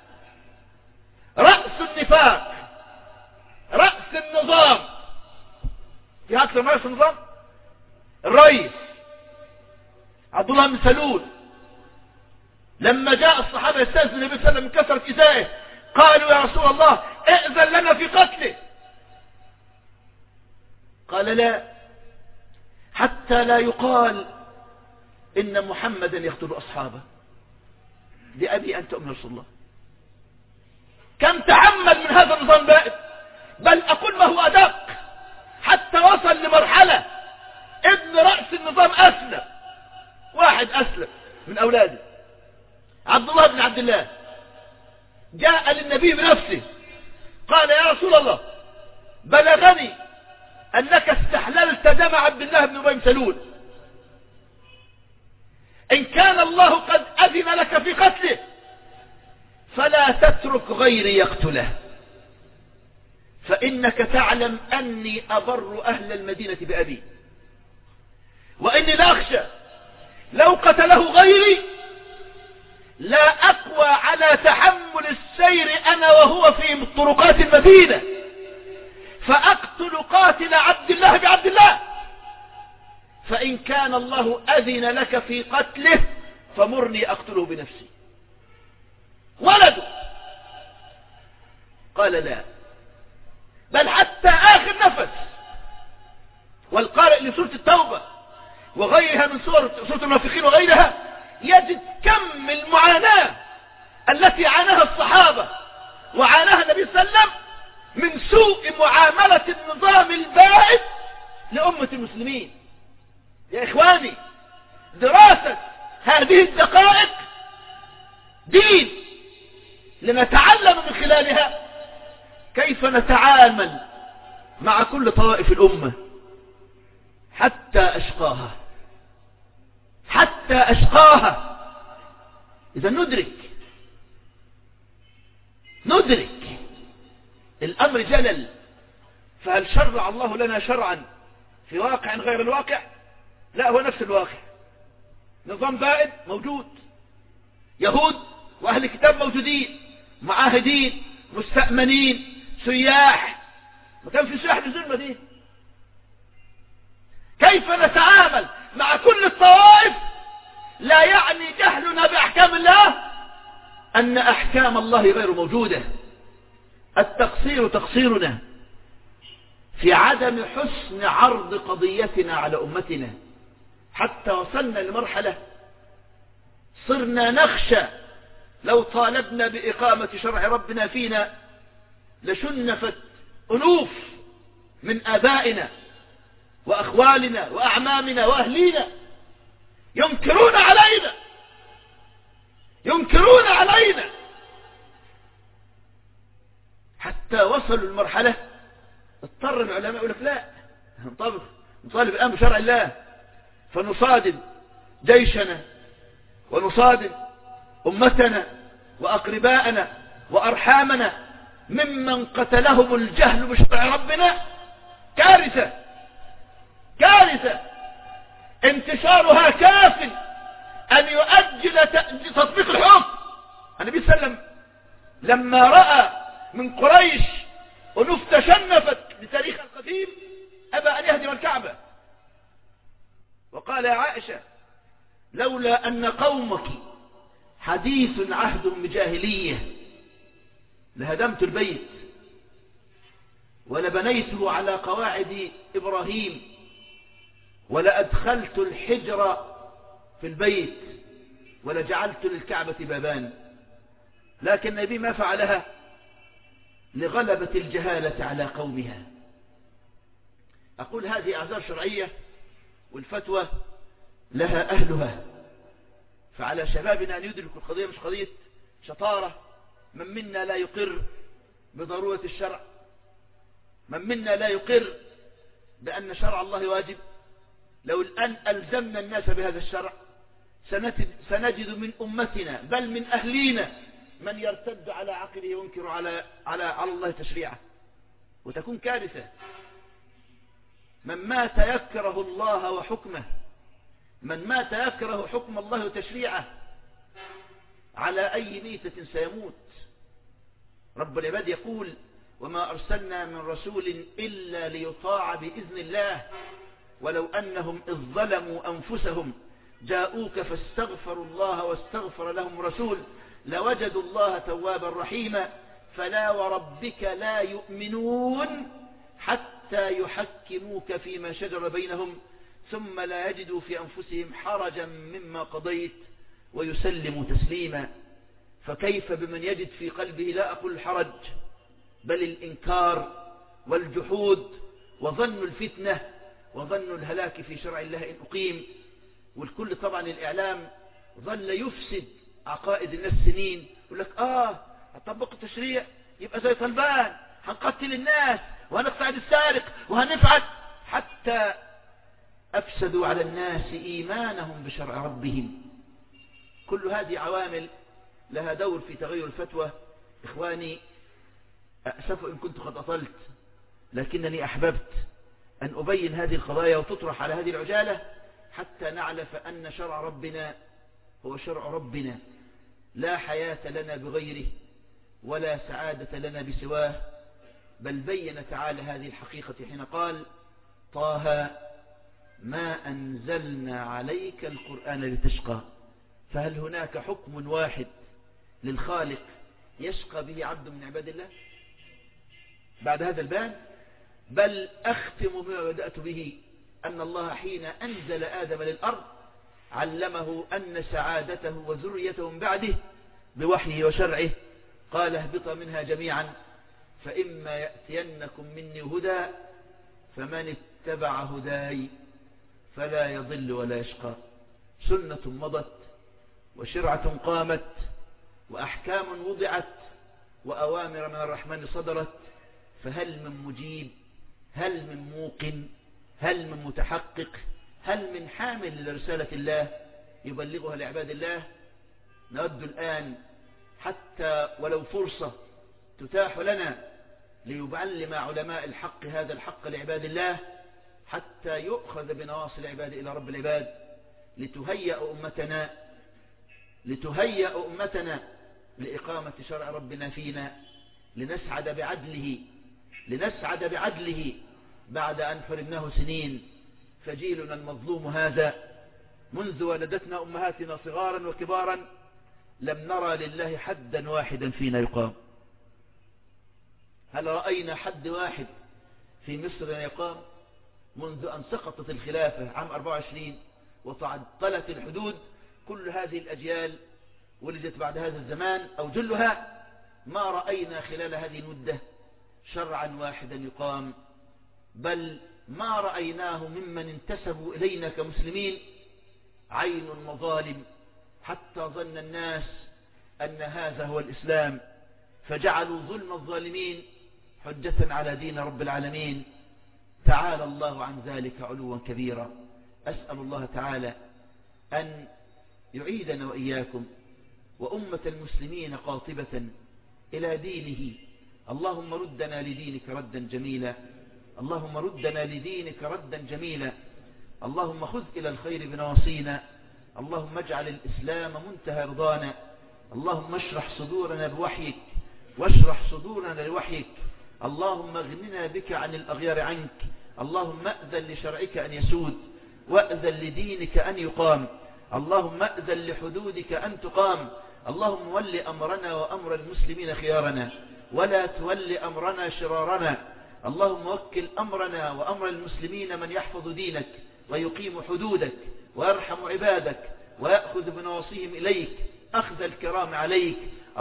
رأس النفاق، رأس النظام، في أكثر من رأس النظام الرئيس عبد الله بن سلول، لما جاء الصحابة يستأذن النبي صلى الله عليه وسلم من كثرة إزائه قالوا يا رسول الله ائذن لنا في قتله. قال لا، حتى لا يقال إن محمدا يقتل أصحابه. بأبي أنت أم رسول الله. كم تعمد من هذا النظام البائد، بل أقول ما هو أدق، حتى وصل لمرحلة ابن رأس النظام أسلم، واحد أسلم من أولاده عبد الله بن عبد الله، جاء للنبي بنفسه قال يا رسول الله بلغني أنك استحللت دم عبد الله بن أبي بن سلول، إن كان الله قد أذن لك في قتله فلا تترك غيري يقتله، فإنك تعلم أني أبر أهل المدينة بأبي، وإني لا أخشى لو قتله غيري لا أقوى على تحمل السير أنا وهو في طرقات المدينة فأقتل قاتل عبد الله بعبد الله، فإن كان الله أذن لك في قتله فمرني أقتله بنفسي. ولده قال لا، بل حتى آخر نفس. والقارئ لسورة التوبة وغيرها من سورة المنافقين وغيرها يجد كم المعاناة التي عاناها الصحابة وعاناها النبي صلى الله عليه وسلم من سوء معاملة النظام البائد لأمة المسلمين. يا إخواني، دراسة هذه الدقائق دين لنتعلم من خلالها كيف نتعامل مع كل طوائف الأمة حتى أشقاها، حتى أشقاها. إذا ندرك الأمر جلل، فهل شرع الله لنا شرعا في واقع غير الواقع؟ لا، هو نفس الواقع. نظام بائد موجود، يهود وأهل كتاب موجودين، معاهدين، مستأمنين، سياح، ما كان في سياح نزول المدينة. كيف نتعامل مع كل الطوائف؟ لا يعني جهلنا بأحكام الله أن أحكام الله غير موجودة. التقصير تقصيرنا في عدم حسن عرض قضيتنا على أمتنا، حتى وصلنا لمرحلة صرنا نخشى لو طالبنا بإقامة شرع ربنا فينا لشنفت ألوف من آبائنا وأخوالنا وأعمامنا وأهلينا ينكرون علينا حتى وصلوا المرحلة اضطر العلماء يقول لك لا، نطالب الآن بشرع الله، فنصادم جيشنا ونصادم أمتنا وأقرباءنا وأرحامنا ممن قتلهم الجهل بشرع ربنا. كارثة انتشارها كاف أن يؤجل تطبيق الحكم. النبي صلى الله عليه وسلم لما رأى من قريش أنوف تشنفت لتاريخ القديم أبى أن يهدم الكعبة، وقال يا عائشة لولا أن قومك حديث عهدهم بجاهلية لهدمت البيت. ولبنيته على قواعد إبراهيم، ولأدخلت الحجر في البيت، ولجعلت للكعبة بابان. لكن النبي ما فعلها لغلبة الجهالة على قومها. أقول هذه أعذار شرعية، والفتوى لها أهلها، فعلى شبابنا أن يدركوا القضية مش قضية شطارة. من منا لا يقر بضرورة الشرع، من منا لا يقر بأن شرع الله واجب. لو الآن ألزمنا الناس بهذا الشرع سنجد من أمتنا بل من أهلينا من يرتد على عقله وينكر على الله تشريعه، وتكون كارثة. من مات يكره الله وحكمه، من مات يكره حكم الله وتشريعه، على أي ميتة سيموت. رب العباد يقول: وما أرسلنا من رسول إلا ليطاع بإذن الله ولو أنهم إذ ظلموا أنفسهم جاءوك فاستغفروا الله واستغفر لهم رسول لوجدوا الله توابا رحيما فلا وربك لا يؤمنون حتى يحكموك فيما شجر بينهم ثم لا يجدوا في أنفسهم حرجا مما قضيت ويسلموا تسليما. فكيف بمن يجد في قلبه لا أقول الحرج بل الإنكار والجحود وظن الفتنة وظن الهلاك في شرع الله إن أقيم. والكل طبعا الإعلام ظل يفسد عقائد الناس سنين، يقول لك هتطبق التشريع يبقى زي طلبان، هنقتل الناس وهنقطع السارق وهنفعل، حتى أفسدوا على الناس إيمانهم بشرع ربهم. كل هذه عوامل لها دور في تغير الفتوى. إخواني، أسف إن كنت قد أطلت، لكنني أحببت أن أبين هذه القضايا وتطرح على هذه العجالة حتى نعلم أن شرع ربنا هو شرع ربنا، لا حياة لنا بغيره ولا سعادة لنا بسواه. بل بين تعالى هذه الحقيقة حين قال: طه ما أنزلنا عليك القرآن لتشقى. فهل هناك حكم واحد للخالق يشقى به عبد من عباد الله بعد هذا البيان؟ بل أختم بما بدأت به، أن الله حين أنزل آدم للأرض علمه أن سعادته وذريته من بعده بوحيه وشرعه قال: اهبطا منها جميعا فإما يأتينكم مني هدى فمن اتبع هداي فلا يضل ولا يشقى. سنة مضت وشرعة قامت وأحكام وضعت وأوامر من الرحمن صدرت، فهل من مجيب؟ هل من موقن؟ هل من متحقق؟ هل من حامل لرسالة الله يبلغها لعباد الله؟ نود الآن حتى ولو فرصة تتاح لنا ليعلم علماء الحق هذا الحق لعباد الله حتى يؤخذ بنواصي العباد إلى رب العباد، لتهيأ أمتنا لإقامة شرع ربنا فينا، لنسعد بعدله بعد أن حرمناه سنين. فجيلنا المظلوم هذا منذ ولدتنا أمهاتنا صغارا وكبارا لم نرى لله حدا واحدا فينا يقام. هل رأينا حد واحد في مصر يقام؟ منذ أن سقطت الخلافة عام 24 وتعطلت الحدود، كل هذه الأجيال ولدت بعد هذا الزمان أو جلها، ما رأينا خلال هذه المدة شرعا واحدا يقام، بل ما رأيناه ممن انتسبوا إلينا كمسلمين عين المظالم، حتى ظن الناس أن هذا هو الإسلام فجعلوا ظلم الظالمين حجة على دين رب العالمين. تعالى الله عن ذلك علوا كبيرا. أسأل الله تعالى أن يعيدنا وإياكم وأمة المسلمين قاطبة إلى دينه. اللهم ردنا لدينك ردا جميلا، اللهم ردنا لدينك ردا جميلا، اللهم خذ إلى الخير بنواصينا، اللهم اجعل الإسلام منتهى رضانا، اللهم اشرح صدورنا بوحيك واشرح صدورنا لوحيك، اللهم اغننا بك عن الأغيار عنك، اللهم أذن لشرعك أن يسود وأذن لدينك أن يقام، اللهم أذن لحدودك أن تقام، اللهم ول أمرنا وأمر المسلمين خيارنا ولا تول أمرنا شرارنا، اللهم وكل أمرنا وأمر المسلمين من يحفظ دينك ويقيم حدودك ويرحم عبادك ويأخذ بنواصيهم إليك أخذ الكرام عليك.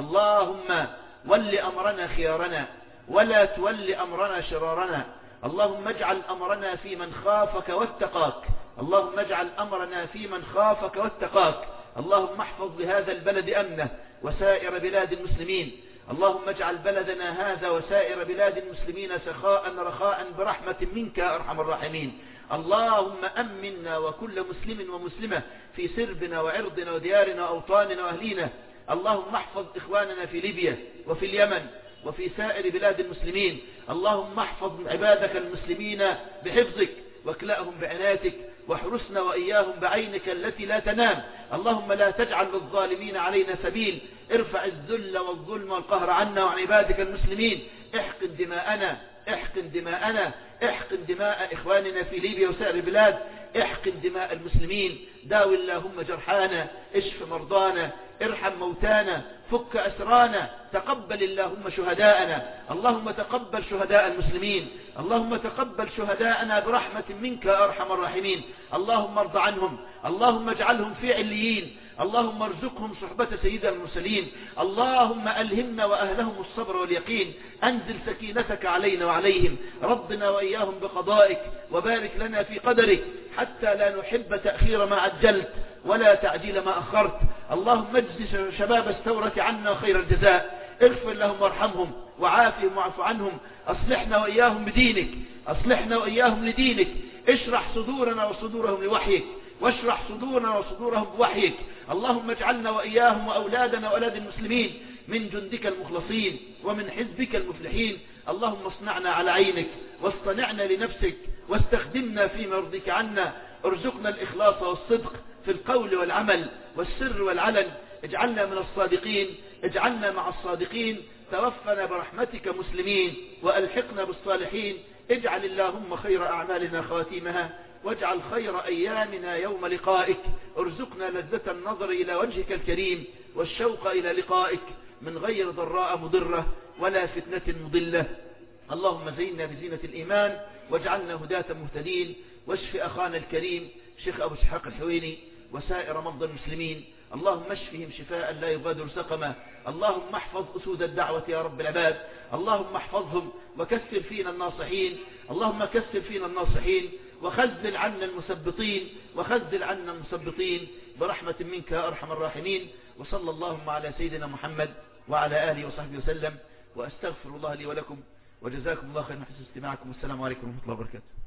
اللهم ول أمرنا خيارنا ولا تول أمرنا شرارنا. اللهم اجعل أمرنا في من خافك واتقاك. اللهم اجعل أمرنا في من خافك واتقاك. اللهم احفظ بهذا البلد أمنه وسائر بلاد المسلمين. اللهم اجعل بلدنا هذا وسائر بلاد المسلمين سخاء رخاء برحمة منك يا أرحم الراحمين. اللهم أمنا وكل مسلم ومسلمة في سربنا وعرضنا وديارنا وأوطاننا وأهلينا. اللهم احفظ إخواننا في ليبيا وفي اليمن وفي سائر بلاد المسلمين. اللهم احفظ عبادك المسلمين بحفظك واكلأهم بعنايتك واحرسنا وإياهم بعينك التي لا تنام. اللهم لا تجعل للظالمين علينا سبيل. ارفع الذل والظلم والقهر عنا وعن عبادك المسلمين. احقن دماءنا احقن دماءنا احقن دماء إخواننا في ليبيا وسائر البلاد. احقن دماء المسلمين. داوي اللهم جرحانا اشف مرضانا ارحم موتانا فك أسرانا. تقبل اللهم شهداءنا. اللهم تقبل شهداء المسلمين. اللهم تقبل شهداءنا برحمة منك يا أرحم الراحمين. اللهم ارض عنهم. اللهم اجعلهم في عليين. اللهم ارزقهم صحبة سيد المرسلين. اللهم ألهمنا وأهلهم الصبر واليقين. أنزل سكينتك علينا وعليهم. ربنا وإياهم بقضائك وبارك لنا في قدرك حتى لا نحب تأخير ما عجلت ولا تعجيل ما أخرت. اللهم اجزي شباب الثورة عنا خير الجزاء. اغفر لهم وارحمهم وعافهم واعف عنهم. أصلحنا وإياهم بدينك. أصلحنا وإياهم لدينك. اشرح صدورنا وصدورهم لوحيك واشرح صدورنا وصدورهم بوحيك. اللهم اجعلنا وإياهم وأولادنا وأولاد المسلمين من جندك المخلصين ومن حزبك المفلحين. اللهم اصنعنا على عينك واصطنعنا لنفسك واستخدمنا فيما يرضيك عنا. ارزقنا الإخلاص والصدق في القول والعمل والسر والعلن. اجعلنا من الصادقين. اجعلنا مع الصادقين. توفنا برحمتك مسلمين وألحقنا بالصالحين. اجعل اللهم خير أعمالنا خواتيمها واجعل خير أيامنا يوم لقائك. ارزقنا لذة النظر إلى وجهك الكريم والشوق إلى لقائك من غير ضراء مضرة ولا فتنة مضلة. اللهم زينا بزينة الإيمان واجعلنا هداة مهتدين. واشف أخانا الكريم شيخ أبو اسحاق الحويني وسائر مرضى المسلمين. اللهم اشفهم شفاء لا يغادر سقما. اللهم احفظ أسود الدعوة يا رب العباد. اللهم احفظهم وكثر فينا الناصحين. اللهم كثر فينا الناصحين وخذل عنا المثبطين وخذل عنا المثبطين برحمة منك يا أرحم الراحمين. وصلى اللهم على سيدنا محمد وعلى آله وصحبه وسلم. وأستغفر الله لي ولكم وجزاكم الله خيرا حسن استماعكم. والسلام عليكم ورحمة الله وبركاته.